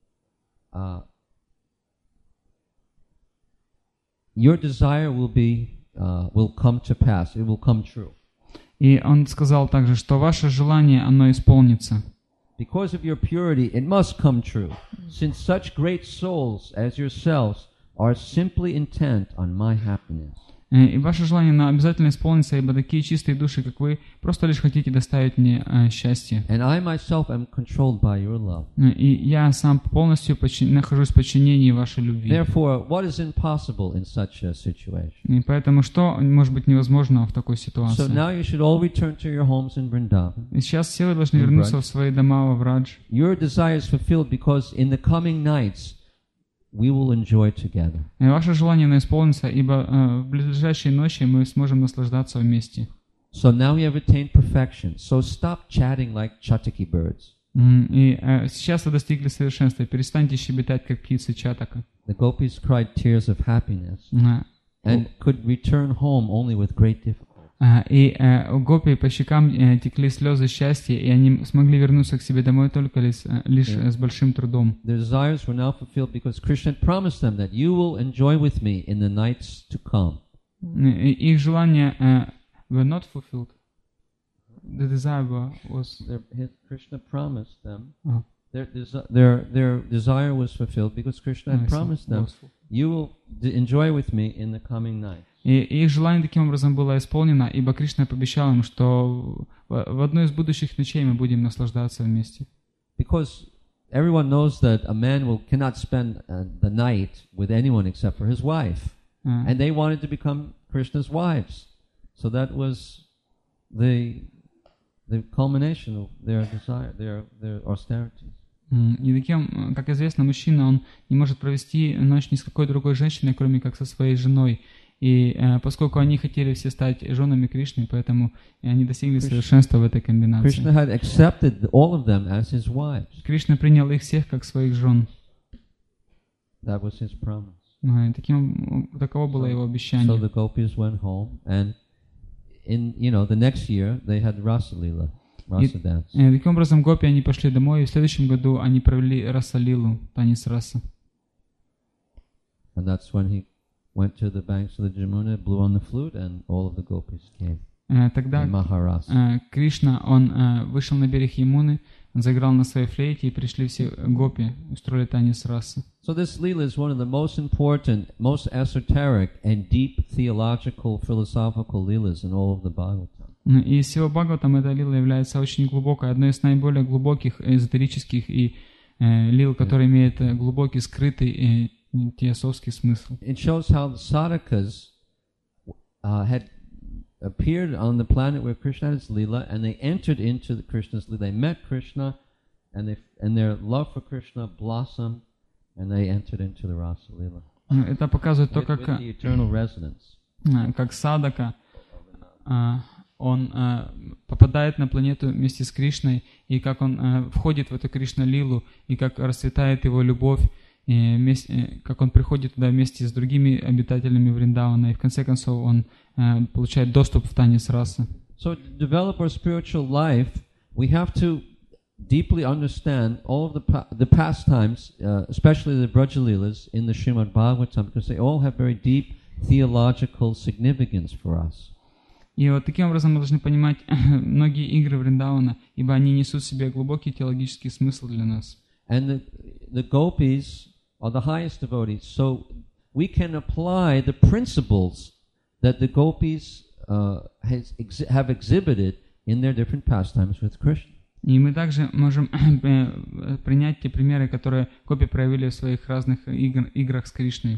your desire will come to pass. It will come true. И он сказал также, что ваше желание, оно исполнится. Because of your purity, it must come true, since such great souls as yourselves are simply intent on my happiness. И ваше желание, оно обязательно исполнится, ибо такие чистые души, как вы, просто лишь хотите доставить мне счастье. And I myself am controlled by your love. И я сам полностью нахожусь в подчинении вашей любви. Therefore, what is impossible in such a situation? И поэтому что может быть невозможно в такой ситуации? So now you should all return to your homes in Vrindavan. И сейчас все вы должны вернуться в свои дома во Врадж. Your desire is fulfilled because in the coming nights we will enjoy together. И ваше желание исполнится, ибо в ближайшие ночи мы сможем наслаждаться вместе. So now we have attained perfection. So stop chatting like chataki birds. И сейчас вы достигли совершенства. Перестаньте щебетать, как птицы чатака. The gopis cried tears of happiness. and could return home only with great difficulty. И у гопи по щекам текли слезы счастья, и они смогли вернуться к себе домой только лишь с большим трудом. Their desires were now fulfilled because Krishna had promised them that you will enjoy with me in the nights to come. Их желания were not fulfilled. The desire was... Krishna promised them. Their desire was fulfilled because Krishna had promised them, you will enjoy with me in the coming night. И их желание таким образом было исполнено, ибо Кришна пообещал им, что в одной из будущих ночей мы будем наслаждаться вместе. Because everyone knows that a man cannot spend the night with anyone except for his wife. And they wanted to become Krishna's wives. So that was the culmination of their desire, their austerities. И таким, как известно, мужчина, он не может провести ночь ни с какой другой женщиной, кроме как со своей женой. И поскольку они хотели все стать женами Кришны, поэтому они достигли совершенства в этой комбинации. Krishna had accepted all of them as his wives. Кришна принял их всех как своих жен. That was his promise. Таково было его обещание. So the gopis went home, and the next year they had Rasa Leela, Rasa dance. Таким образом, гопи они пошли домой, и в следующем году они провели Раса Лилу, танец раса. And that's when he went to the banks of the Jamuna, blew on the flute, and all of the gopis came. Тогда Maharasa. Кришна, он вышел на берег Ямуны, он заиграл на своей флейте, и пришли все гопи, устроили танец расы. So this Leela is one of the most important, most esoteric and deep theological, philosophical Leelas in all of the Bhagavatam. И из всего Бхагаватам эта лила является очень глубокой, одной из наиболее глубоких эзотерических и лил, которая имеет глубокий, скрытый теософский смысл. It shows how the sadhakas had appeared on the planet where Krishna had his Leela, and they entered into the Krishna's Leela. They met Krishna, and their love for Krishna blossomed, and they entered into the Rasa Leela. Это показывает то, with the eternal resonance. Как садака, он попадает на планету вместе с Кришной, и как он входит в эту Кришна-лилу, и как расцветает его любовь, и как он приходит туда вместе с другими обитателями Вриндавана, и в конце концов он получает доступ в танец расы. So to develop our spiritual life, we have to deeply understand all of the pastimes, especially the Brajalilas in the Srimad Bhagavatam, because they all have very deep theological significance for us. И вот таким образом мы должны понимать многие игры Вриндавана, ибо они несут в себе глубокий теологический смысл для нас. And the gopis are the highest devotees, so we can apply the principles that the gopis have exhibited in their different pastimes with Krishna. И мы также можем принять те примеры, которые гопи проявили в своих разных играх с Кришной.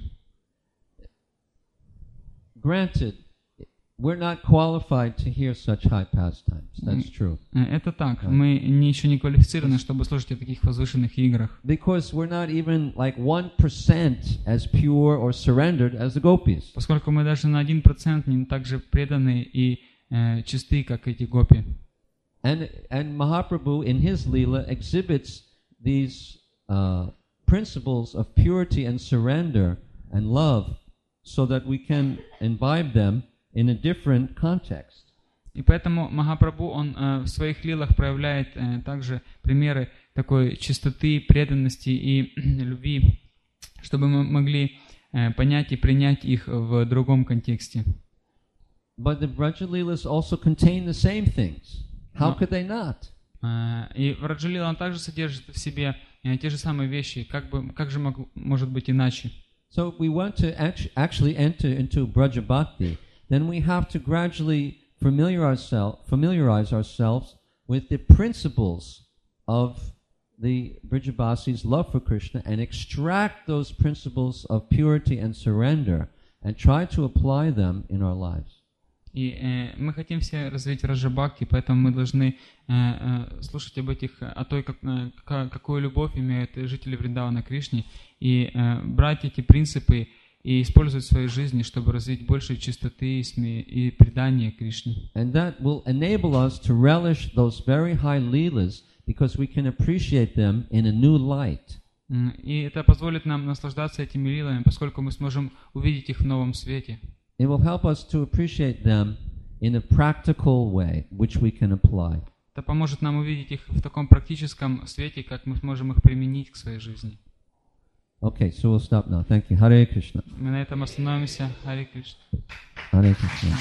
Granted, we're not qualified to hear such high pastimes. That's true. Это так. Мы еще не квалифицированы, чтобы слушать о таких возвышенных играх. Because we're not even like 1% as pure or surrendered as the gopis. Поскольку мы даже на 1% не так же преданы и чисты, как эти гопи. And Mahaprabhu in his Leela exhibits these principles of purity and surrender and love so that we can imbibe them in a different context. И поэтому Махапрабху, он в своих лилах проявляет также примеры такой чистоты, преданности и любви, чтобы мы могли понять и принять их в другом контексте. But the Brajalilas also contain the same things. How could they not? И Враджалила, он также содержит в себе те же самые вещи. Как же может быть иначе? So if we want to actually enter into Braja Bhakti, then we have to gradually familiarize ourselves with the principles of the Brijavasis' love for Krishna and extract those principles of purity and surrender and try to apply them in our lives. И мы хотим все развить Раджа-бхакти, поэтому мы должны слушать о той, какую любовь имеют жители Вриндавана Кришне, и брать эти принципы и использовать в своей жизни, чтобы развить больше чистоты и предания Кришне. And that will enable us to relish those very high leelas because we can appreciate them in a new light. И это позволит нам наслаждаться этими лилами, поскольку мы сможем увидеть их в новом свете. It will help us to appreciate them in a practical way, which we can apply. Это поможет нам увидеть их в таком практическом свете, как мы сможем их применить к своей жизни. Okay, so we'll stop now. Thank you. Hare Krishna. Мы на этом остановимся. Харе Кришна. Hare Krishna.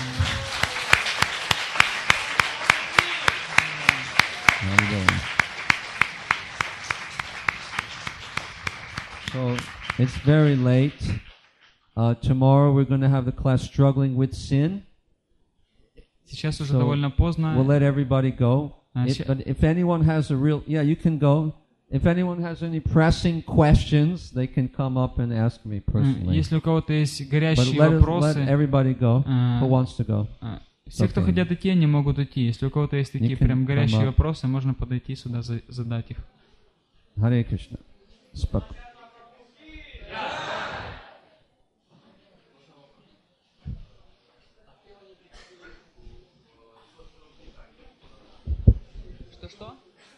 So it's very late. Tomorrow we're going to have the class struggling with sin. Сейчас уже So довольно поздно. we'll let everybody go. But if anyone has a real, you can go. If anyone has any pressing questions, they can come up and ask me personally. Если у кого-то есть But горящие let вопросы, everybody go who wants to go. все, кто хотят идти, они могут идти. Если у кого-то есть такие can прям горящие come up. вопросы, можно подойти сюда, задать их. Hare Krishna. Что?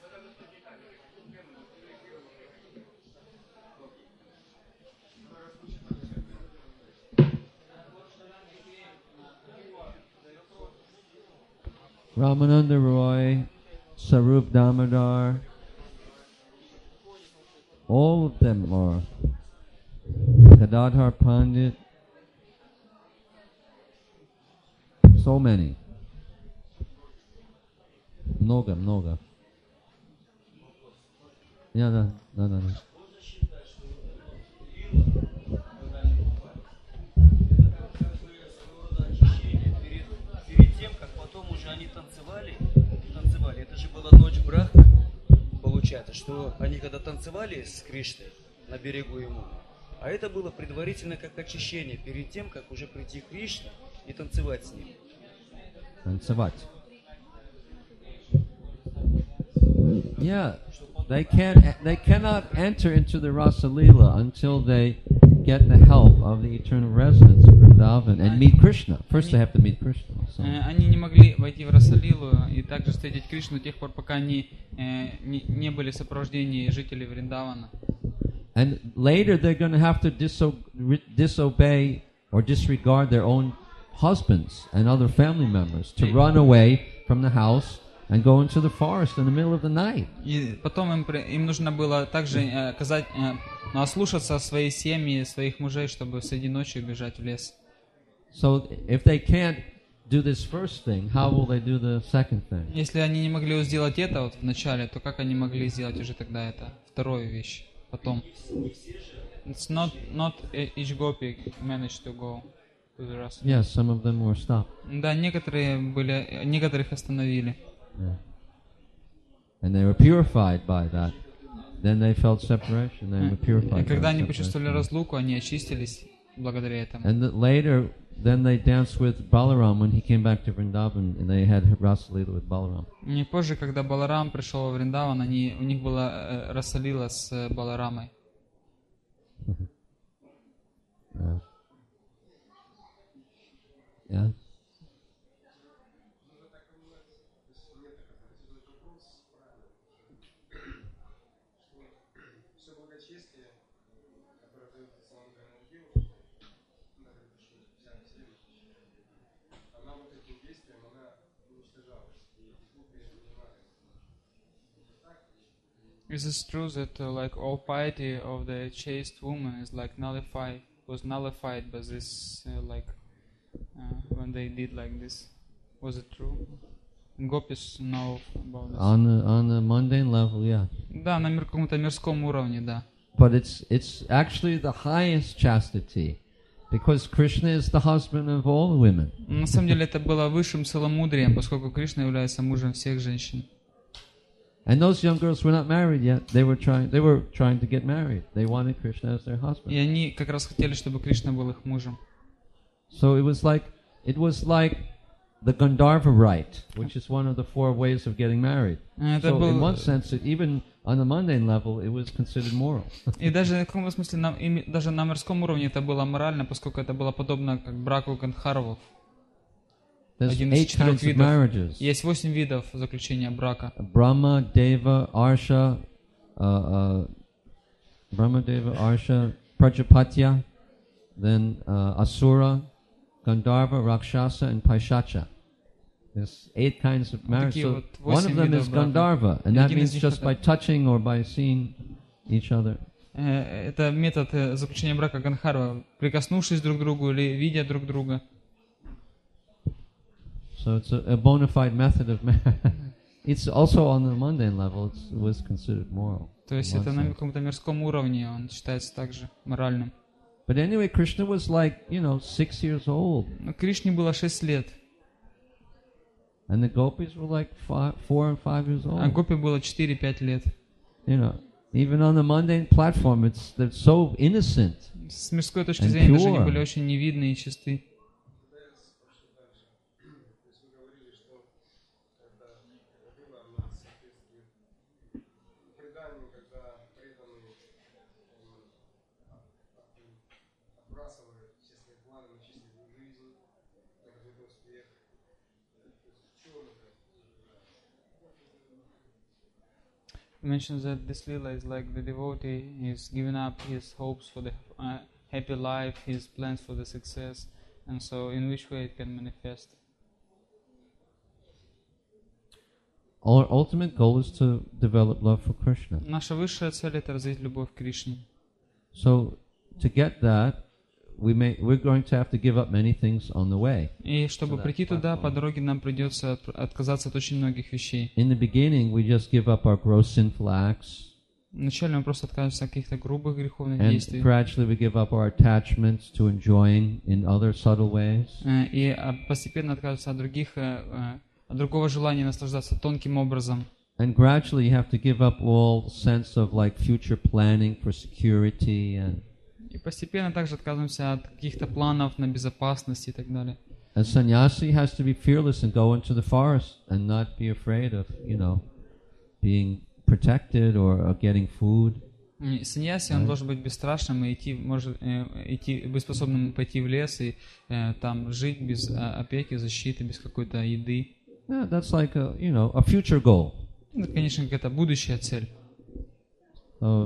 Ramananda Roy, Sarup Damodar, all of them are. Gadadhar Pandit, so many. Много. Да. Перед тем, как потом уже они танцевали, это же была ночь Брахмы, получается, что они когда танцевали с Кришной на берегу ему, а это было предварительно как очищение, перед тем, как уже прийти к Кришне и танцевать с ним. Танцевать. Yeah, they cannot enter into the Rasa Leela until they get the help of the eternal residents of Vrindavan and meet Krishna. First they have to meet Krishna. So. Они не могли войти в Расалилу и также встретить Кришну до тех пор, пока они не были в сопровождении жителей Вриндавана. And later they're going to have to disobey or disregard their own husbands and other family members to run away from the house and go into the forest in the middle of the night. И потом им нужно было также ослушаться своей семьи, своих мужей, чтобы среди ночи бежать в лес. So if they can't do this first thing, how will they do the second thing? Если они не могли сделать это вот в начале, то как они могли сделать уже тогда это вторую вещь потом? It's not each gopi managed to go to the Rasa. Yes, some of them were stopped. Да, некоторых остановили. Yeah. And they were purified by that. Then they felt separation. They were purified. И когда by они separation. почувствовали разлуку, они очистились благодаря этому. And later, then they danced with Balaram when he came back to Vrindavan, and they had Rasa Leela with Balaram. И позже, когда Баларам пришел во Вриндаван, у них была Расалила с Баларамой. Yeah. Is it true that like all piety of the chaste woman is like was nullified by this when they did like this? Was it true? Gopis know about this. On the mundane level, yeah. Да, на каком-то мирском уровне, да. But it's actually the highest chastity, because Krishna is the husband of all women. На самом деле это было высшим целомудрием, поскольку Кришна является мужем всех женщин. And those young girls were not married yet. They were trying to get married. They wanted Krishna as their husband. И они как раз хотели, чтобы Кришна был их мужем. So it was like the Gandharva rite, which is one of the 4 ways of getting married. So in one sense, even on the mundane level, it was considered moral. И даже в каком смысле, даже на мирском уровне это было морально, поскольку это было подобно как браку Гандхарвов. There's Один из 8 4 kinds of видов. marriages. Есть 8 видов заключения брака. Brahma, Deva, Arsha, Brahmadeva, Arsha, Prajapatya, then Asura, Gandharva, Rakshasa, and Paishacha. There's 8 kinds of marriage. такие So вот one of 8 them is видов брака. Gandharva, and И that один из means них just by touching or by seeing each other. Это метод заключения брака Гандхарва, прикоснувшись друг к другу или видя друг друга. So it's a bona fide method of marriage. It's also on the mundane level, it was considered moral. То есть in one это на sense. каком-то мирском уровне, он считается также моральным. But anyway, Krishna was like, 6 years old. Но Кришне было 6 лет, And the gopis were like 4 and 5 years а old. Гопи было 4-5 лет. Even on the mundane platform, they're so innocent. С мирской точки And зрения даже они pure. были очень невидны и чисты. He mentions that this lila is like the devotee is giving up his hopes for the happy life, his plans for the success, and so in which way it can manifest. Our ultimate goal is to develop love for Krishna. Наша высшая цель — это развить любовь к Кришне. So to get that, we're going to have to give up many things on the way. И чтобы прийти туда, по дороге нам придется отказаться от очень многих вещей. In the beginning, we just give up our gross sinful acts, Вначале мы просто отказываемся от каких-то грубых греховных and действий. gradually we give up our attachments to enjoying in other subtle ways. И постепенно отказываться от другого желания наслаждаться тонким образом. And gradually you have to give up all sense of like future planning for security and И постепенно также отказываемся от каких-то планов на безопасность и так далее. a sannyasi has to be fearless and go into the forest and not be afraid of, being protected or getting food. Саньяси, он должен быть бесстрашным и быть способным пойти в лес и там жить без опеки, защиты, без какой-то еды. Yeah, that's like a future goal. Это, конечно, какая-то будущая цель. So,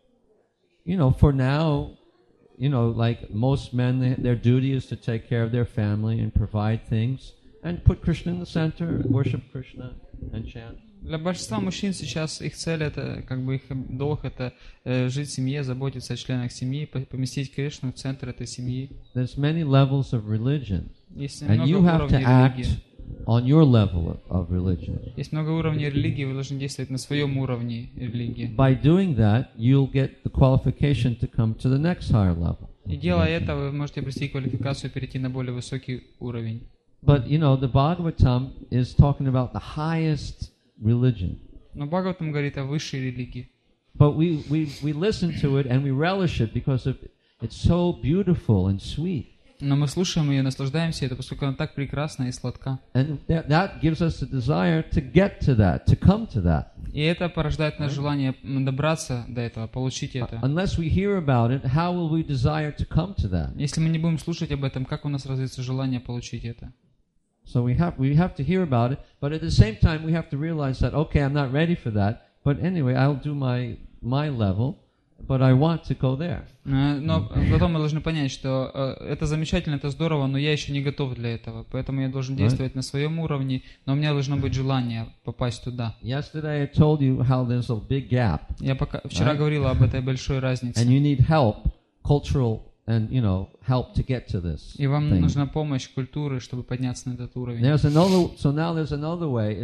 for now, like most men, their duty is to take care of their family and provide things and put Krishna in the center, worship Krishna and chant. Для большинства мужчин сейчас их цель, это их долг, это жить в семье, заботиться о членах семьи, поместить Кришну в центр этой семьи. There's many levels of religion, Есть and много you have to уровней act религии. on your level of religion. Есть много уровней религии, вы должны действовать на своем уровне религии. By doing that, you'll get the qualification to come to the next higher level. И делая это, вы можете обрести квалификацию, перейти на более высокий уровень. But, the Bhagavatam is talking about the highest religion. Но Бхагаватам говорит о высшей религии. But we listen to it and we relish it because it's so beautiful and sweet. Но мы слушаем ее, наслаждаемся это, поскольку она так прекрасна и сладка. And that gives us a desire to get to that, to come to that. И это порождает наше желание добраться до этого, получить это. Unless we hear about it, how will we desire to come to that? Если мы не будем слушать об этом, как у нас развится желание получить это? So we have to hear about it, but at the same time we have to realize that, okay, I'm not ready for that, but anyway, I'll do my level, but I want to go there. Но потом мы должны понять, что это замечательно, это здорово, но я еще не готов для этого, поэтому я должен действовать на своем уровне, но у меня должно быть желание попасть туда. Yesterday I told you how there's a big gap. Я вчера говорил об этой большой разнице. And you need help, cultural and, help to get to this. И вам thing. нужна помощь культуры, чтобы подняться на этот уровень. So now there's another way,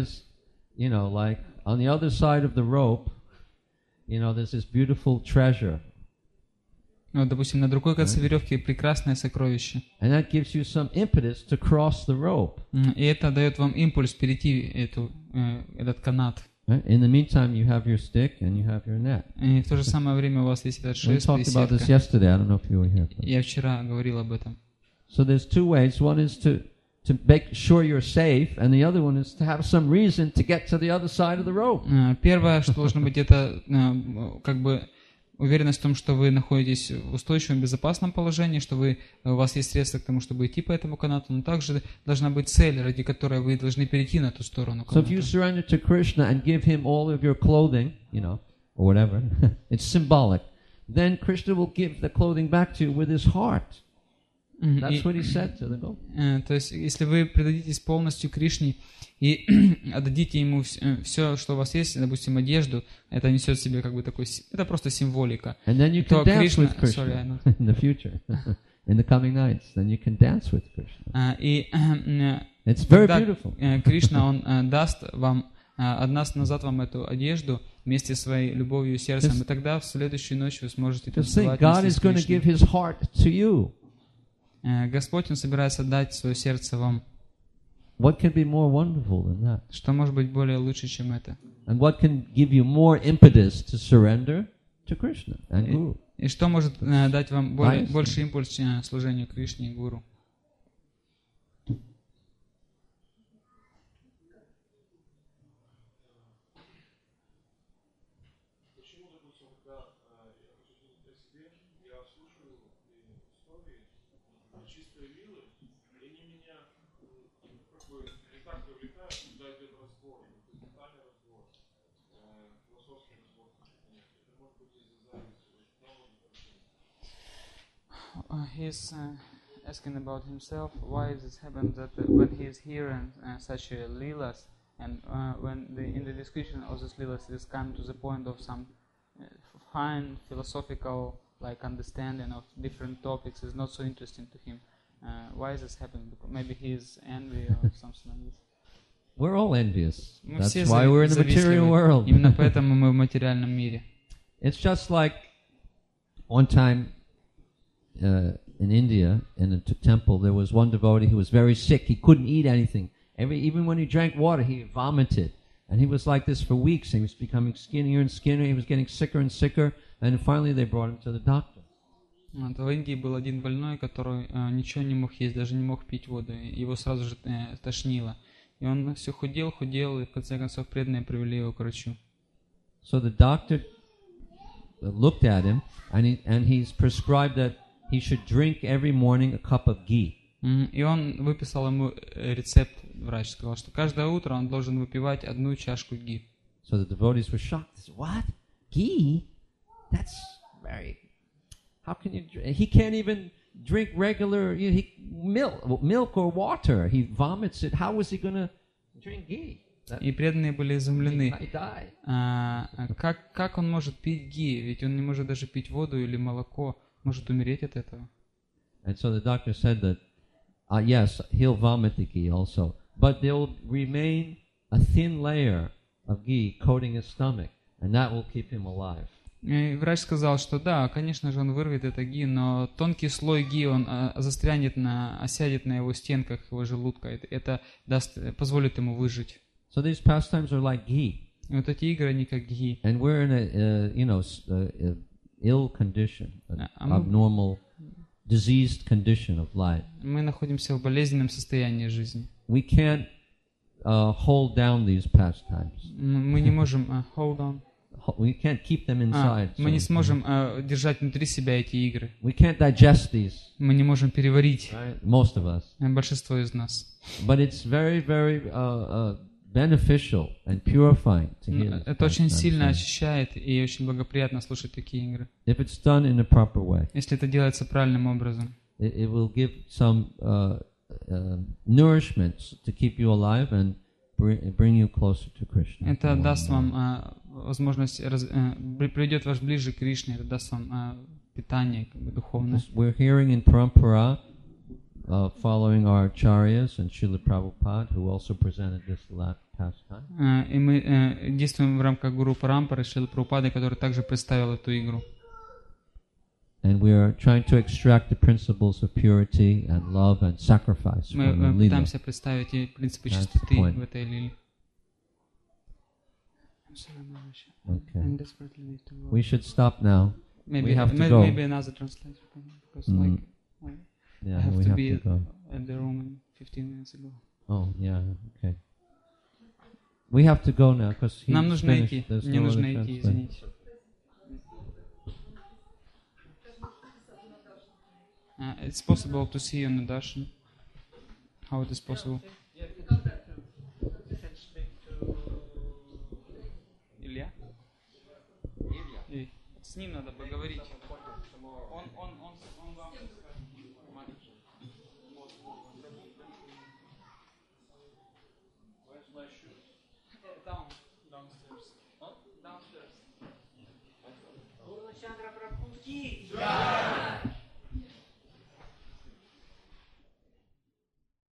like on the other side of the rope, there's this beautiful treasure. Вот, допустим, на другой конце веревки прекрасное сокровище. And that gives you some impetus to cross the rope. И это дает вам импульс перейти этот канат. In the meantime, you have your stick and you have your net. И в то же самое время у вас есть этот We шест и talked about this сетка. yesterday. I don't know if you were here. Я вчера говорил об этом. So there's two ways. One is to make sure you're safe, and the other one is to have some reason to get to the other side of the rope. Первое, что должно быть, это уверенность в том, что вы находитесь в устойчивом, безопасном положении, что у вас есть средства к тому, чтобы идти по этому канату, но также должна быть цель, ради которой вы должны перейти на ту сторону So if каната. you surrender to Krishna and give him all of your clothing, or whatever, it's symbolic, then Krishna will give the clothing back to you with his heart. That's what he said to the gopis. То есть, если вы предадитесь полностью Кришне и отдадите ему все, что у вас есть, допустим, одежду, это несет в себе как бы такой, это просто символика. And then you can То dance Кришна, with Krishna in the future, in the coming nights. Then you can dance with Krishna. It's very beautiful. Кришна, он даст вам, отдаст назад вам эту одежду вместе с своей любовью и сердцем, и тогда в следующую ночь вы сможете танцевать God вместе is с going to give Кришной. his heart to you. Господь, Он собирается дать свое сердце вам. What can be more wonderful than that? Что может быть более лучше, чем это? And what can give you more impetus to surrender to Krishna and Guru? И что может дать вам больше импульс служению Кришне и Гуру? He's asking about himself. Why does it happen that when he is hearing such leelas, and when in the description of this leelas it is come to the point of some fine philosophical like understanding of different topics is not so interesting to him. Why is this happening? Because maybe he is envy or something like this. We're all envious. Мы That's все why we're in the material завистливы. world. Именно поэтому мы в материальном мире. It's just like one time in India, in a temple, there was one devotee who was very sick. He couldn't eat anything. Even when he drank water, he vomited. And he was like this for weeks. He was becoming skinnier and skinnier. He was getting sicker and sicker. And finally they brought him to the doctor. В Индии был один больной, который ничего не мог есть, даже не мог пить воду. Его сразу же тошнило. И он все худел, и в конце концов преданные привели его к врачу. So the doctor looked at him, and he's prescribed that he should drink every morning a cup of ghee. И он выписал ему рецепт, врач сказал, что каждое утро он должен выпивать 1 чашку ги. So the devotees were shocked. They said, "What? Ghee? That's very... How can you... He can't even drink regular milk or water. He vomits it. How is he going to drink ghee?" И преданные были изумлены. He died. Как он может пить ги? Ведь он не может даже пить воду или молоко. Может умереть от этого. And so the doctor said that, yes, he'll vomit the ghee also, but there will remain a thin layer of ghee coating his stomach, and that will keep him alive. И врач сказал, что да, конечно же он вырвет это ги, но тонкий слой ги, он застрянет, осядет на его стенках, его желудка. Это позволит ему выжить. So these pastimes are like ghee. И вот эти игры, они как ги. And we're in a ill condition, abnormal, diseased condition of life. Мы находимся в болезненном состоянии жизни. We can't hold down these pastimes. Мы не можем hold on. We can't keep them inside. Мы не сможем держать внутри себя эти игры. We can't digest these. Мы не можем переварить. Right? Most of us. Большинство из нас. But it's very, very beneficial and purifying to hear. Это очень сильно очищает и очень благоприятно слушать такие игры. If it's done in a proper way, если это делается правильным образом, it will give some nourishment to keep you alive and bring you closer to Krishna. Это даст вам возможность, приведет вас ближе к Кришне, это даст вам питание духовное. We're hearing in Parampara, following our acharyas and Srila Prabhupada, who also presented this pastime. И мы действуем в рамках Гуру Парампары Шрилы Прабхупады, который также представил эту игру. And we are trying to extract the principles of purity and love and sacrifice from the Мы lila. пытаемся представить и принципы чистоты в этой лиле. Okay. We should stop now. We have to go. Maybe another translation, because like Yeah, I have we to have be to go. at the room in 15 minutes ago. Oh, yeah, okay. We have to go now because he's Нам нужно finished. идти. There's Мне no нужно other идти, translation. извините. It's possible to see on the darshan. How it is possible? Илья? С ним надо поговорить. Он вам скажет. Downstairs. Purnachandra Prabhu ki